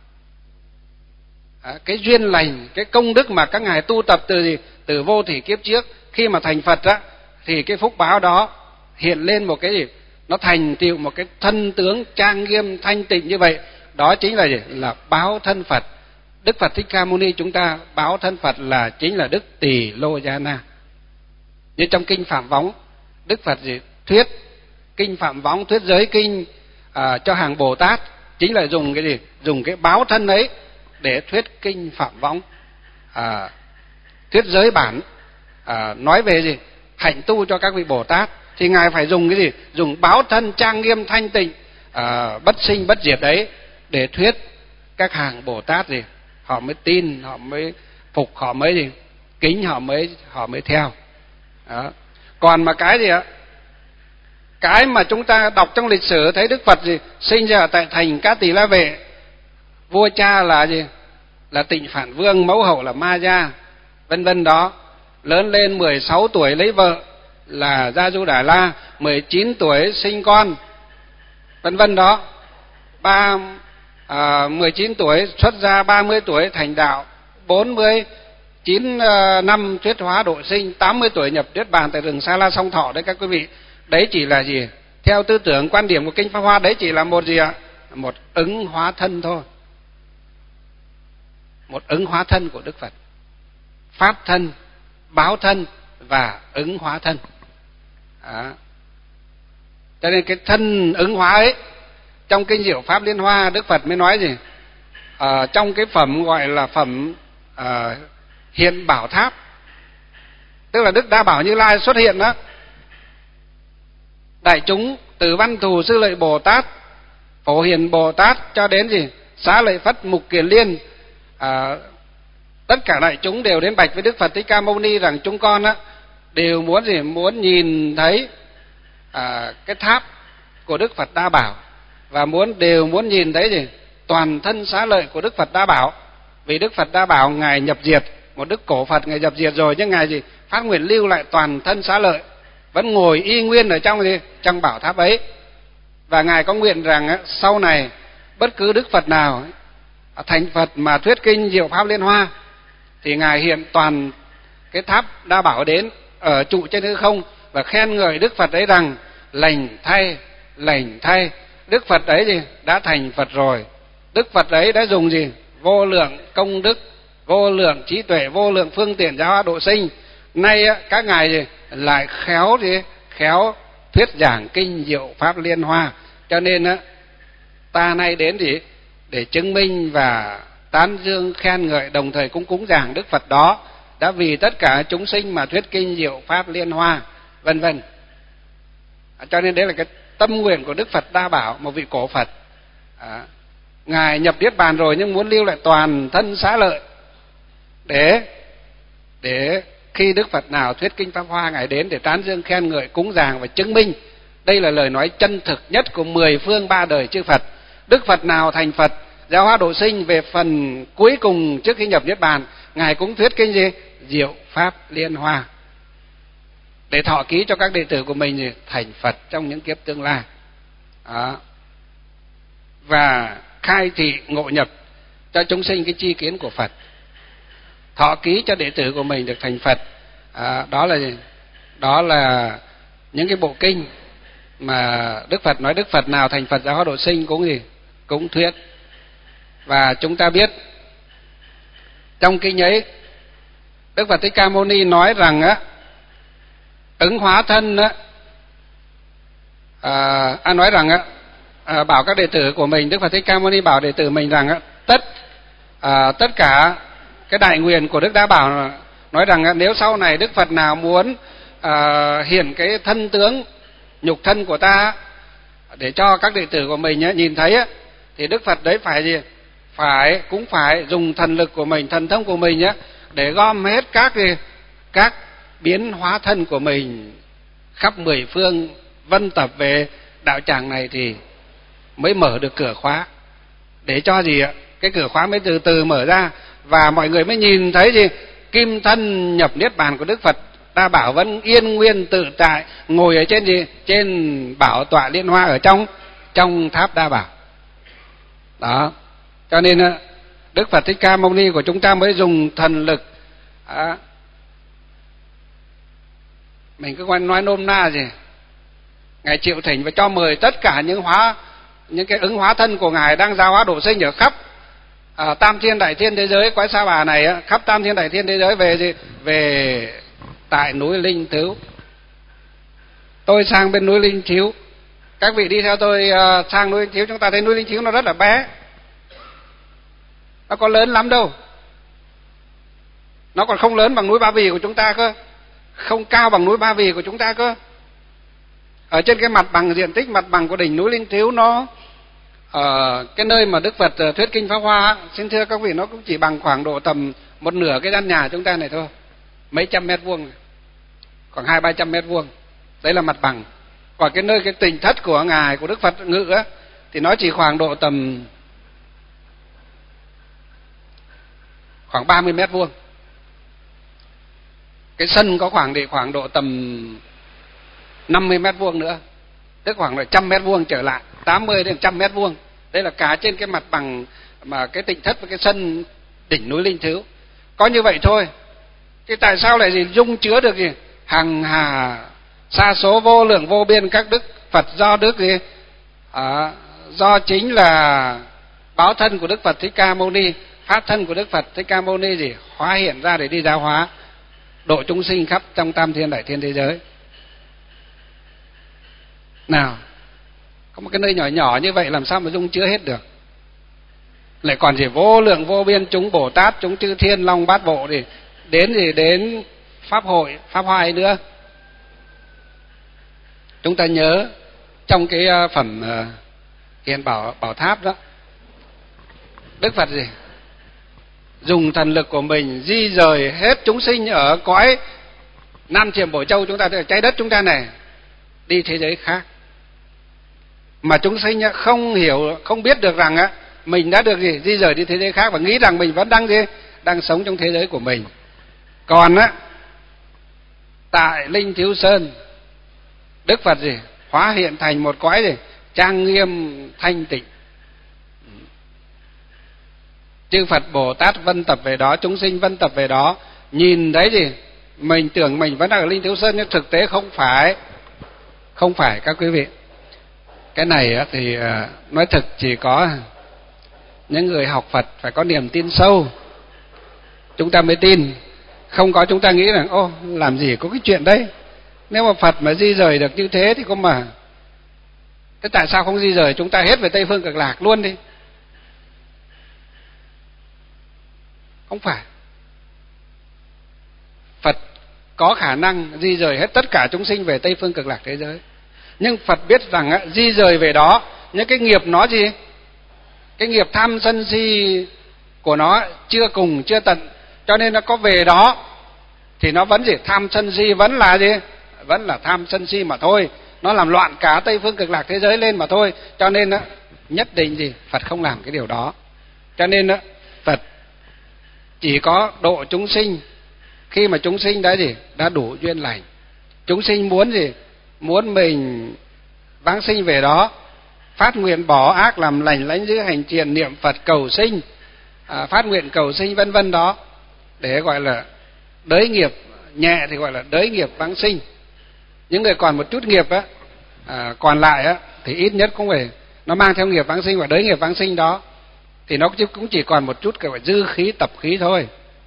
à, cái duyên lành, cái công đức mà các ngài tu tập từ gì? Từ vô thỉ kiếp trước. Khi mà thành Phật á, thì cái phúc báo đó hiện lên một cái gì? Nó thành tựu một cái thân tướng trang nghiêm thanh tịnh như vậy. Đó chính là gì? Là báo thân Phật. Đức Phật Thích Ca Mâu Ni chúng ta báo thân Phật là chính là Đức Tỳ Lô Gia Na. Như trong kinh Phạm Võng, Đức Phật gì? Thuyết kinh Phạm Võng, thuyết giới kinh à, cho hàng Bồ Tát, chính là dùng cái gì? Dùng cái báo thân ấy để thuyết kinh Phạm Võng, à, thuyết giới bản, à, nói về gì? Hạnh tu cho các vị Bồ Tát. Thì ngài phải dùng cái gì? Dùng báo thân trang nghiêm thanh tịnh, à, bất sinh bất diệt đấy để thuyết các hàng Bồ Tát gì? Họ mới tin, họ mới phục, họ mới gì? Kính, họ mới họ mới theo. Đó. Còn mà cái gì ạ? Cái mà chúng ta đọc trong lịch sử thấy Đức Phật gì? Sinh ra tại thành Cát Tỳ La Vệ, vua cha là gì? Là Tịnh Phạn Vương, mẫu hậu là Ma Gia, vân vân đó. Lớn lên mười sáu tuổi lấy vợ là Gia Du Đà La, mười chín tuổi sinh con, vân vân đó. Ba à, mười chín tuổi xuất gia, ba mươi tuổi thành đạo, bốn mươi chín năm thuyết hóa độ sinh, tám mươi tuổi nhập Niết Bàn tại rừng Sa La Song Thọ đấy các quý vị. Đấy chỉ là gì? Theo tư tưởng quan điểm của kinh Pháp Hoa, đấy chỉ là một gì ạ? Một ứng hóa thân thôi. Một ứng hóa thân của Đức Phật. Pháp thân, báo thân và ứng hóa thân. Đó. Cho nên cái thân ứng hóa ấy, trong kinh Diệu Pháp Liên Hoa, Đức Phật mới nói gì? À, trong cái phẩm gọi là phẩm à, hiện bảo tháp, tức là Đức Đa Bảo Như Lai xuất hiện đó. Đại chúng từ Văn Thù Sư Lợi Bồ Tát, Phổ Hiền Bồ Tát cho đến gì? Xá Lợi Phất, Mục Kiền Liên, à, tất cả đại chúng đều đến bạch với Đức Phật Thích Ca Mâu Ni rằng chúng con á đều muốn gì? Muốn nhìn thấy à, cái tháp của Đức Phật Đa Bảo, và muốn đều muốn nhìn thấy gì? Toàn thân xá lợi của Đức Phật Đa Bảo. Vì Đức Phật Đa Bảo ngài nhập diệt, một đức cổ Phật ngài nhập diệt rồi, nhưng ngài gì? Phát nguyện lưu lại toàn thân xá lợi, vẫn ngồi y nguyên ở trong gì? Trong bảo tháp ấy. Và ngài có nguyện rằng á, sau này bất cứ Đức Phật nào thành Phật mà thuyết kinh Diệu Pháp Liên Hoa thì ngài hiện toàn cái tháp Đa Bảo đến ở trụ trên hư không và khen ngợi Đức Phật ấy rằng lành thay, lành thay, Đức Phật ấy gì? Đã thành Phật rồi. Đức Phật ấy đã dùng gì? Vô lượng công đức, vô lượng trí tuệ, vô lượng phương tiện giáo hóa độ sinh. Nay á, các ngài gì? Lại khéo gì? Khéo thuyết giảng kinh Diệu Pháp Liên Hoa. Cho nên á, ta nay đến gì? Để chứng minh và tán dương khen ngợi, đồng thời cũng cúng giảng Đức Phật đó đã vì tất cả chúng sinh mà thuyết kinh Diệu Pháp Liên Hoa, vân vân. Cho nên đấy là cái tâm nguyện của Đức Phật Đa Bảo, một vị cổ Phật. À, ngài nhập Niết Bàn rồi nhưng muốn lưu lại toàn thân xá lợi để để khi Đức Phật nào thuyết kinh Pháp Hoa ngài đến để tán dương khen ngợi, cúng giảng và chứng minh. Đây là lời nói chân thực nhất của mười phương ba đời chư Phật. Đức Phật nào thành Phật giáo hóa độ sinh về phần cuối cùng trước khi nhập Niết Bàn, ngài cũng thuyết kinh gì? Diệu Pháp Liên Hoa, để thọ ký cho các đệ tử của mình gì? Thành Phật trong những kiếp tương lai. Đó. Và khai thị ngộ nhập cho chúng sinh cái chi kiến của Phật, thọ ký cho đệ tử của mình được thành Phật. À, đó là gì? Đó là những cái bộ kinh mà Đức Phật nói Đức Phật nào thành Phật giáo hóa độ sinh cũng gì? Cũng thuyết. Và chúng ta biết trong kinh ấy Đức Phật Thích Ca Mâu Ni nói rằng á, ứng hóa thân á, à, à, nói rằng á, à, bảo các đệ tử của mình, Đức Phật Thích Ca Mâu Ni bảo đệ tử mình rằng á, tất à, tất cả cái đại nguyện của Đức Đa Bảo nói rằng á, nếu sau này Đức Phật nào muốn à, hiện cái thân tướng nhục thân của ta để cho các đệ tử của mình á, nhìn thấy á, thì Đức Phật đấy phải gì? Phải cũng phải dùng thần lực của mình, thần thông của mình á, để gom hết các gì? Các biến hóa thân của mình khắp mười phương vân tập về đạo tràng này thì mới mở được cửa khóa, để cho gì ạ? Cái cửa khóa mới từ từ mở ra, và mọi người mới nhìn thấy gì? Kim thân nhập niết bàn của Đức Phật Đa Bảo vẫn yên nguyên tự tại, ngồi ở trên gì? Trên bảo tọa liên hoa ở trong trong tháp Đa Bảo. Đó. Cho nên Đức Phật Thích Ca Mâu Ni của chúng ta mới dùng thần lực. À, mình cứ nói nôm na gì? Ngài chịu thỉnh và cho mời tất cả những hóa những cái ứng hóa thân của Ngài đang giáo hóa độ sinh ở khắp à, tam thiên đại thiên thế giới cõi Sa Bà này, khắp tam thiên đại thiên thế giới về gì? Về tại núi Linh Thiếu. Tôi sang bên núi Linh Thiếu, các vị đi theo tôi uh, sang núi Linh Thiếu, chúng ta thấy núi Linh Thiếu nó rất là bé, nó có lớn lắm đâu, nó còn không lớn bằng núi Ba Vì của chúng ta cơ, không cao bằng núi Ba Vì của chúng ta cơ. Ở trên cái mặt bằng, diện tích mặt bằng của đỉnh núi Linh Thiếu, nó ở cái nơi mà Đức Phật thuyết kinh Pháp Hoa, xin thưa các vị, nó cũng chỉ bằng khoảng độ tầm một nửa cái gian nhà chúng ta này thôi, mấy trăm mét vuông, khoảng hai ba trăm mét vuông. Đấy là mặt bằng. Còn cái nơi cái tỉnh thất của Ngài, của Đức Phật ngự á, thì nó chỉ khoảng độ tầm khoảng ba mươi mét vuông. Cái sân có khoảng để khoảng độ tầm năm mươi mét vuông nữa, tức khoảng là trăm mét vuông trở lại, tám mươi đến trăm mét vuông. Đây là cả trên cái mặt bằng mà cái tỉnh thất với cái sân đỉnh núi Linh Thiếu. Có như vậy thôi. Thì tại sao lại gì dung chứa được gì hằng hà sa số vô lượng vô biên các đức Phật, do đức gì à, do chính là báo thân của Đức Phật Thích Ca Mâu Ni, pháp thân của Đức Phật Thích Ca Mâu Ni gì hóa hiện ra để đi giáo hóa độ chúng sinh khắp trong tam thiên đại thiên thế giới. Nào, có một cái nơi nhỏ nhỏ như vậy làm sao mà dung chứa hết được? Lại còn gì vô lượng vô biên chúng Bồ Tát, chúng chư thiên long bát bộ thì đến gì đến pháp hội, pháp hoài nữa. Chúng ta nhớ trong cái phẩm uh, Hiện Bảo Bảo Tháp đó, Đức Phật gì dùng thần lực của mình di rời hết chúng sinh ở cõi Nam Chiêm Bổ Châu chúng ta, trái đất chúng ta này, đi thế giới khác. Mà chúng sinh không hiểu, không biết được rằng á mình đã được gì di rời đi thế giới khác, và nghĩ rằng mình vẫn đang gì đang sống trong thế giới của mình. Còn á tại Linh Thiếu Sơn, Đức Phật gì hóa hiện thành một cõi gì trang nghiêm thanh tịnh. Chư Phật Bồ Tát vân tập về đó, chúng sinh vân tập về đó, nhìn thấy gì mình tưởng mình vẫn đang ở Linh Thiếu Sơn, nhưng thực tế không phải. Không phải các quý vị. Cái này thì nói thật chỉ có những người học Phật phải có niềm tin sâu chúng ta mới tin. Không có chúng ta nghĩ rằng ô làm gì có cái chuyện đấy, nếu mà Phật mà di rời được như thế thì có mà thế tại sao không di rời chúng ta hết về Tây Phương Cực Lạc luôn đi? Không phải. Phật có khả năng di rời hết tất cả chúng sinh về Tây Phương Cực Lạc thế giới, nhưng Phật biết rằng á, di rời về đó những cái nghiệp nó gì, cái nghiệp tham sân si của nó chưa cùng chưa tận, cho nên nó có về đó thì nó vẫn gì tham sân si, vẫn là gì vẫn là tham sân si mà thôi, nó làm loạn cả Tây Phương Cực Lạc thế giới lên mà thôi. Cho nên á nhất định gì Phật không làm cái điều đó. Cho nên á Phật chỉ có độ chúng sinh khi mà chúng sinh đã gì đã đủ duyên lành. Chúng sinh muốn gì muốn mình vãng sinh về đó, phát nguyện bỏ ác làm lành, lãnh giữ hành thiện, niệm Phật cầu sinh, à, phát nguyện cầu sinh vân vân đó, để gọi là đới nghiệp nhẹ thì gọi là đới nghiệp vãng sinh. Những người còn một chút nghiệp á, à, còn lại á thì ít nhất cũng phải nó mang theo nghiệp vãng sinh và đới nghiệp vãng sinh đó, thì nó cũng chỉ còn một chút cái gọi dư khí tập khí thôi,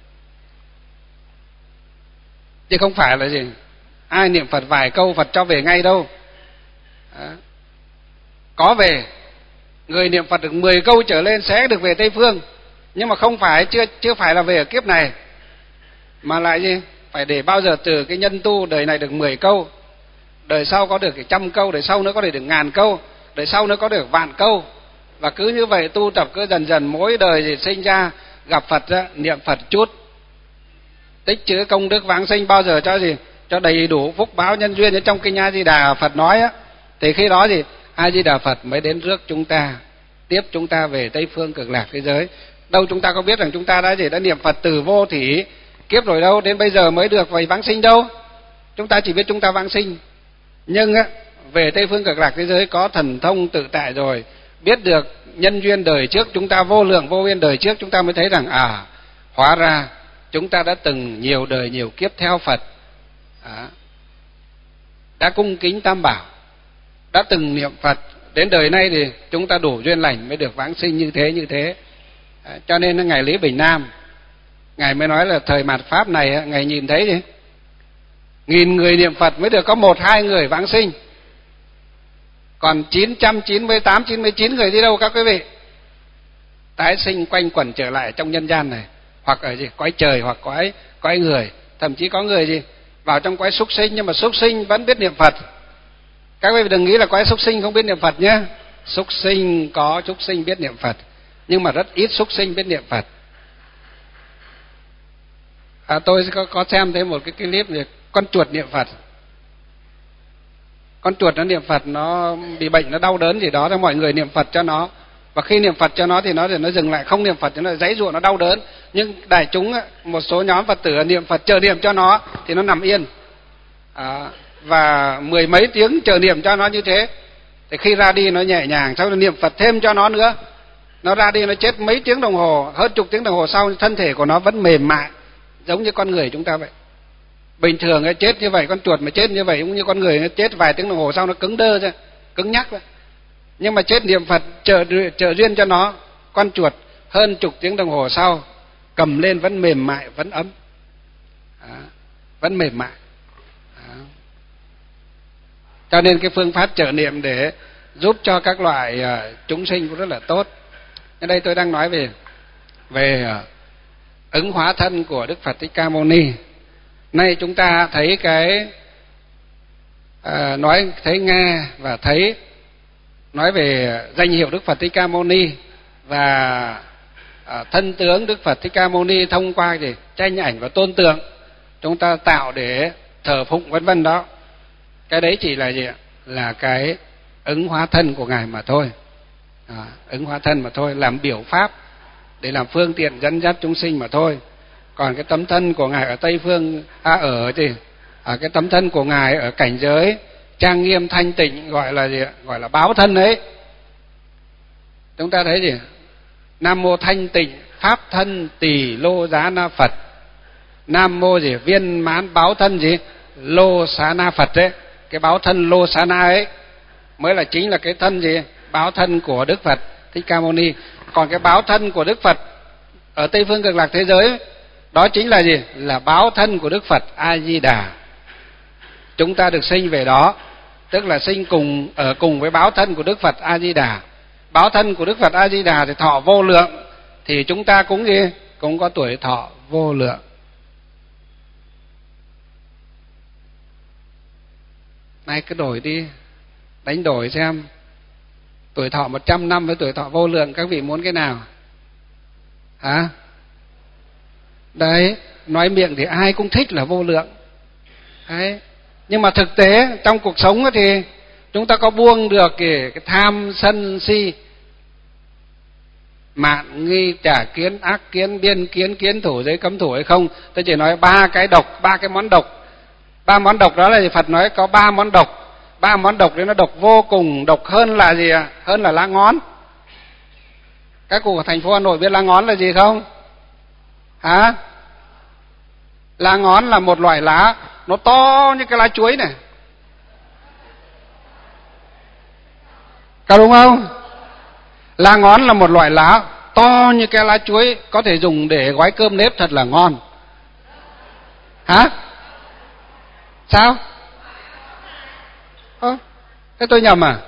chứ không phải là gì ai niệm Phật vài câu Phật cho về ngay đâu. Đó. Có về, người niệm Phật được mười câu trở lên sẽ được về Tây Phương, nhưng mà không phải chưa chưa phải là về ở kiếp này, mà lại gì phải để bao giờ từ cái nhân tu đời này được mười câu, đời sau có được cái trăm câu, đời sau nữa có thể được ngàn câu, đời sau nữa có được vạn câu, và cứ như vậy tu tập cứ dần dần mỗi đời thì sinh ra gặp Phật ra, niệm Phật chút, tích trữ công đức vãng sinh bao giờ cho gì cho đầy đủ phúc báo nhân duyên. Trong kinh A Di Đà Phật nói á, thì khi đó gì A Di Đà Phật mới đến rước chúng ta, tiếp chúng ta về Tây phương Cực Lạc thế giới. Đâu chúng ta có biết rằng chúng ta đã gì đã niệm Phật từ vô thỉ kiếp rồi đâu, đến bây giờ mới được vậy vãng sinh đâu. Chúng ta chỉ biết chúng ta vãng sinh, nhưng á, về Tây phương Cực Lạc thế giới có thần thông tự tại rồi, biết được nhân duyên đời trước chúng ta, vô lượng vô biên đời trước, chúng ta mới thấy rằng à, hóa ra chúng ta đã từng nhiều đời nhiều kiếp theo Phật, à, đã cung kính Tam Bảo, đã từng niệm Phật, đến đời nay thì chúng ta đủ duyên lành mới được vãng sinh như thế như thế. À, cho nên Ngài Lý Bình Nam, Ngài mới nói là thời mạt Pháp này, Ngài nhìn thấy gì? Nghìn người niệm Phật mới được có một hai người vãng sinh, còn chín trăm chín mươi tám, chín mươi chín người đi đâu các quý vị? Tái sinh quanh quẩn trở lại trong nhân gian này, hoặc ở gì cõi trời hoặc cõi cõi người, thậm chí có người gì vào trong cõi súc sinh, nhưng mà súc sinh vẫn biết niệm Phật. Các quý vị đừng nghĩ là cõi súc sinh không biết niệm Phật nhé. Súc sinh có súc sinh biết niệm Phật, nhưng mà rất ít súc sinh biết niệm Phật. À, tôi có, có xem thấy một cái clip về con chuột niệm Phật. Con chuột nó niệm Phật, nó bị bệnh, nó đau đớn gì đó, thì mọi người niệm Phật cho nó, và khi niệm Phật cho nó thì nó thì nó dừng lại, không niệm Phật cho nó giãy giụa, nó đau đớn. Nhưng đại chúng, một số nhóm Phật tử niệm Phật chờ niệm cho nó thì nó nằm yên, à, và mười mấy tiếng chờ niệm cho nó như thế, thì khi ra đi nó nhẹ nhàng. Sau đó niệm Phật thêm cho nó nữa, nó ra đi nó chết mấy tiếng đồng hồ, hơn chục tiếng đồng hồ sau, thân thể của nó vẫn mềm mại giống như con người chúng ta vậy. Bình thường ấy, chết như vậy, con chuột mà chết như vậy cũng như con người, nó chết vài tiếng đồng hồ sau nó cứng đơ ra, cứng nhắc ra. Nhưng mà chết niệm Phật trợ trợ duyên cho nó, con chuột hơn chục tiếng đồng hồ sau cầm lên vẫn mềm mại, vẫn ấm, à, vẫn mềm mại. À. Cho nên cái phương pháp trợ niệm để giúp cho các loại uh, chúng sinh cũng rất là tốt. Ở đây tôi đang nói về về uh, ứng hóa thân của Đức Phật Thích Ca Mâu Ni. Nay chúng ta thấy cái à, nói thấy nghe và thấy nói về danh hiệu Đức Phật Thích Ca Mâu Ni và à, thân tướng Đức Phật Thích Ca Mâu Ni thông qua gì tranh ảnh và tôn tượng chúng ta tạo để thờ phụng vân vân đó. Cái đấy chỉ là gì ạ? Là cái ứng hóa thân của Ngài mà thôi. À, ứng hóa thân mà thôi, làm biểu pháp để làm phương tiện dẫn dắt chúng sinh mà thôi. Còn cái tấm thân của Ngài ở Tây phương, à, ở thì à, cái tấm thân của Ngài ở cảnh giới trang nghiêm thanh tịnh gọi là gì ạ? Gọi là báo thân ấy. Chúng ta thấy gì? Nam mô thanh tịnh pháp thân tỳ lô giá na Phật. Nam mô gì? Viên mãn báo thân gì? Lô xá na Phật ấy. Cái báo thân lô xá na ấy mới là chính là cái thân gì? Báo thân của Đức Phật Thích Ca Mâu Ni. Còn cái báo thân của Đức Phật ở Tây phương Cực Lạc thế giới đó chính là gì? Là báo thân của Đức Phật A Di Đà. Chúng ta được sinh về đó, tức là sinh cùng ở cùng với báo thân của Đức Phật A Di Đà. Báo thân của Đức Phật A Di Đà thì thọ vô lượng, thì chúng ta cũng gì? Cũng có tuổi thọ vô lượng. Nay cứ đổi đi, đánh đổi xem tuổi thọ một trăm năm với tuổi thọ vô lượng, các vị muốn cái nào? Hả? Đấy, nói miệng thì ai cũng thích là vô lượng. Đấy. Nhưng mà thực tế trong cuộc sống thì chúng ta có buông được cái, cái tham sân si, mạn nghi trả kiến, ác kiến, biên kiến, kiến thủ, giới cấm thủ hay không? Tôi chỉ nói ba cái độc, ba cái món độc. Ba món độc đó là gì? Phật nói có ba món độc. Ba món độc đấy nó độc vô cùng, độc hơn là gì ạ? Hơn là lá ngón. Các cụ ở thành phố Hà Nội biết lá ngón là gì không? Hả? Lá ngón là một loại lá, nó to như cái lá chuối này. Có đúng không? Lá ngón là một loại lá to như cái lá chuối, có thể dùng để gói cơm nếp thật là ngon. Hả? Sao? Ơ, thế tôi nhầm à?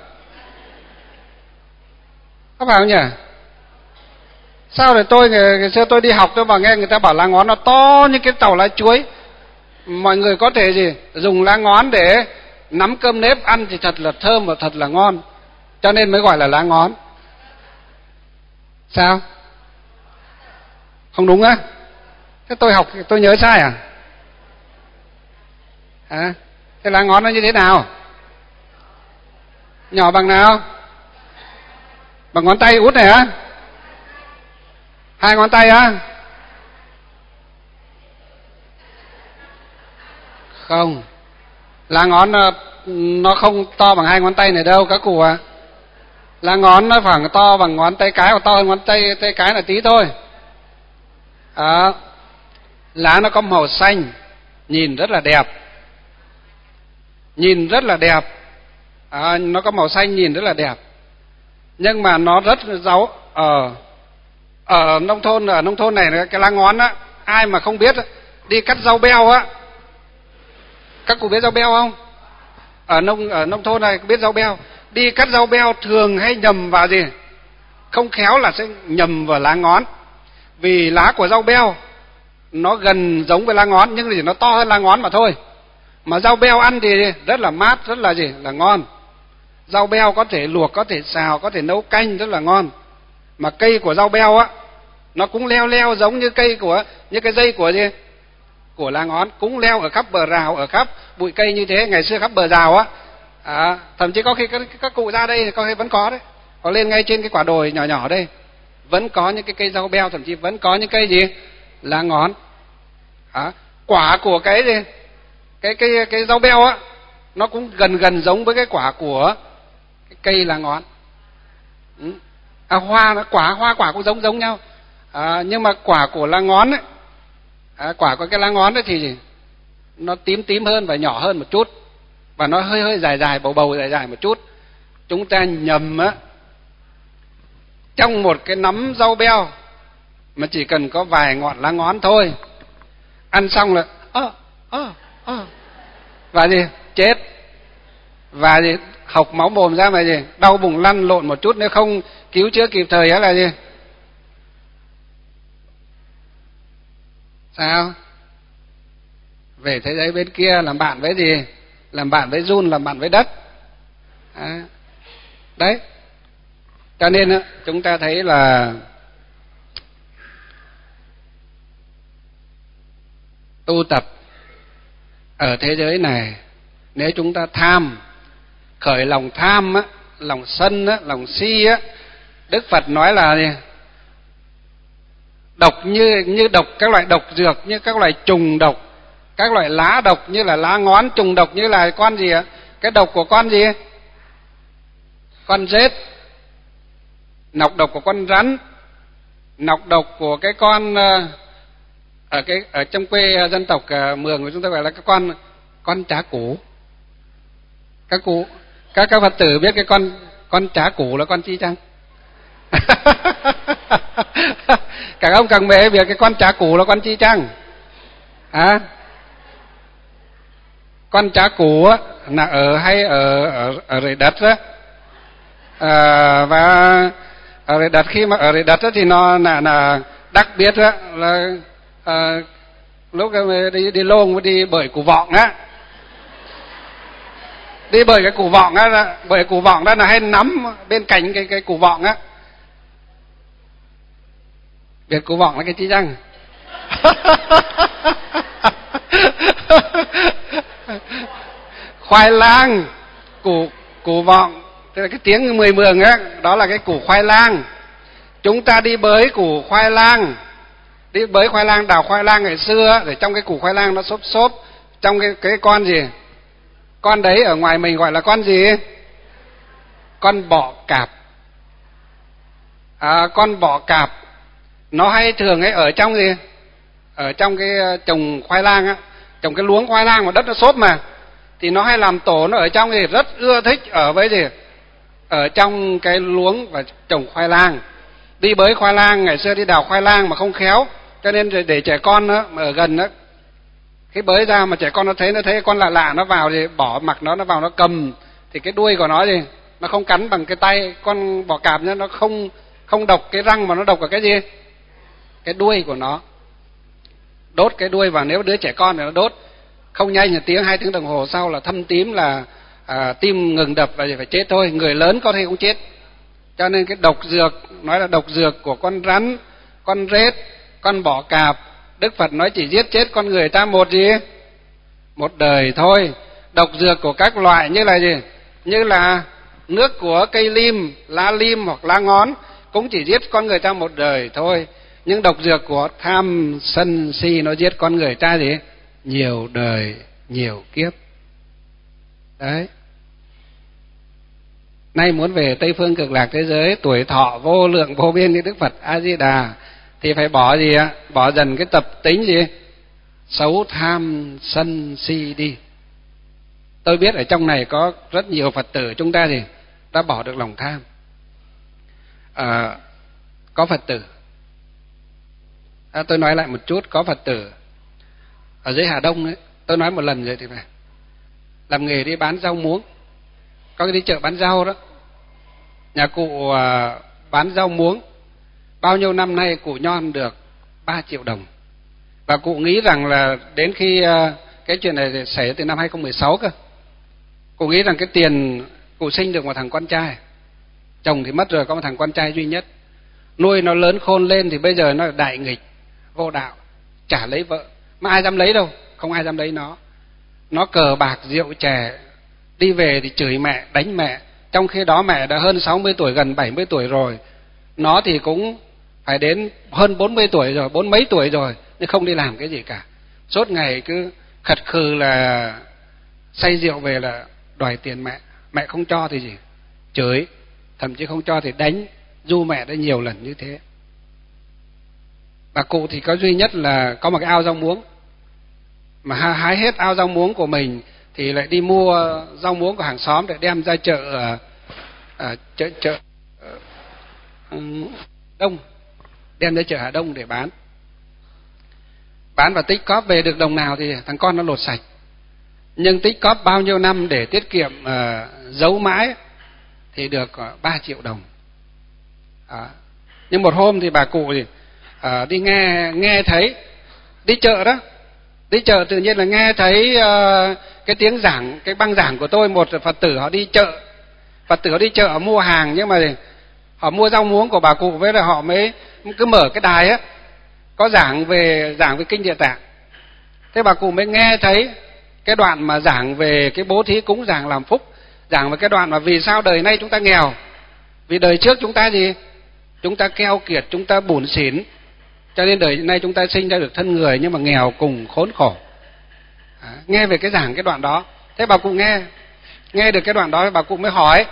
Có phải không nhỉ? Sao để tôi ngày xưa tôi đi học tôi vào nghe người ta bảo lá ngón nó to như cái tàu lá chuối. Mọi người có thể gì dùng lá ngón để nắm cơm nếp ăn thì thật là thơm và thật là ngon, cho nên mới gọi là lá ngón. Sao? Không đúng á? Thế tôi học tôi nhớ sai à? Hả? Thế lá ngón nó như thế nào? Nhỏ bằng nào? Bằng ngón tay út này hả? Hai ngón tay á? Không. Lá ngón nó, nó không to bằng hai ngón tay này đâu các cụ ạ. À. Lá ngón nó khoảng to bằng ngón tay cái, hoặc to hơn ngón tay tay cái là tí thôi. À, lá nó có màu xanh, nhìn rất là đẹp. Nhìn rất là đẹp. À, nó có màu xanh nhìn rất là đẹp. Nhưng mà nó rất ráo ở ở nông thôn ở nông thôn này cái lá ngón á, ai mà không biết đi cắt rau beo á. Các cụ biết rau beo không? Ở nông ở nông thôn này biết rau beo, đi cắt rau beo thường hay nhầm vào gì? Không khéo là sẽ nhầm vào lá ngón. Vì lá của rau beo nó gần giống với lá ngón nhưng thì nó to hơn lá ngón mà thôi. Mà rau beo ăn thì rất là mát, rất là gì? Là ngon. Rau beo có thể luộc, có thể xào, có thể nấu canh rất là ngon. Mà cây của rau beo á, nó cũng leo leo giống như cây của như cái dây của gì? Của lá ngón, cũng leo ở khắp bờ rào, ở khắp bụi cây như thế. Ngày xưa khắp bờ rào á, à, thậm chí có khi các, các cụ ra đây có khi vẫn có đấy. Có lên ngay trên cái quả đồi nhỏ nhỏ đây, vẫn có những cái cây rau beo, thậm chí vẫn có những cây gì? Lá ngón. À, quả của cái gì? Cái cái cái rau beo á, nó cũng gần gần giống với cái quả của cái cây lá ngón. Ừ. À, hoa nó quả hoa quả cũng giống giống nhau. À, nhưng mà quả của lá ngón ấy, à, quả của cái lá ngón ấy thì gì? Nó tím tím hơn và nhỏ hơn một chút, và nó hơi hơi dài dài bầu bầu dài dài một chút. Chúng ta nhầm á, trong một cái nắm rau beo mà chỉ cần có vài ngọn lá ngón thôi, ăn xong là ơ ơ ơ và gì? Chết. Và gì? Hộc máu mồm ra mà gì? Đau bụng lăn lộn một chút, nếu không cứu chữa kịp thời á là gì? Sao? Về thế giới bên kia làm bạn với gì? Làm bạn với giun, làm bạn với đất. À, đấy. Cho nên á, chúng ta thấy là tu tập ở thế giới này, nếu chúng ta tham, khởi lòng tham á, lòng sân á, lòng si á, Đức Phật nói là gì? Độc như như độc các loại độc dược, như các loại trùng độc, các loại lá độc như là lá ngón, trùng độc như là con gì ạ? Cái độc của con gì? Con rết. Nọc độc của con rắn, nọc độc của cái con ở cái ở trong quê dân tộc Mường của chúng ta gọi là cái con con chả củ. Các cụ, các các Phật tử biết cái con con chả củ là con chi chăng? Các ông càng mê biết cái con chả củ là con chi chăng? À? Con chả củ á là ở hay ở ở ở rễ đất á. À, và ở rễ đất, khi mà ở rễ đất á thì nó là là đặc biệt á là à, lúc đi đi lông đi bởi củ vọng á, đi bởi cái củ vọng á, bởi củ vọng đó là hay nắm bên cạnh cái cái củ vọng á. Biết củ vọng là cái chi chăng? Khoai lang, củ củ vọng, tức là cái tiếng mười mường á, đó là cái củ khoai lang. Chúng ta đi bới củ khoai lang, đi bới khoai lang, đào khoai lang ngày xưa, để trong cái củ khoai lang nó xốp xốp, trong cái cái con gì? Con đấy ở ngoài mình gọi là con gì? Con bọ cạp. À, con bọ cạp nó hay thường ấy ở trong gì? Ở trong cái trồng khoai lang á, trồng cái luống khoai lang mà đất nó xốp mà, thì nó hay làm tổ, nó ở trong thì rất ưa thích ở với gì? Ở trong cái luống và trồng khoai lang. Đi bới khoai lang, ngày xưa đi đào khoai lang mà không khéo, cho nên để, để trẻ con đó, mà ở gần đó, cái bới ra mà trẻ con nó thấy nó thấy con lạ lạ nó vào thì bỏ mặc nó, nó vào nó cầm, thì cái đuôi của nó gì? Nó không cắn bằng cái tay. Con bọ cạp nhá, nó không không độc cái răng mà nó độc ở cái gì? Cái đuôi của nó. Đốt cái đuôi vào, nếu đứa trẻ con thì nó đốt không nhanh là tiếng hai tiếng đồng hồ sau là thâm tím, là à, tim ngừng đập và phải chết thôi. Người lớn có thể cũng chết. Cho nên cái độc dược, nói là độc dược của con rắn, con rết, con bọ cạp, Đức Phật nói chỉ giết chết con người ta một gì? Một đời thôi. Độc dược của các loại như là gì? Như là nước của cây lim, lá lim hoặc lá ngón cũng chỉ giết con người ta một đời thôi. Nhưng độc dược của tham sân si nó giết con người ta gì? Nhiều đời, nhiều kiếp. Đấy. Nay muốn về Tây phương cực lạc thế giới, tuổi thọ vô lượng vô biên như Đức Phật A Di Đà, thì phải bỏ gì ạ? Bỏ dần cái tập tính gì? Xấu tham sân si đi. Tôi biết ở trong này có rất nhiều Phật tử chúng ta thì đã bỏ được lòng tham. À, có Phật tử, à, tôi nói lại một chút, có Phật tử ở dưới Hà Đông ấy, tôi nói một lần rồi thì phải, làm nghề đi bán rau muống, có cái đi chợ bán rau đó. Nhà cụ à, bán rau muống, bao nhiêu năm nay cụ nhon được ba triệu đồng. Và cụ nghĩ rằng là đến khi à, cái chuyện này xảy ra từ năm hai không một sáu cơ, cụ nghĩ rằng cái tiền cụ sinh được một thằng con trai, chồng thì mất rồi, có một thằng con trai duy nhất, nuôi nó lớn khôn lên thì bây giờ nó đại nghịch vô đạo, chả lấy vợ, mà ai dám lấy đâu, không ai dám lấy nó. Nó cờ bạc rượu chè, đi về thì chửi mẹ, đánh mẹ, trong khi đó mẹ đã hơn sáu mươi tuổi, gần bảy mươi tuổi rồi, nó thì cũng phải đến hơn bốn mươi tuổi rồi, bốn mấy tuổi rồi, nhưng không đi làm cái gì cả. Suốt ngày cứ khật khừ là say rượu về là đòi tiền mẹ, mẹ không cho thì gì chửi, thậm chí không cho thì đánh, du mẹ đã nhiều lần như thế. Bà cụ thì có duy nhất là có một cái ao rau muống, mà hái hết ao rau muống của mình thì lại đi mua rau muống của hàng xóm để đem ra chợ à, chợ chợ uh, Đông, đem ra chợ Hà Đông để bán. Bán và tích cóp về được đồng nào thì thằng con nó lột sạch. Nhưng tích cóp bao nhiêu năm để tiết kiệm uh, giấu mãi thì được uh, ba triệu đồng. À, nhưng một hôm thì bà cụ thì uh, đi nghe nghe thấy, đi chợ đó, đi chợ tự nhiên là nghe thấy uh, cái tiếng giảng, cái băng giảng của tôi. Một Phật tử họ đi chợ, Phật tử họ đi chợ họ mua hàng, nhưng mà họ mua rau muống của bà cụ, với là họ mới cứ mở cái đài á, có giảng về giảng về kinh Địa Tạng. Thế bà cụ mới nghe thấy cái đoạn mà giảng về cái bố thí cúng dường làm phúc, giảng về cái đoạn mà vì sao đời nay chúng ta nghèo, vì đời trước chúng ta gì, chúng ta keo kiệt, chúng ta bủn xỉn, cho nên đời nay chúng ta sinh ra được thân người nhưng mà nghèo cùng khốn khổ. À, nghe về cái giảng cái đoạn đó. Thế bà cụ nghe nghe được cái đoạn đó, bà cụ mới hỏi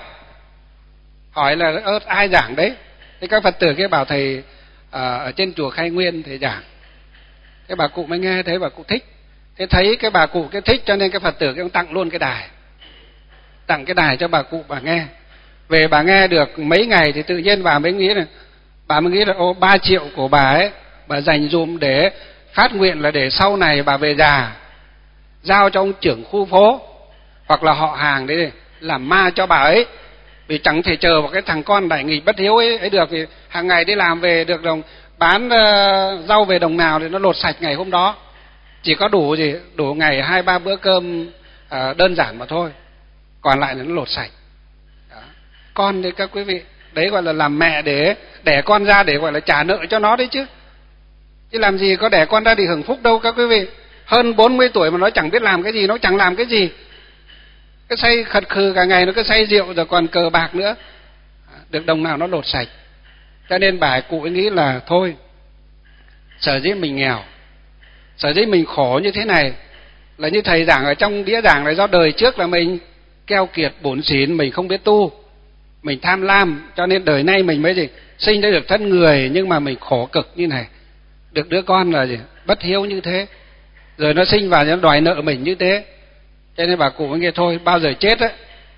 hỏi là ơ ai giảng đấy? Thế các Phật tử kia bảo thầy à, ở trên chùa Khai Nguyên thầy giảng. Thế bà cụ mới nghe thấy bà cụ thích. Thế thấy cái bà cụ cái thích cho nên cái Phật tử kia tặng luôn cái đài, tặng cái đài cho bà cụ bà nghe. Về bà nghe được mấy ngày thì tự nhiên bà mới nghĩ là bà mới nghĩ là ô ba triệu của bà ấy bà dành dùm để phát nguyện là để sau này bà về già giao cho ông trưởng khu phố hoặc là họ hàng đấy làm ma cho bà ấy, vì chẳng thể chờ vào cái thằng con đại nghịch bất hiếu ấy, ấy được. Vì hàng ngày đi làm về được đồng bán uh, rau về đồng nào thì nó lột sạch ngày hôm đó, chỉ có đủ gì đủ ngày hai ba bữa cơm uh, đơn giản mà thôi, còn lại là nó lột sạch. Đó. Con đấy các quý vị, đấy gọi là làm mẹ để đẻ con ra để gọi là trả nợ cho nó đấy chứ, chứ làm gì có đẻ con ra để hưởng phúc đâu các quý vị. Hơn bốn mươi tuổi mà nó chẳng biết làm cái gì, nó chẳng làm cái gì, cái say khật khừ cả ngày, nó cứ say rượu rồi còn cờ bạc nữa, được đồng nào nó lột sạch. Cho nên bà cụ ấy nghĩ là thôi, sở dĩ mình nghèo, sở dĩ mình khổ như thế này là như thầy giảng ở trong đĩa giảng này, do đời trước là mình keo kiệt bủn xỉn, mình không biết tu, mình tham lam, cho nên đời nay mình mới gì sinh ra được thân người nhưng mà mình khổ cực như này, được đứa con là gì bất hiếu như thế, rồi nó sinh vào nó đòi nợ mình như thế. Cho nên bà cụ mới nghe thôi, bao giờ chết á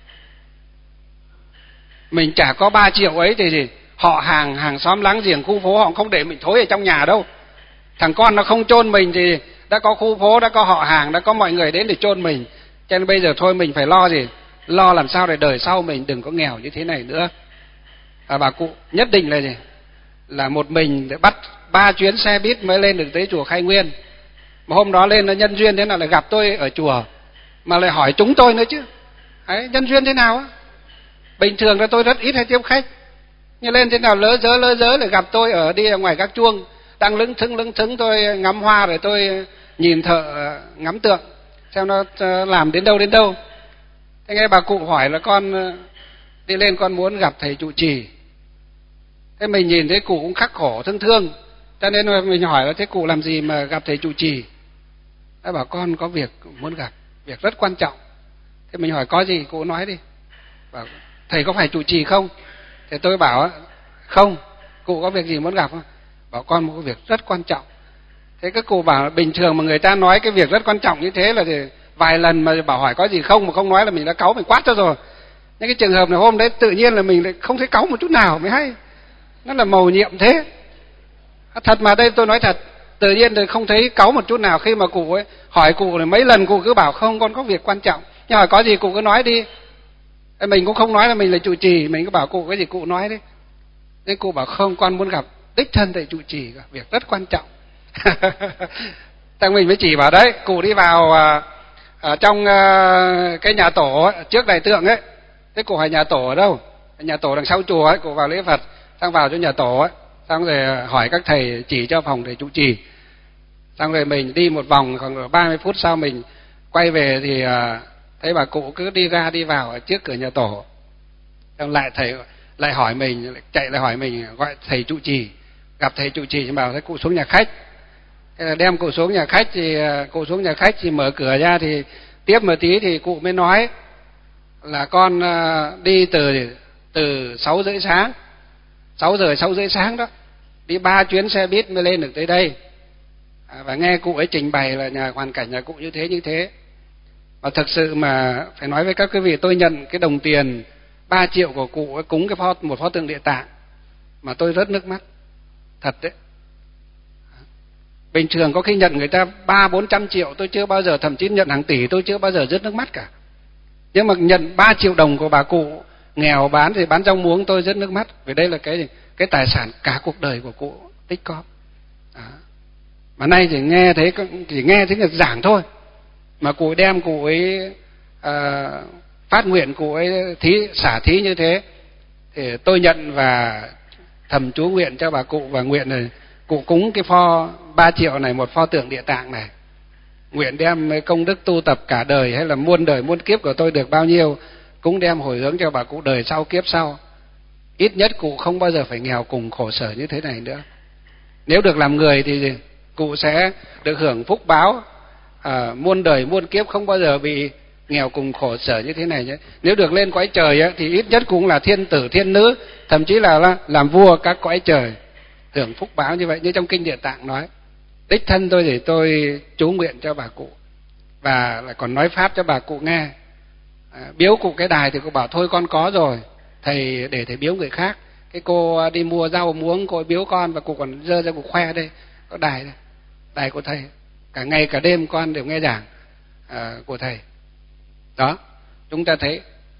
mình chả có ba triệu ấy thì gì họ hàng hàng xóm láng giềng khu phố họ không để mình thối ở trong nhà đâu. Thằng con nó không chôn mình thì đã có khu phố, đã có họ hàng, đã có mọi người đến để chôn mình. Cho nên bây giờ thôi mình phải lo gì, lo làm sao để đời sau mình đừng có nghèo như thế này nữa. À, bà cụ nhất định là gì là một mình để bắt ba chuyến xe buýt mới lên được tới chùa Khai Nguyên. Mà hôm đó lên là nhân duyên thế nào lại gặp tôi ở chùa, mà lại hỏi chúng tôi nữa chứ. Đấy, nhân duyên thế nào á? Bình thường là tôi rất ít hay tiếp khách, nhưng lên thế nào lỡ dớ lỡ dớ lại gặp tôi ở đi ở ngoài các chuông, đang lững thững lững thững tôi ngắm hoa rồi tôi nhìn thợ ngắm tượng xem nó làm đến đâu đến đâu. Thế nghe bà cụ hỏi là con đi lên con muốn gặp thầy trụ trì. Thế mình nhìn thấy cụ cũng khắc khổ thương thương, cho nên mình hỏi là thế cụ làm gì mà gặp thầy trụ trì? Nó bảo con có việc muốn gặp, việc rất quan trọng. Thế mình hỏi có gì, cụ nói đi. Bảo thầy có phải trụ trì không? Thì tôi bảo không. Cụ có việc gì muốn gặp không? Bảo con một việc rất quan trọng. Thế các cụ bảo bình thường mà người ta nói cái việc rất quan trọng như thế là thì vài lần mà bảo hỏi có gì không mà không nói là mình đã cáu, mình quát cho rồi. Những cái trường hợp này hôm đấy tự nhiên là mình lại không thấy cáu một chút nào mới hay. Nó là mầu nhiệm thế. Thật mà đây tôi nói thật, tự nhiên thì không thấy cáu một chút nào khi mà cụ ấy hỏi cụ này mấy lần cụ cứ bảo không, con có việc quan trọng. Nhưng hỏi có gì cụ cứ nói đi. Mình cũng không nói là mình là trụ trì, mình cứ bảo cụ cái gì cụ nói đi. Nên cụ bảo không, con muốn gặp đích thân thầy trụ trì, việc rất quan trọng. Thằng mình mới chỉ bảo đấy, cụ đi vào ở trong cái nhà tổ trước đại tượng ấy. Thế cụ hỏi nhà tổ ở đâu? Nhà tổ đằng sau chùa ấy, cụ vào lễ Phật, xong vào cho nhà tổ ấy, xong rồi hỏi các thầy chỉ cho phòng thầy trụ trì. Xong rồi mình đi một vòng, khoảng ba mươi phút sau mình quay về thì thấy bà cụ cứ đi ra đi vào ở trước cửa nhà tổ. Xong lại thầy lại hỏi mình, lại chạy lại hỏi mình gọi thầy trụ trì, gặp thầy trụ trì, bảo thấy cụ xuống nhà khách. Thế là đem cụ xuống nhà khách thì cụ xuống nhà khách thì mở cửa ra thì tiếp một tí thì cụ mới nói là con đi từ từ sáu rưỡi sáng, sáu giờ sáu rưỡi sáng đó, đi ba chuyến xe buýt mới lên được tới đây. À, và nghe cụ ấy trình bày là nhà hoàn cảnh nhà cụ như thế như thế. Và thực sự mà phải nói với các quý vị, tôi nhận cái đồng tiền ba triệu của cụ ấy cúng cái pho, một pho tượng Địa Tạng mà tôi rớt nước mắt thật đấy. Bình thường có khi nhận người ta ba bốn trăm triệu tôi chưa bao giờ, thậm chí nhận hàng tỷ tôi chưa bao giờ rớt nước mắt cả. Nhưng mà nhận ba triệu đồng của bà cụ nghèo bán thì bán rau muống tôi rớt nước mắt, vì đây là cái cái tài sản cả cuộc đời của cụ tích có. À. Mà nay chỉ nghe thấy chỉ nghe thấy người giảng thôi, mà cụ đem cụ ấy à, phát nguyện, cụ ấy thí xả thí như thế thì tôi nhận và thầm chú nguyện cho bà cụ, và nguyện này cụ cúng cái pho ba triệu này, một pho tượng Địa Tạng này, nguyện đem công đức tu tập cả đời hay là muôn đời muôn kiếp của tôi được bao nhiêu cũng đem hồi hướng cho bà cụ đời sau kiếp sau. Ít nhất cụ không bao giờ phải nghèo cùng khổ sở như thế này nữa. Nếu được làm người thì cụ sẽ được hưởng phúc báo à, muôn đời muôn kiếp, không bao giờ bị nghèo cùng khổ sở như thế này nhé. Nếu được lên cõi trời ấy, thì ít nhất cũng là thiên tử thiên nữ, thậm chí là làm vua các cõi trời, hưởng phúc báo như vậy. Như trong kinh Địa Tạng nói, đích thân tôi để tôi chú nguyện cho bà cụ và lại còn nói pháp cho bà cụ nghe. À, biếu cụ cái đài thì cô bảo thôi con có rồi, thầy để thầy biếu người khác. Cái cô đi mua rau muống cô biếu con, và cụ còn dơ ra cụ khoe đây, có đài đây, đài của thầy, cả ngày cả đêm con đều nghe giảng à, của thầy. Đó, chúng ta thấy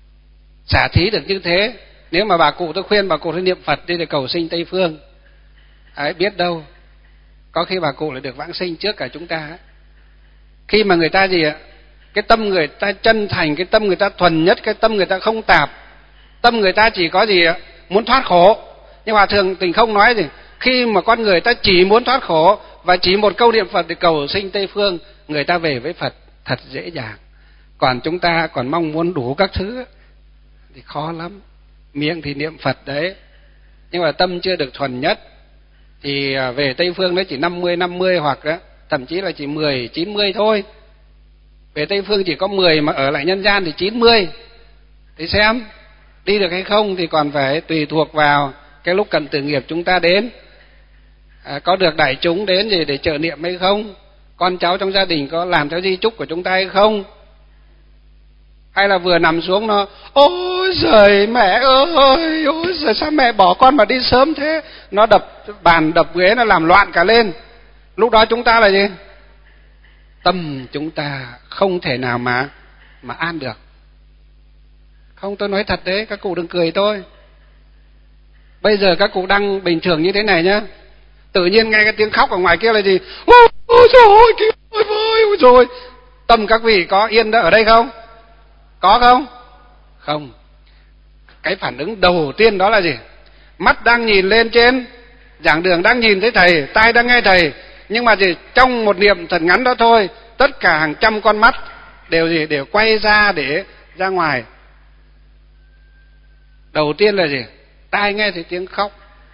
xả thí được như thế. Nếu mà bà cụ, tôi khuyên bà cụ đi niệm Phật đi để cầu sinh Tây Phương. Đấy, biết đâu có khi bà cụ lại được vãng sinh trước cả chúng ta ấy. Khi mà người ta gì ạ, cái tâm người ta chân thành, cái tâm người ta thuần nhất, cái tâm người ta không tạp, tâm người ta chỉ có gì ạ, muốn thoát khổ. Nhưng Hòa Thượng Tình Không nói gì, khi mà con người ta chỉ muốn thoát khổ và chỉ một câu niệm Phật để cầu sinh Tây Phương, người ta về với Phật thật dễ dàng. Còn chúng ta còn mong muốn đủ các thứ thì khó lắm. Miệng thì niệm Phật đấy, nhưng mà tâm chưa được thuần nhất thì về Tây Phương nó chỉ năm mươi năm mươi, hoặc đó, thậm chí là chỉ mười chín mươi thôi. Về Tây Phương chỉ có mười, mà ở lại nhân gian thì chín mươi. Thì xem đi được hay không thì còn phải tùy thuộc vào cái lúc cận tử nghiệp chúng ta đến. À, có được đại chúng đến gì để trợ niệm hay không, con cháu trong gia đình có làm theo di chúc của chúng ta hay không, hay là vừa nằm xuống nó ôi giời mẹ ơi, ôi giời sao mẹ bỏ con mà đi sớm thế, nó đập bàn đập ghế, nó làm loạn cả lên. Lúc đó chúng ta là gì? Tâm chúng ta không thể nào mà mà an được. Không, tôi nói thật đấy, các cụ đừng cười tôi. Bây giờ các cụ đang bình thường như thế này nhá, tự nhiên nghe cái tiếng khóc ở ngoài kia là gì? Ôi, ôi trời ơi, kìa, ôi, ôi, ôi rồi. Tâm các vị có yên ở đây không? Có không? Không. Cái phản ứng đầu tiên đó là gì? Mắt đang nhìn lên trên giảng đường, đang nhìn thấy thầy, tai đang nghe thầy, nhưng mà gì, trong một niệm thật ngắn đó thôi, tất cả hàng trăm con mắt đều gì, đều quay ra để ra ngoài. Đầu tiên là gì? Tai nghe thấy tiếng khóc,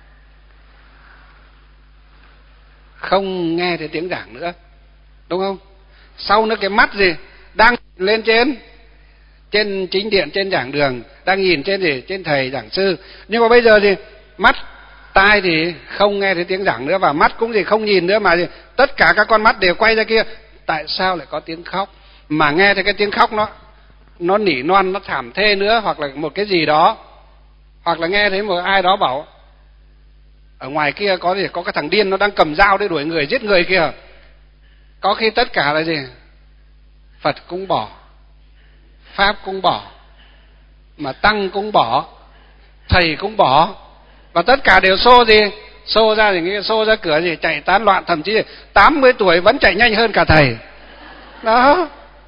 không nghe thấy tiếng giảng nữa, đúng không? Sau nữa cái mắt gì? Đang lên trên trên chính điện, trên giảng đường, đang nhìn trên gì? Trên thầy giảng sư. Nhưng mà bây giờ gì? Mắt, tai thì không nghe thấy tiếng giảng nữa, và mắt cũng gì? Không nhìn nữa, mà gì? Tất cả các con mắt đều quay ra kia. Tại sao lại có tiếng khóc? Mà nghe thấy cái tiếng khóc nó nó nỉ non, nó thảm thê nữa, hoặc là một cái gì đó, hoặc là nghe thấy một ai đó bảo ở ngoài kia có gì, có cái thằng điên nó đang cầm dao để đuổi người, giết người kìa. Có khi tất cả là gì? Phật cũng bỏ, Pháp cũng bỏ, mà Tăng cũng bỏ, thầy cũng bỏ, và tất cả đều xô gì? Xô ra thì nghĩ xô ra cửa gì? Chạy tán loạn, thậm chí tám mươi tuổi vẫn chạy nhanh hơn cả thầy. Đó.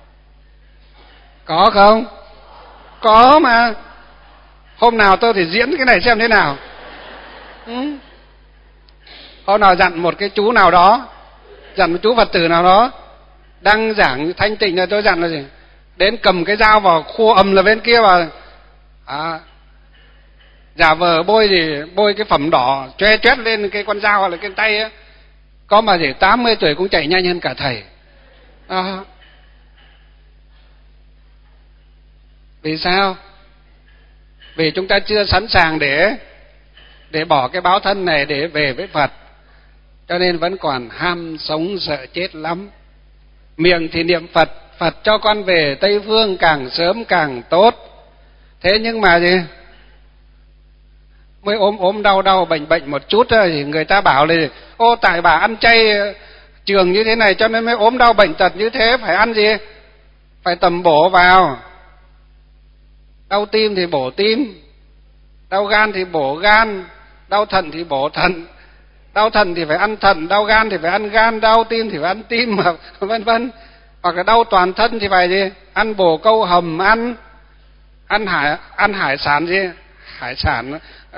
Có không? Có mà. Hôm nào tôi thì diễn cái này xem thế nào. Ừ. Hôm nào dặn một cái chú nào đó, dặn một chú Phật tử nào đó đang giảng thanh tịnh, là tôi dặn là gì? Đến cầm cái dao vào khua ầm là bên kia vào, à, giả vờ bôi gì, bôi cái phẩm đỏ choe choét lên cái con dao hoặc là cái tay á. Có mà gì tám mươi tuổi cũng chạy nhanh hơn cả thầy. Đó. Vì sao? Vì chúng ta chưa sẵn sàng để để bỏ cái báo thân này để về với Phật, cho nên vẫn còn ham sống sợ chết lắm. Miệng thì niệm Phật, Phật cho con về Tây Phương càng sớm càng tốt. Thế nhưng mà gì? Mới ốm ốm đau đau bệnh bệnh một chút thì người ta bảo là ô tại bà ăn chay trường như thế này cho nên mới ốm đau bệnh tật như thế, phải ăn gì? Phải tầm bổ vào. Đau tim thì bổ tim, đau gan thì bổ gan, đau thận thì bổ thận, đau thận thì phải ăn thận, đau gan thì phải ăn gan, đau tim thì phải ăn tim, vân vân. Hoặc là đau toàn thân thì phải gì? Ăn bồ câu hầm, ăn ăn hải ăn hải sản gì? Hải sản uh,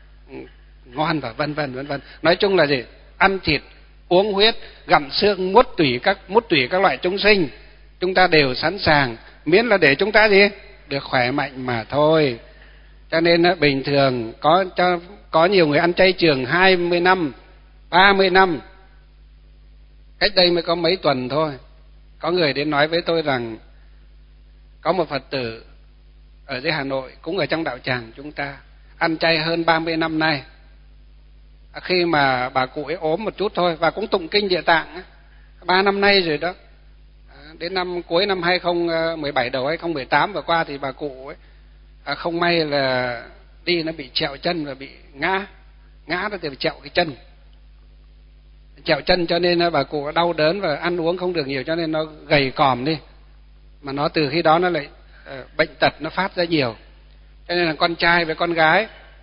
ngon và vân vân vân vân. Nói chung là gì? Ăn thịt, uống huyết, gặm xương, mút tủy các mút tủy các loại chúng sinh, chúng ta đều sẵn sàng, miễn là để chúng ta gì? Được khỏe mạnh mà thôi. Cho nên bình thường có cho có nhiều người ăn chay trường hai mươi năm, ba mươi năm. Cách đây mới có mấy tuần thôi, có người đến nói với tôi rằng có một Phật tử ở dưới Hà Nội, cũng ở trong đạo tràng chúng ta, ăn chay hơn ba mươi năm nay. Khi mà bà cụ ấy ốm một chút thôi, và cũng tụng kinh Địa Tạng ba năm nay rồi đó. Đến năm cuối năm hai không một bảy đầu hai không một tám vừa qua thì bà cụ ấy à, không may là đi nó bị trẹo chân và bị ngã, ngã nó thì bị trẹo cái chân, trẹo chân cho nên bà cụ đau đớn và ăn uống không được nhiều, cho nên nó gầy còm đi. Mà nó từ khi đó nó lại uh, bệnh tật nó phát ra nhiều, cho nên là con trai với con gái,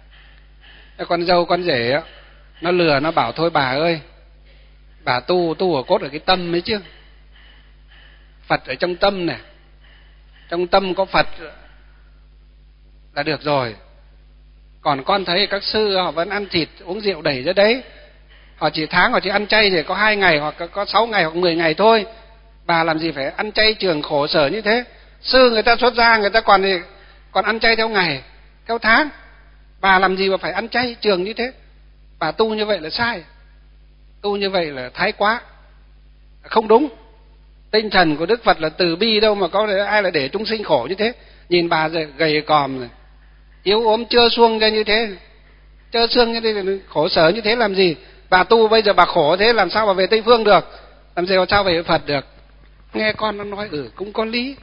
con dâu con rể đó, nó lừa, nó bảo thôi bà ơi, bà tu tu ở cốt ở cái tâm ấy chứ, Phật ở trong tâm này, trong tâm có Phật là được rồi. Còn con thấy các sư họ vẫn ăn thịt uống rượu đẩy ra đấy, họ chỉ tháng họ chỉ ăn chay thì có hai ngày hoặc có sáu ngày hoặc mười ngày thôi. Bà làm gì phải ăn chay trường khổ sở như thế? Sư người ta xuất gia người ta còn thì còn ăn chay theo ngày, theo tháng. Bà làm gì mà phải ăn chay trường như thế? Bà tu như vậy là sai, tu như vậy là thái quá, không đúng. Tinh thần của Đức Phật là từ bi đâu mà có ai lại để chúng sinh khổ như thế. Nhìn bà gầy còm rồi, yếu ốm trơ xuông ra như thế, trơ xương như thế, khổ sở như thế làm gì? Bà tu bây giờ bà khổ thế làm sao mà về Tây Phương được? Làm sao sao về Phật được? Nghe con nó nói ừ cũng có lý,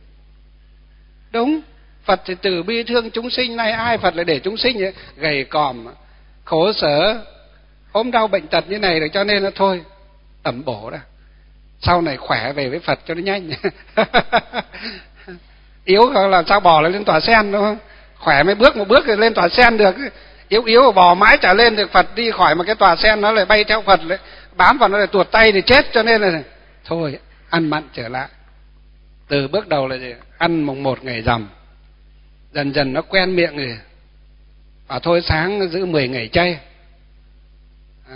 đúng. Phật thì từ bi thương chúng sinh, nay ai Phật lại để chúng sinh vậy? Gầy còm, khổ sở, ốm đau bệnh tật như này rồi, cho nên là thôi tẩm bổ ra, sau này khỏe về với Phật cho nó nhanh. Yếu làm sao bò lên tòa sen, đúng không? Khỏe mới bước một bước rồi lên tòa sen được. Yếu yếu bò mãi trả lên được Phật đi khỏi một cái tòa sen, nó lại bay theo Phật, lại bám vào nó lại tuột tay thì chết. Cho nên là thôi ăn mặn trở lại. Từ bước đầu là gì? Ăn mùng một ngày rằm, dần dần nó quen miệng rồi, bảo thôi sáng giữ mười ngày chay. Đó.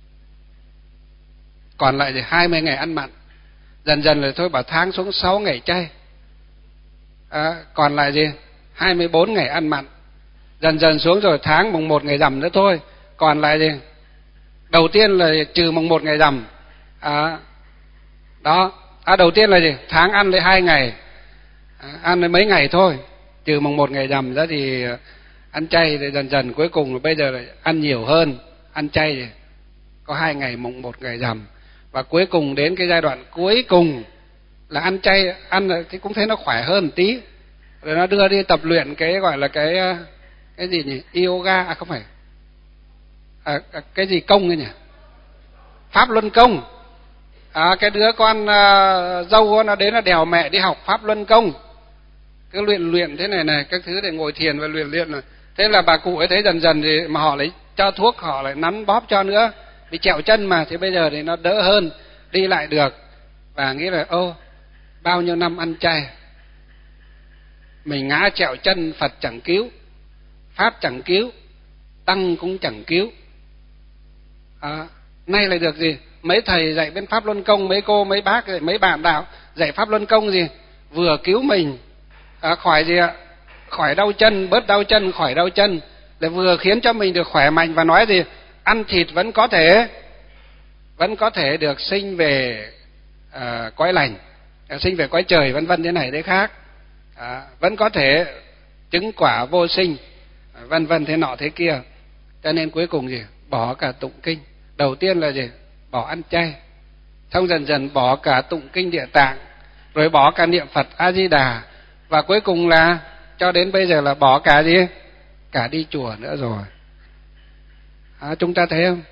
Còn lại thì hai mươi ngày ăn mặn. Dần dần rồi thôi bảo tháng xuống sáu ngày chay. À, còn lại gì? hai mươi bốn ngày ăn mặn. dần dần xuống rồi tháng mùng một ngày rằm nữa thôi, còn lại gì? Đầu tiên là trừ mùng một ngày rằm. À, đó, à, đầu tiên là gì? Tháng ăn lấy hai ngày, à, ăn lấy mấy ngày thôi, trừ mùng một ngày rằm ra thì ăn chay, thì dần dần cuối cùng là bây giờ là ăn nhiều hơn, ăn chay thì có hai ngày mùng một ngày rằm, và cuối cùng đến cái giai đoạn cuối cùng là ăn chay, ăn thì cũng thấy nó khỏe hơn một tí, rồi nó đưa đi tập luyện cái gọi là cái cái gì nhỉ, yoga, à không phải, à, cái gì công ấy nhỉ, pháp luân công. À, cái đứa con à, dâu nó đến nó đèo mẹ đi học pháp luân công, cứ luyện luyện thế này này các thứ để ngồi thiền và luyện luyện rồi. Thế là bà cụ ấy thấy dần dần thì mà họ lấy cho thuốc, họ lại nắn bóp cho nữa, bị trẹo chân mà, thì bây giờ thì nó đỡ hơn, đi lại được, và nghĩ là ô bao nhiêu năm ăn chay mình ngã trẹo chân, Phật chẳng cứu, Pháp chẳng cứu, Tăng cũng chẳng cứu, à, nay lại được gì? Mấy thầy dạy bên Pháp Luân Công, mấy cô, mấy bác, mấy bạn đạo dạy Pháp Luân Công gì? Vừa cứu mình à, khỏi gì ạ? Khỏi đau chân, bớt đau chân, khỏi đau chân, lại vừa khiến cho mình được khỏe mạnh, và nói gì? Ăn thịt vẫn có thể, vẫn có thể được sinh về à, cõi lành, sinh về cõi trời, vân vân thế này thế khác, à, vẫn có thể chứng quả vô sinh, vân vân thế nọ thế kia. Cho nên cuối cùng gì? Bỏ cả tụng kinh. Đầu tiên là gì? Bỏ ăn chay, xong dần dần bỏ cả tụng kinh Địa Tạng, rồi bỏ cả niệm Phật A Di Đà, và cuối cùng là cho đến bây giờ là bỏ cả gì? Cả đi chùa nữa rồi. À, chúng ta thấy không?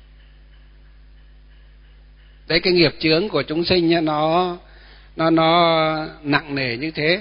Đấy, cái nghiệp chướng của chúng sinh nhá, nó nó nó nặng nề như thế.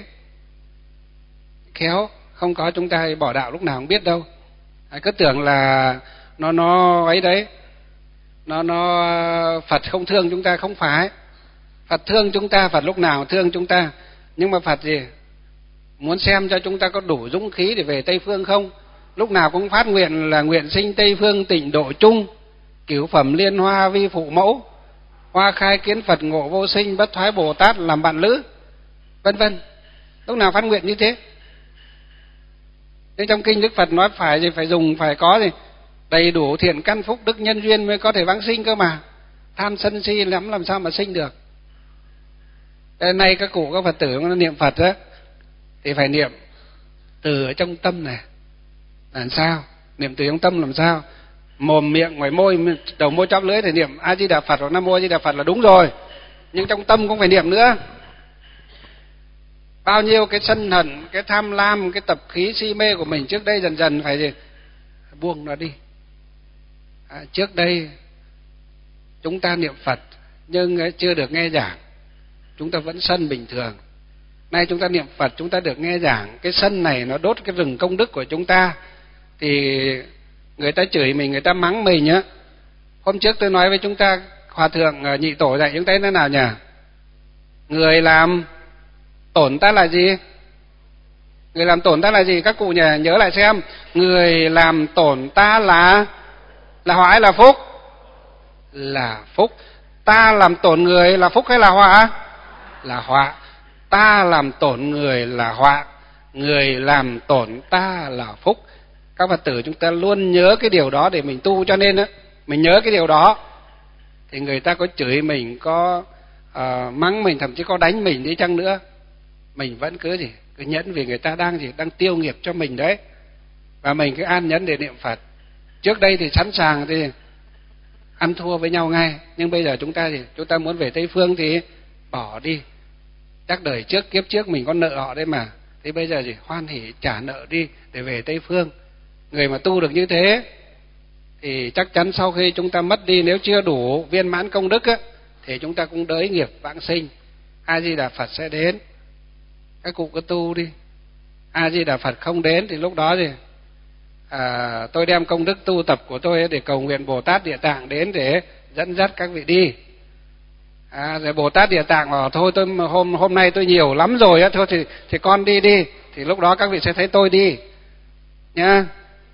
Khéo không có chúng ta bỏ đạo lúc nào không biết đâu. À, cứ tưởng là nó nó ấy đấy, nó nó Phật không thương chúng ta, không phải. Phật thương chúng ta, Phật lúc nào thương chúng ta, nhưng mà Phật gì? Muốn xem cho chúng ta có đủ dũng khí để về Tây Phương không. Lúc nào cũng phát nguyện là nguyện sinh Tây Phương tịnh độ chung, cửu phẩm liên hoa vi phụ mẫu, hoa khai kiến Phật ngộ vô sinh, bất thoái Bồ Tát làm bạn lữ, vân vân. Lúc nào phát nguyện như thế. Nên trong kinh Đức Phật nói phải gì? Phải dùng, phải có gì? Đầy đủ thiện căn phúc đức nhân duyên mới có thể vãng sinh cơ mà. Tham sân si lắm làm sao mà sinh được. Thế nay các cụ các Phật tử nó niệm Phật á, thì phải niệm từ ở trong tâm này. Làm sao? Niệm từ trong tâm làm sao? Mồm miệng ngoài môi, đầu môi chóp lưỡi thì niệm A Di Đà Phật hoặc Nam Mô A Di Đà Phật là đúng rồi, nhưng trong tâm cũng phải niệm nữa. Bao nhiêu cái sân hận, cái tham lam, cái tập khí si mê của mình trước đây dần dần phải gì? Buông nó đi. À, trước đây chúng ta niệm Phật nhưng chưa được nghe giảng, chúng ta vẫn sân bình thường. Nay chúng ta niệm Phật, chúng ta được nghe giảng, cái sân này nó đốt cái rừng công đức của chúng ta, thì người ta chửi mình, người ta mắng mình á. Hôm trước tôi nói với chúng ta, Hòa thượng Nhị Tổ dạy chúng ta thế nào nhỉ? Người làm tổn ta là gì? Người làm tổn ta là gì? Các cụ nhỉ, nhớ lại xem. Người làm tổn ta là là họa hay là phúc? Là phúc. Ta làm tổn người là phúc hay là họa? Là họa. Ta làm tổn người là họa, người làm tổn ta là phúc. Các Phật tử chúng ta luôn nhớ cái điều đó để mình tu. Cho nên á, mình nhớ cái điều đó thì người ta có chửi mình, có uh, mắng mình, thậm chí có đánh mình đi chăng nữa, mình vẫn cứ gì? Cứ nhẫn, vì người ta đang gì? Đang tiêu nghiệp cho mình đấy. Và mình cứ an nhẫn để niệm Phật. Trước đây thì sẵn sàng thì ăn thua với nhau ngay, nhưng bây giờ chúng ta gì? Chúng ta muốn về Tây Phương thì bỏ đi. Chắc đời trước kiếp trước mình có nợ họ đấy mà, thì bây giờ gì? Hoan hỉ trả nợ đi để về Tây Phương. Người mà tu được như thế thì chắc chắn sau khi chúng ta mất đi, nếu chưa đủ viên mãn công đức á, thì chúng ta cũng đới nghiệp vãng sinh. A Di Đà Phật sẽ đến. Các cụ cứ tu đi. A Di Đà Phật không đến thì lúc đó gì? À, tôi đem công đức tu tập của tôi để cầu nguyện Bồ Tát Địa Tạng đến để dẫn dắt các vị đi. À, rồi Bồ Tát Địa Tạng bảo thôi tôi hôm hôm nay tôi nhiều lắm rồi á, thôi thì thì con đi đi, thì lúc đó các vị sẽ thấy tôi đi nhá,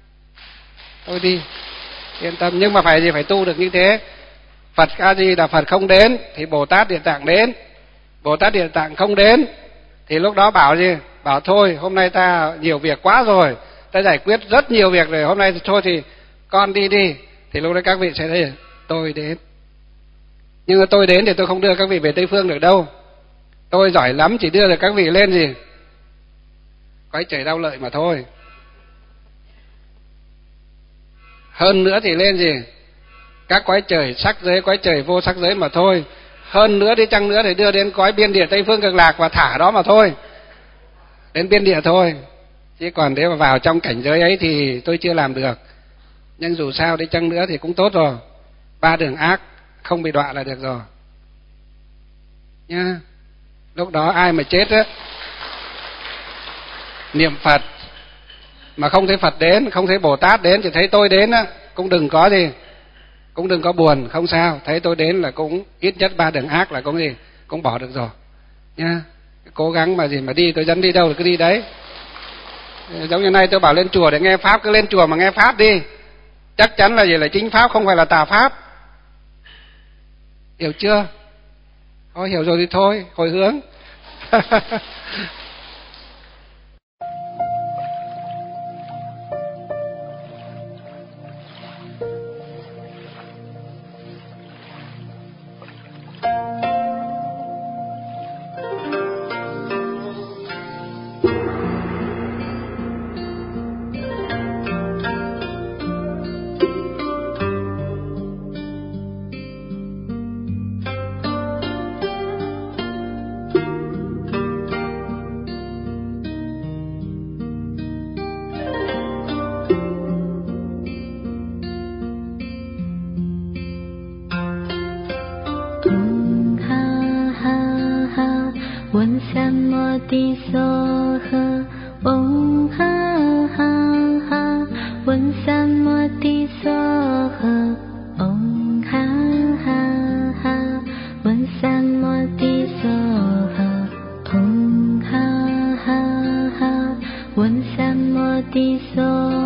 tôi đi, yên tâm. Nhưng mà phải gì? Phải tu được như thế. Phật A Di Đà Phật không đến thì Bồ Tát Địa Tạng đến, Bồ Tát Địa Tạng không đến thì lúc đó bảo gì? Bảo thôi hôm nay ta nhiều việc quá rồi, ta giải quyết rất nhiều việc rồi, hôm nay thôi thì con đi đi, thì lúc đấy các vị sẽ thấy tôi đến. Nhưng mà tôi đến thì tôi không đưa các vị về Tây Phương được đâu. Tôi giỏi lắm, chỉ đưa được các vị lên gì cõi trời đau lợi mà thôi. Hơn nữa thì lên gì các cõi trời sắc giới, cõi trời vô sắc giới mà thôi. Hơn nữa đi chăng nữa thì đưa đến cõi biên địa Tây Phương Cực Lạc và thả đó mà thôi, đến biên địa thôi. Chứ còn nếu mà vào trong cảnh giới ấy thì tôi chưa làm được. Nhưng dù sao đi chăng nữa thì cũng tốt rồi, ba đường ác không bị đọa là được rồi nha. Lúc đó ai mà chết á, niệm Phật mà không thấy Phật đến, không thấy Bồ Tát đến, chỉ thấy tôi đến á, cũng đừng có gì, cũng đừng có buồn, không sao. Thấy tôi đến là cũng ít nhất ba đường ác là cũng gì, cũng bỏ được rồi nha. Cố gắng mà gì mà đi, tôi dẫn đi đâu thì cứ đi đấy. Giống như nay tôi bảo lên chùa để nghe pháp, cứ lên chùa mà nghe pháp đi, chắc chắn là gì là chính pháp, không phải là tà pháp. Hiểu chưa? Thôi hiểu rồi thì thôi, hồi hướng. One Sam Moti So